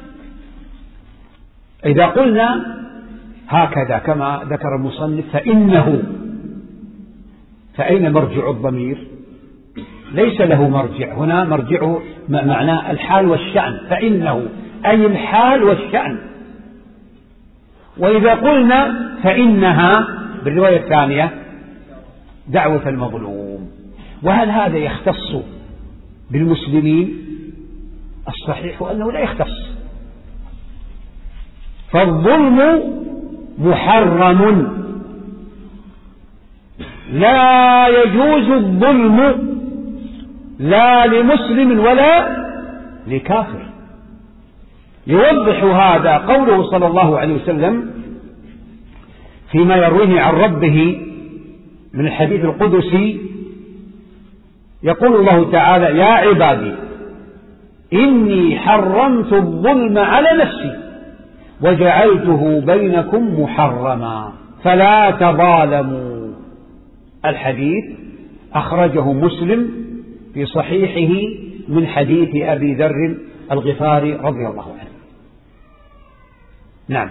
إذا قلنا هكذا كما ذكر المصنف فإنه، فأين مرجع الضمير؟ ليس له مرجع، هنا مرجعه معناه الحال والشأن، فإنه أي الحال والشأن. وإذا قلنا فإنها بالرواية الثانية دعوة المظلوم. وهل هذا يختص بالمسلمين؟ الصحيح أنه لا يختص، فالظلم محرم، لا يجوز الظلم لا لمسلم ولا لكافر. يوضح هذا قوله صلى الله عليه وسلم فيما يرويه عن ربه من الحديث القدسي، يقول الله تعالى: يا عبادي إني حرمت الظلم على نفسي وجعلته بينكم محرما فلا تظالموا. الحديث أخرجه مسلم في صحيحه من حديث أبي ذر الغفاري رضي الله عنه. نعم.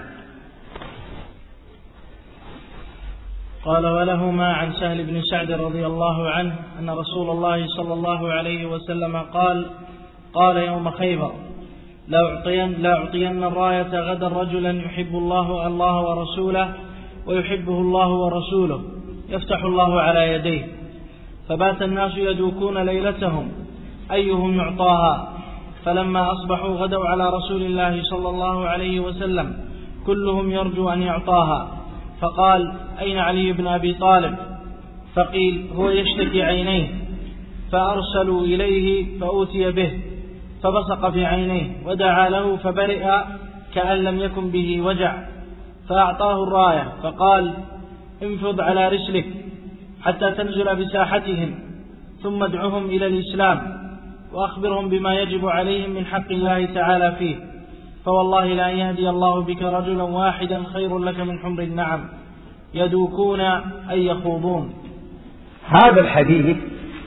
قال: ولهما عن سهل بن سعد رضي الله عنه أن رسول الله صلى الله عليه وسلم قال: قال يوم خيبر: لأعطين, لأعطين الراية غدا رجلا يحب الله الله ورسوله ويحبه الله ورسوله يفتح الله على يديه. فبات الناس يدوكون ليلتهم أيهم يعطاها، فلما أصبحوا غدوا على رسول الله صلى الله عليه وسلم كلهم يرجو أن يعطاها، فقال: أين علي بن أبي طالب؟ فقيل: هو يشتكي عينيه. فأرسلوا إليه فأوتي به فبصق في عينيه ودعا له فبرئ كأن لم يكن به وجع، فأعطاه الراية فقال: انفض على رسلك حتى تنزل بساحتهم، ثم ادعهم إلى الإسلام وأخبرهم بما يجب عليهم من حق الله تعالى فيه، فوالله لا يهدي الله بك رجلا واحدا خير لك من حمر النعم يدوكون أي يخوضون. هذا الحديث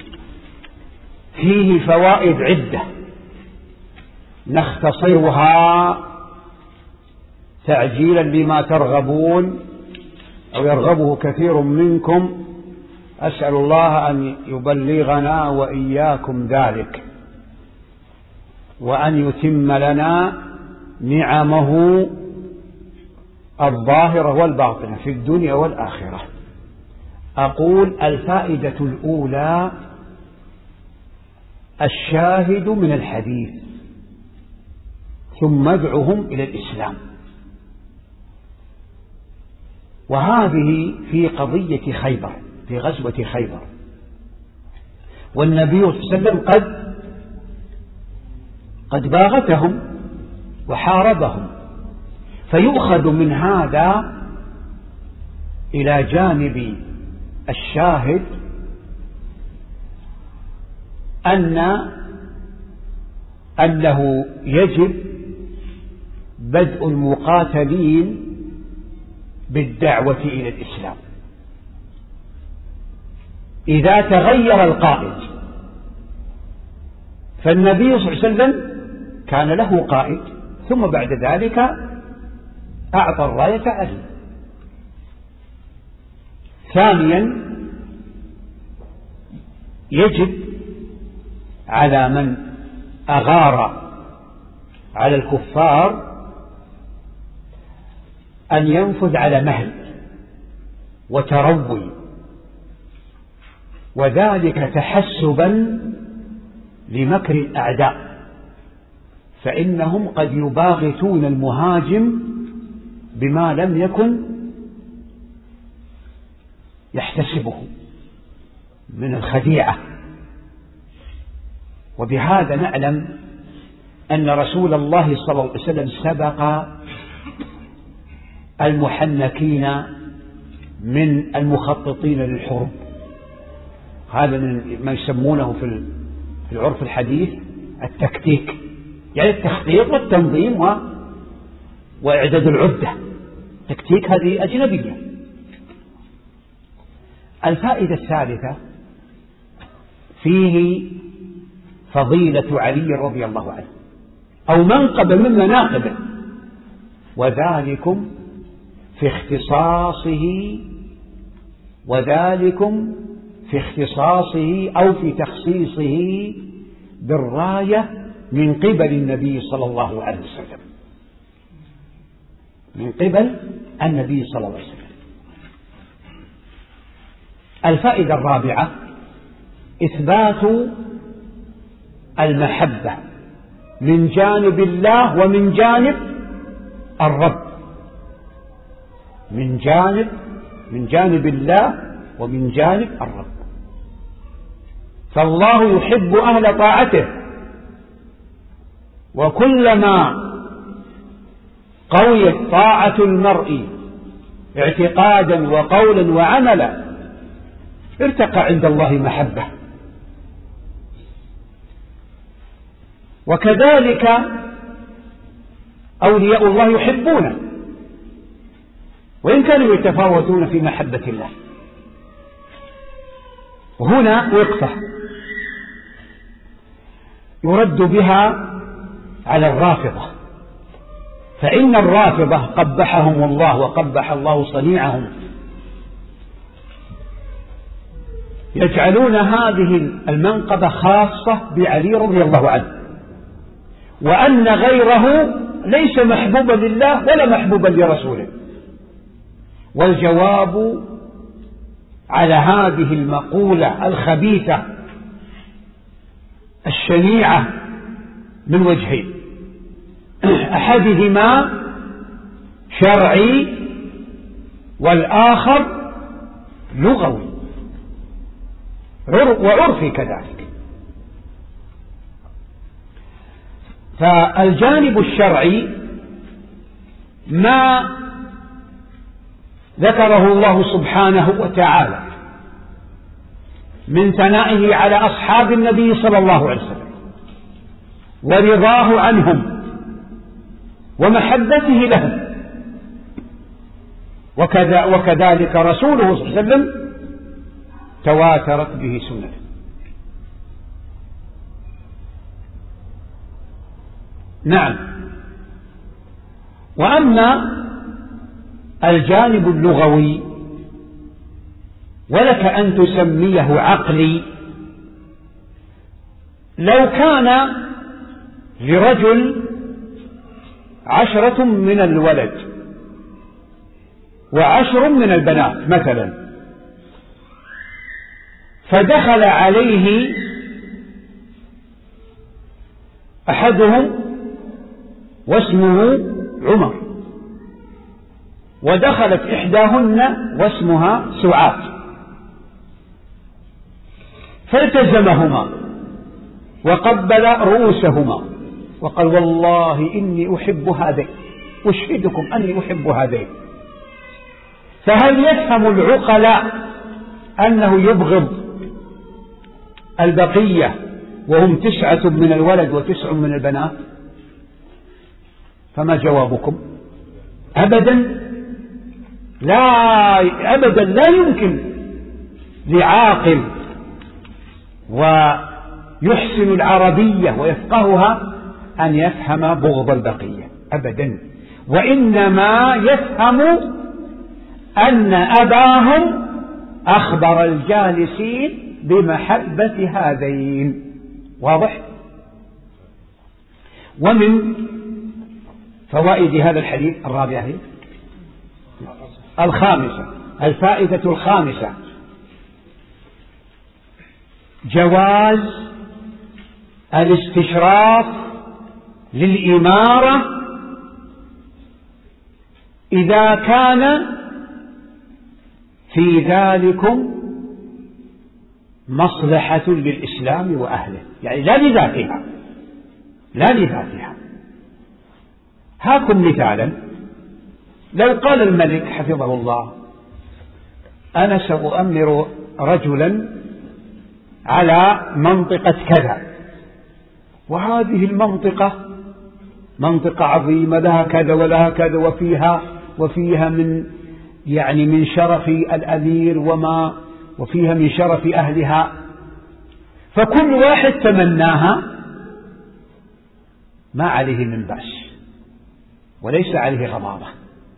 فيه فوائد عدة نختصرها تعجيلا لما ترغبون أو يرغبه كثير منكم. أسأل الله أن يبلغنا وإياكم ذلك، وأن يتم لنا نعمه الظاهرة والباطنة في الدنيا والآخرة. أقول: الفائدة الأولى الشاهد من الحديث، ثم ادعهم إلى الإسلام. وهذه في قضية خيبر، في غزوة خيبر، والنبي صلى الله عليه وسلم قد قد باغتهم وحاربهم، فيؤخذ من هذا إلى جانب الشاهد أن أنه يجب بدء المقاتلين بالدعوة إلى الإسلام. إذا تغير القائد، فالنبي صلى الله عليه وسلم كان له قائد، ثم بعد ذلك أعطى الراية عليه. ثانيا، يجب على من أغار على الكفار أن ينفذ على مهل وتروي، وذلك تحسبا لمكر الأعداء، فإنهم قد يباغتون المهاجم بما لم يكن يحتسبه من الخديعة. وبهذا نعلم أن رسول الله صلى الله عليه وسلم سبق المحنكين من المخططين للحروب. هذا من ما يسمونه في العرف الحديث التكتيك، يعني التخطيط والتنظيم و... وإعداد العدة. تكتيك هذه أجنبية. الفائدة الثالثة فيه فضيلة علي رضي الله عنه، أو منقب من مناقبه، وذلكم في اختصاصه وذلكم في اختصاصه أو في تخصيصه بالراية من قبل النبي صلى الله عليه وسلم، من قبل النبي صلى الله عليه وسلم. الفائدة الرابعة إثبات المحبة من جانب الله ومن جانب الرب، من جانب من جانب الله ومن جانب الرب. فالله يحب أهل طاعته، وكلما قويت طاعة المرء اعتقادا وقولا وعملا ارتقى عند الله محبة. وكذلك أولياء الله يحبونه وإن كانوا يتفاوتون في محبة الله. وهنا وقفة يرد بها على الرافضة، فإن الرافضة قبحهم الله وقبح الله صنيعهم، يجعلون هذه المنقبة خاصة بعلي رضي الله عنه، وأن غيره ليس محبوبا لله ولا محبوبا لرسوله. والجواب على هذه المقولة الخبيثة الشنيعة من وجهين: أحدهما شرعي والآخر لغوي وعرفي كذلك. فالجانب الشرعي ما ذكره الله سبحانه وتعالى من ثنائه على أصحاب النبي صلى الله عليه وسلم ورضاه عنهم ومحبته لهم، وكذا وكذلك رسوله صلى الله عليه وسلم تواترت به سنته. نعم. وأما الجانب اللغوي ولك أن تسميه عقلي، لو كان لرجل عشرة من الولد وعشر من البنات مثلا، فدخل عليه أحدهم واسمه عمر، ودخلت إحداهن واسمها سعاد، فالتزمهما وقبل رؤوسهما وقال: والله إني أحب هذين، أشهدكم أني أحب هذين. فهل يفهم العقلاء أنه يبغض البقية وهم تسعة من الولد وتسع من البنات؟ فما جوابكم؟ أبدا لا، أبدا لا يمكن لعاقل ويحسن العربية ويفقهها أن يفهم بغض البقية أبدا، وإنما يفهم أن أباهم أخبر الجالسين بمحبة هذين. واضح؟ ومن فوائد هذا الحديث الرابعة الخامسة، الفائدة الخامسة: جواز الاستشراف للإمارة إذا كان في ذلكم مصلحة للإسلام وأهله، يعني لا لذاتها، لا لذاتها. هاكم مثالا: لو قال الملك حفظه الله: أنا سأؤمر رجلا على منطقة كذا، وهذه المنطقة منطقة عظيمة لها كذا ولها كذا، وفيها وفيها من يعني من شرف الأمير وما وفيها من شرف أهلها، فكل واحد تمناها، ما عليه من بأس وليس عليه غضاضة،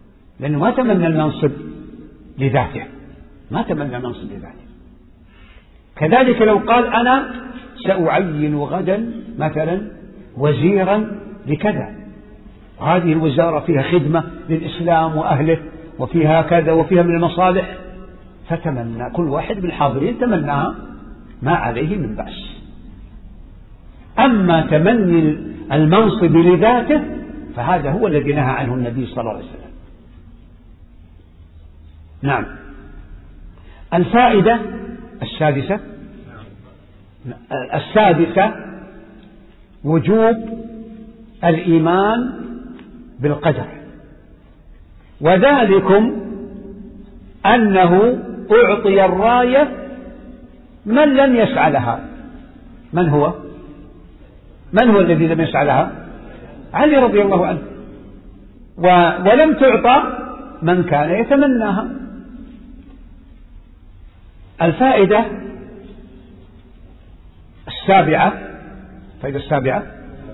لأنه ما تمنى المنصب لذاته، ما تمنى المنصب لذاته. كذلك لو قال أنا سأعين غدا مثلا وزيرا لكذا، وهذه الوزارة فيها خدمة للإسلام وأهله وفيها كذا وفيها من المصالح، فتمنى كل واحد من الحاضرين تمناها، ما عليه من بأس. أما تمني المنصب لذاته فهذا هو الذي نهى عنه النبي صلى الله عليه وسلم. نعم. الفائدة السادسة السادسة وجوب الإيمان بالقدر، وذلكم أنه أعطي الراية من لم يسعى لها. من هو؟ من هو الذي لم يسعى لها؟ علي رضي الله عنه. ولم تعطى من كان يتمناها. الفائدة السابعة الفائدة السابعة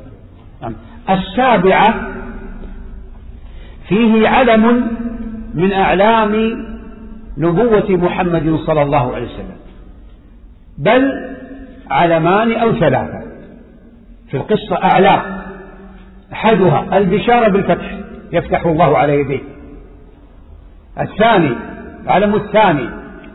السابعة فيه علم من أعلام نبوة محمد صلى الله عليه وسلم، بل علمان أو ثلاثة في القصة أعلام. أحدها البشارة بالفتح، يفتح الله على يديه. الثاني العلم الثاني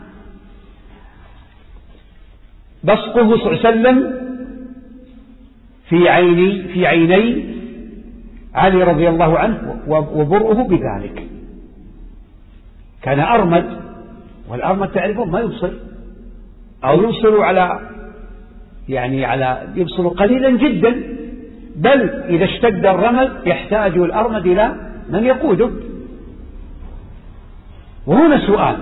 بصقه صلى الله عليه وسلم في عيني في عيني علي رضي الله عنه وبرؤه بذلك. كان أرمد، والأرمد تعرفون ما يبصر، أو يبصر على يعني على يبصر قليلا جدا، بل إذا اشتد الرمد يحتاج الأرمد إلى من يقوده. وهنا سؤال: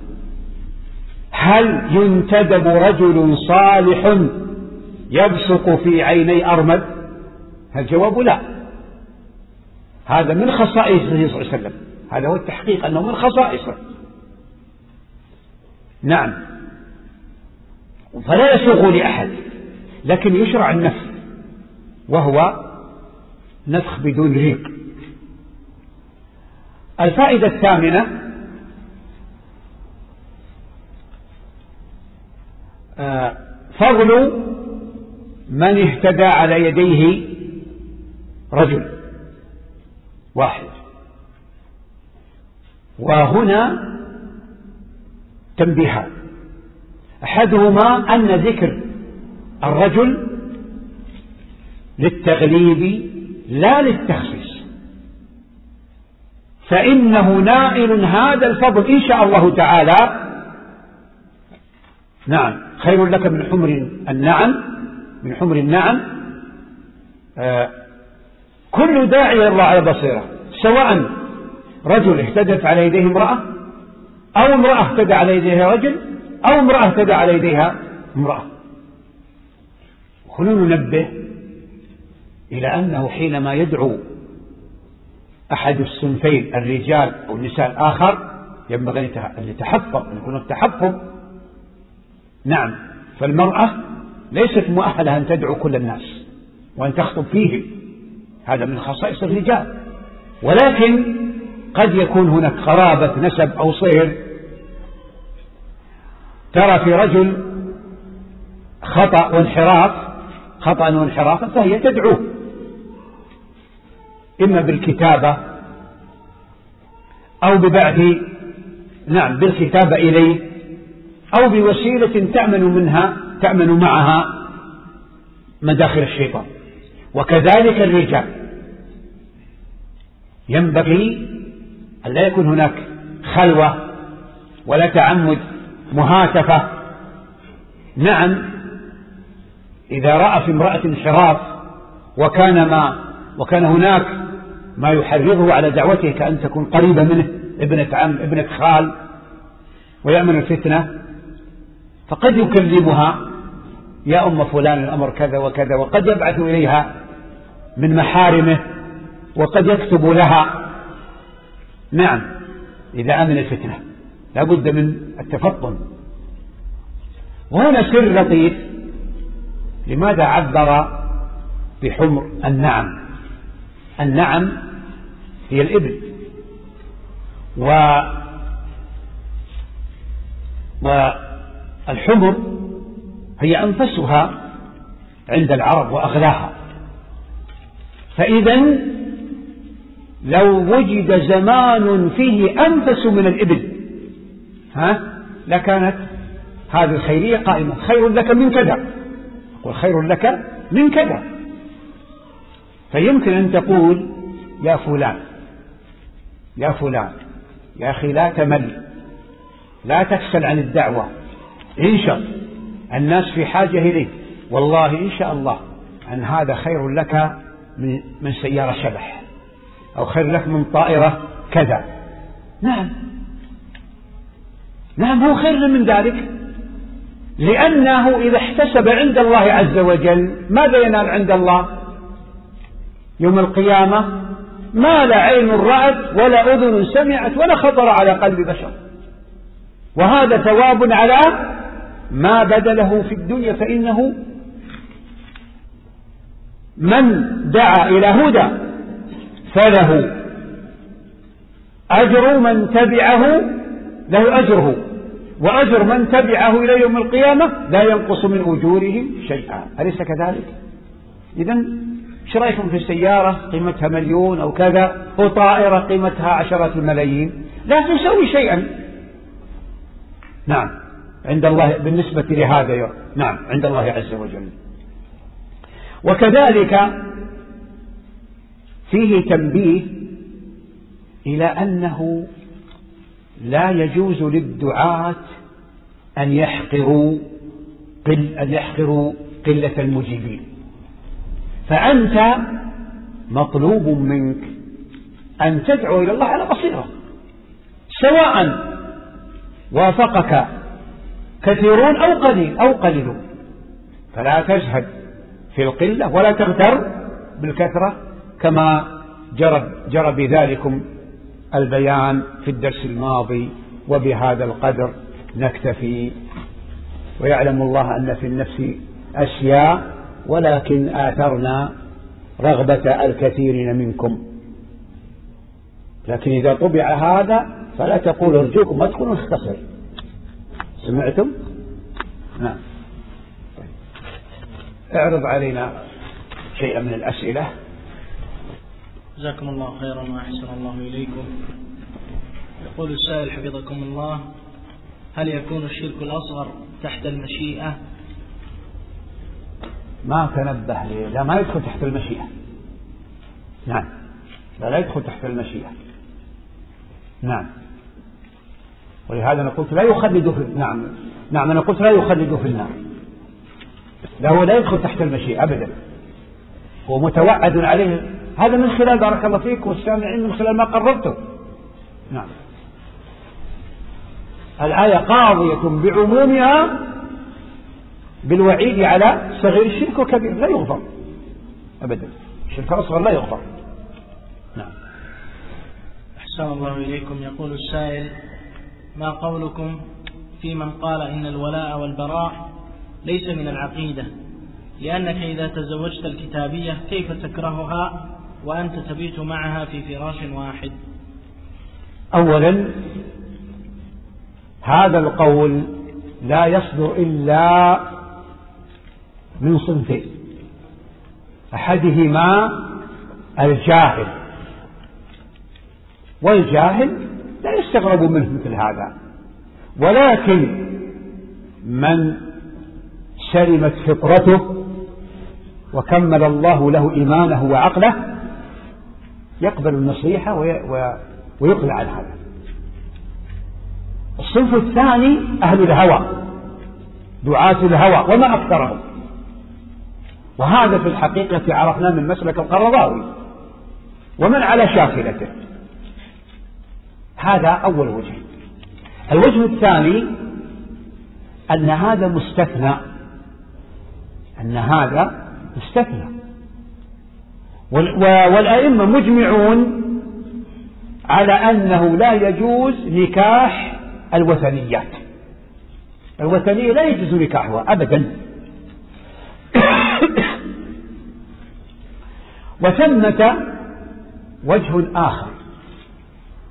هل ينتدب رجل صالح يبصق في عيني أرمد؟ الجواب لا. هذا من خصائصه صلى الله عليه وسلم، هذا هو التحقيق أنه من خصائصه. نعم. فلا يسوغ لأحد، لكن يشرع النفخ، وهو نفخ بدون ريق. الفائدة الثامنة فضل من اهتدى على يديه رجل واحد. وهنا تنبيهان: أحدهما أن ذكر الرجل للتغليب لا للتخصيص، فإنه نائل هذا الفضل إن شاء الله تعالى. نعم، خير لك من حمر النعم من حمر النعم. آه كل داعي إلى الله على بصيرة، سواء رجل اهتدت على يديه امرأة، أو امرأة اهتدى على يديها رجل، أو امرأة اهتدى على يديها امرأة. هنا ننبه إلى أنه حينما يدعو أحد الصنفين الرجال أو النساء الآخر ينبغي أن يتحفظ، أن يكون التحفظ. نعم، فالمرأة ليست مؤهلة أن تدعو كل الناس وأن تخطب فيه، هذا من خصائص الرجال. ولكن قد يكون هناك قرابة نسب أو صهر، ترى في رجل خطأ وانحراف خطأ وانحرافا فهي تدعوه، إما بالكتابة أو ببعث نعم بالكتابة إليه، أو بوسيلة تأمن منها تأمن معها مداخل الشيطان. وكذلك الرجال ينبغي أن لا يكون هناك خلوة ولا تعمد مهاتفة. نعم، إذا رأى في امرأة انحراف وكان ما وكان هناك ما يحرضه على دعوته، كأن تكون قريبة منه، ابنة عم ابنة خال، ويأمن الفتنة، فقد يكلمها: يا أم فلان الأمر كذا وكذا، وقد يبعث إليها من محارمه، وقد يكتب لها. نعم، إذا أمن الفتنة لا بد من التفطن. وهنا سر لطيف: لماذا عبر بحمر النعم؟ النعم هي الإبل، و والحمر هي أنفسها عند العرب وأغلاها. فإذا لو وجد زمان فيه أنفس من الإبل ها لكانت هذه الخيرية قائمة، خير لك من كذا، وخير لك من كذا. فيمكن أن تقول يا فلان يا فلان يا أخي لا تمل، لا تكسل عن الدعوة، انشط، الناس في حاجة إليك، والله إن شاء الله أن هذا خير لك من سيارة شبح، أو خير لك من طائرة كذا. نعم نعم هو خير من ذلك، لأنه إذا احتسب عند الله عز وجل ماذا ينال عند الله يوم القيامة؟ ما لا عين رأت ولا أذن سمعت ولا خطر على قلب بشر، وهذا ثواب على ما بذله في الدنيا. فإنه من دعا إلى هدى فله أجر من تبعه، له أجره، وأجر من تبعه إلى يوم القيامة لا ينقص من أجورهم شيئا. أليس كذلك؟ إذن ايش رايكم في السيارة قيمتها مليون أو كذا، وطائرة قيمتها عشرات الملايين لا تسوي شيئا؟ نعم عند الله بالنسبة لهذا يوم. نعم عند الله عز وجل. وكذلك فيه تنبيه إلى أنه لا يجوز للدعاة أن يحقروا قل أن يحقروا قلة المجيبين. فأنت مطلوب منك أن تدعو إلى الله على بصيرة، سواء وافقك كثيرون أو قليل أو قليلون، فلا تزهد في القلة ولا تغتر بالكثرة، كما جرى جرى بذلكم البيان في الدرس الماضي. وبهذا القدر نكتفي، ويعلم الله أن في النفس أشياء ولكن آثرنا رغبة الكثيرين منكم. لكن إذا طبع هذا فلا تقول ارجوكم ما تكونوا اختصر. سمعتم؟ نعم. اعرض علينا شيئا من الأسئلة. جزاكم الله خيرا وأحسن الله إليكم. يقول السائل حفظكم الله: هل يكون الشرك الأصغر تحت المشيئة؟ ما تنبه لي. لا، ما يدخل تحت المشيئة. نعم لا, لا يدخل تحت المشيئة. نعم. ولهذا أنا قلت لا يخلد في نعم نعم أنا قلت لا يخلد في النار. لا، هو لا يدخل تحت المشيئة أبدا، هو متوعد عليه. هذا من خلال بارك الله فيك والسامعين من خلال ما قررته. نعم. الآية قاضية بعمومها بالوعيد على صغير الشرك وكبير لا يغفر أبدا. الشرك الأصغر لا يغفر. نعم. أحسن الله إليكم. يقول السائل: ما قولكم في من قال إن الولاء والبراء ليس من العقيدة، لأنك إذا تزوجت الكتابية كيف تكرهها وأنت تبيت معها في فراش واحد؟ أولا هذا القول لا يصدر إلا من صنفين: أحدهما الجاهل، والجاهل لا يستغرب منه مثل هذا، ولكن من سلمت فطرته وكمل الله له إيمانه وعقله يقبل النصيحة ويقلع عن هذا. الصنف الثاني أهل الهوى، دعاة الهوى، وما أكثرهم، وهذا في الحقيقة عرفنا من مسلك القرضاوي ومن على شاكلته. هذا أول وجه. الوجه الثاني أن هذا مستثنى، أن هذا مستثنى، والأئمة مجمعون على أنه لا يجوز نكاح الوثنيات. الوثنية لا يجوز نكاحها أبدا. وثمة وجه آخر،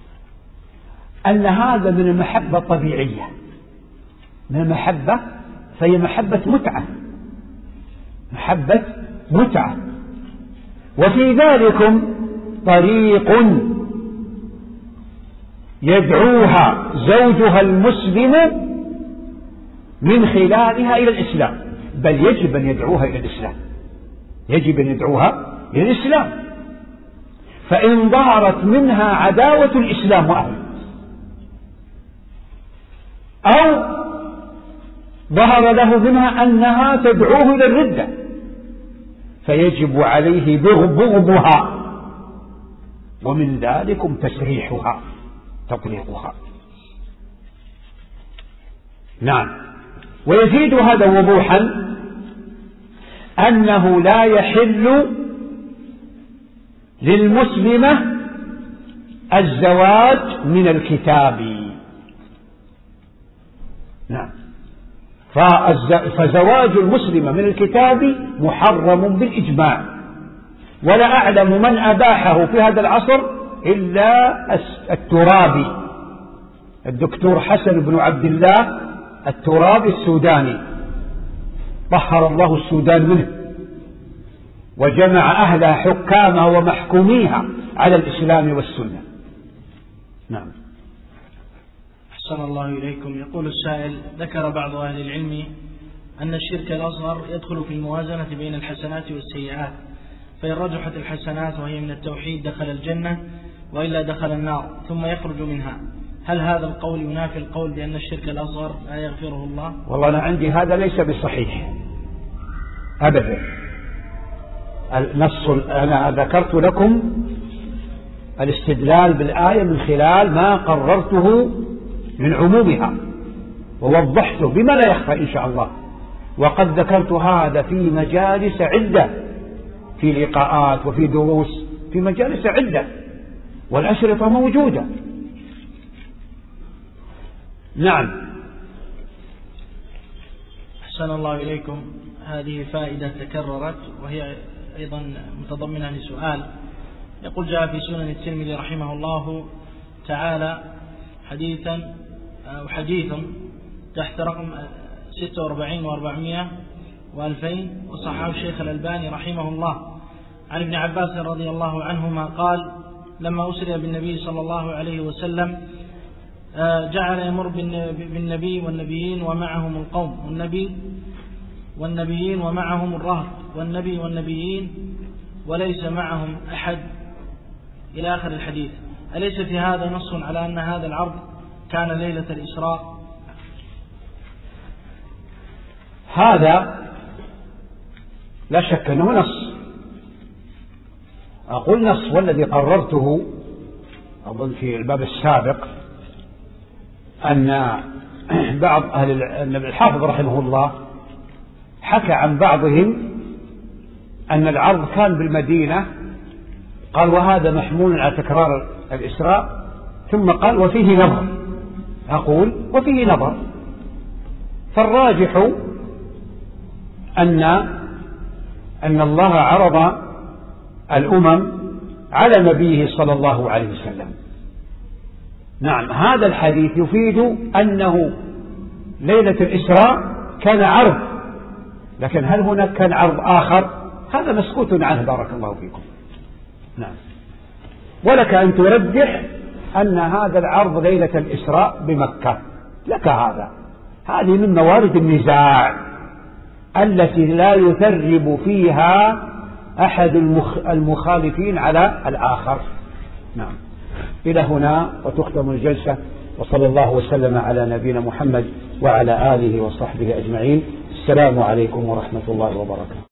أن هذا من المحبة الطبيعية، من المحبة فهي محبة متعة، محبة متعة. وفي ذلكم طريق يدعوها زوجها المسلم من خلالها إلى الإسلام، بل يجب أن يدعوها إلى الإسلام، يجب أن يدعوها إلى الإسلام. فإن ظهرت منها عداوة الإسلام وأهله، أو ظهر له منها أنها تدعوه إلى الردة، فيجب عليه بغضها، ومن ذلكم تسريحها تطليقها. نعم. ويزيد هذا وضوحا أنه لا يحل للمسلمة الزواج من الكتاب. نعم. فزواج المسلمة من الكتاب محرم بالإجماع، ولا أعلم من أباحه في هذا العصر إلا الترابي، الدكتور حسن بن عبد الله الترابي السوداني، طهر الله السودان منه وجمع أهلها حكامها ومحكوميها على الإسلام والسنة. نعم. أحسن الله إليكم. يقول السائل: ذكر بعض أهل العلم أن الشرك الأصغر يدخل في الموازنة بين الحسنات والسيئات، فإن رجحت الحسنات وهي من التوحيد دخل الجنة، وإلا دخل النار ثم يخرج منها. هل هذا القول ينافي القول بأن الشرك الأصغر لا يغفره الله؟ والله أنا عندي هذا ليس بصحيح أبدا. النص أنا ذكرت لكم الاستدلال بالآية من خلال ما قررته من عمومها، ووضحته بما لا يخفى إن شاء الله. وقد ذكرت هذا في مجالس عدة، في لقاءات وفي دروس، في مجالس عدة، والأشرطة موجودة. نعم. أحسن الله إليكم. هذه فائدة تكررت وهي أيضا متضمنة لسؤال. يقول: جاء في سنن الترمذي رحمه الله تعالى حديثا أو حديث تحت رقم ستة وأربعين وأربعمائة وألفين، وصححه الشيخ الألباني رحمه الله، عن ابن عباس رضي الله عنهما قال: لما أسري بالنبي صلى الله عليه وسلم جعل يمر بالنبي والنبيين ومعهم القوم، والنبي والنبيين ومعهم الرهط، والنبي والنبيين وليس معهم أحد، إلى آخر الحديث. أليس في هذا نص على أن هذا العرض كان ليلة الإسراء؟ هذا لا شك أنه نص. أقول نص، والذي قررته أظن في الباب السابق أن بعض أهل الحافظ رحمه الله حكى عن بعضهم أن العرض كان بالمدينة، قال وهذا محمول على تكرار الإسراء، ثم قال وفيه نظر. أقول وفيه نظر، فالراجح أن أن الله عرض الأمم على نبيه صلى الله عليه وسلم. نعم. هذا الحديث يفيد أنه ليلة الإسراء كان عرض، لكن هل هناك كان عرض آخر؟ هذا مسكوت عنه بارك الله فيكم. نعم. ولك أن ترجح أن هذا العرض ليلة الإسراء بمكة، لك هذا. هذه من موارد النزاع التي لا يثرب فيها أحد المخالفين على الآخر. نعم. إلى هنا وتختم الجلسة، وصلى الله وسلم على نبينا محمد وعلى آله وصحبه أجمعين. السلام عليكم ورحمة الله وبركاته.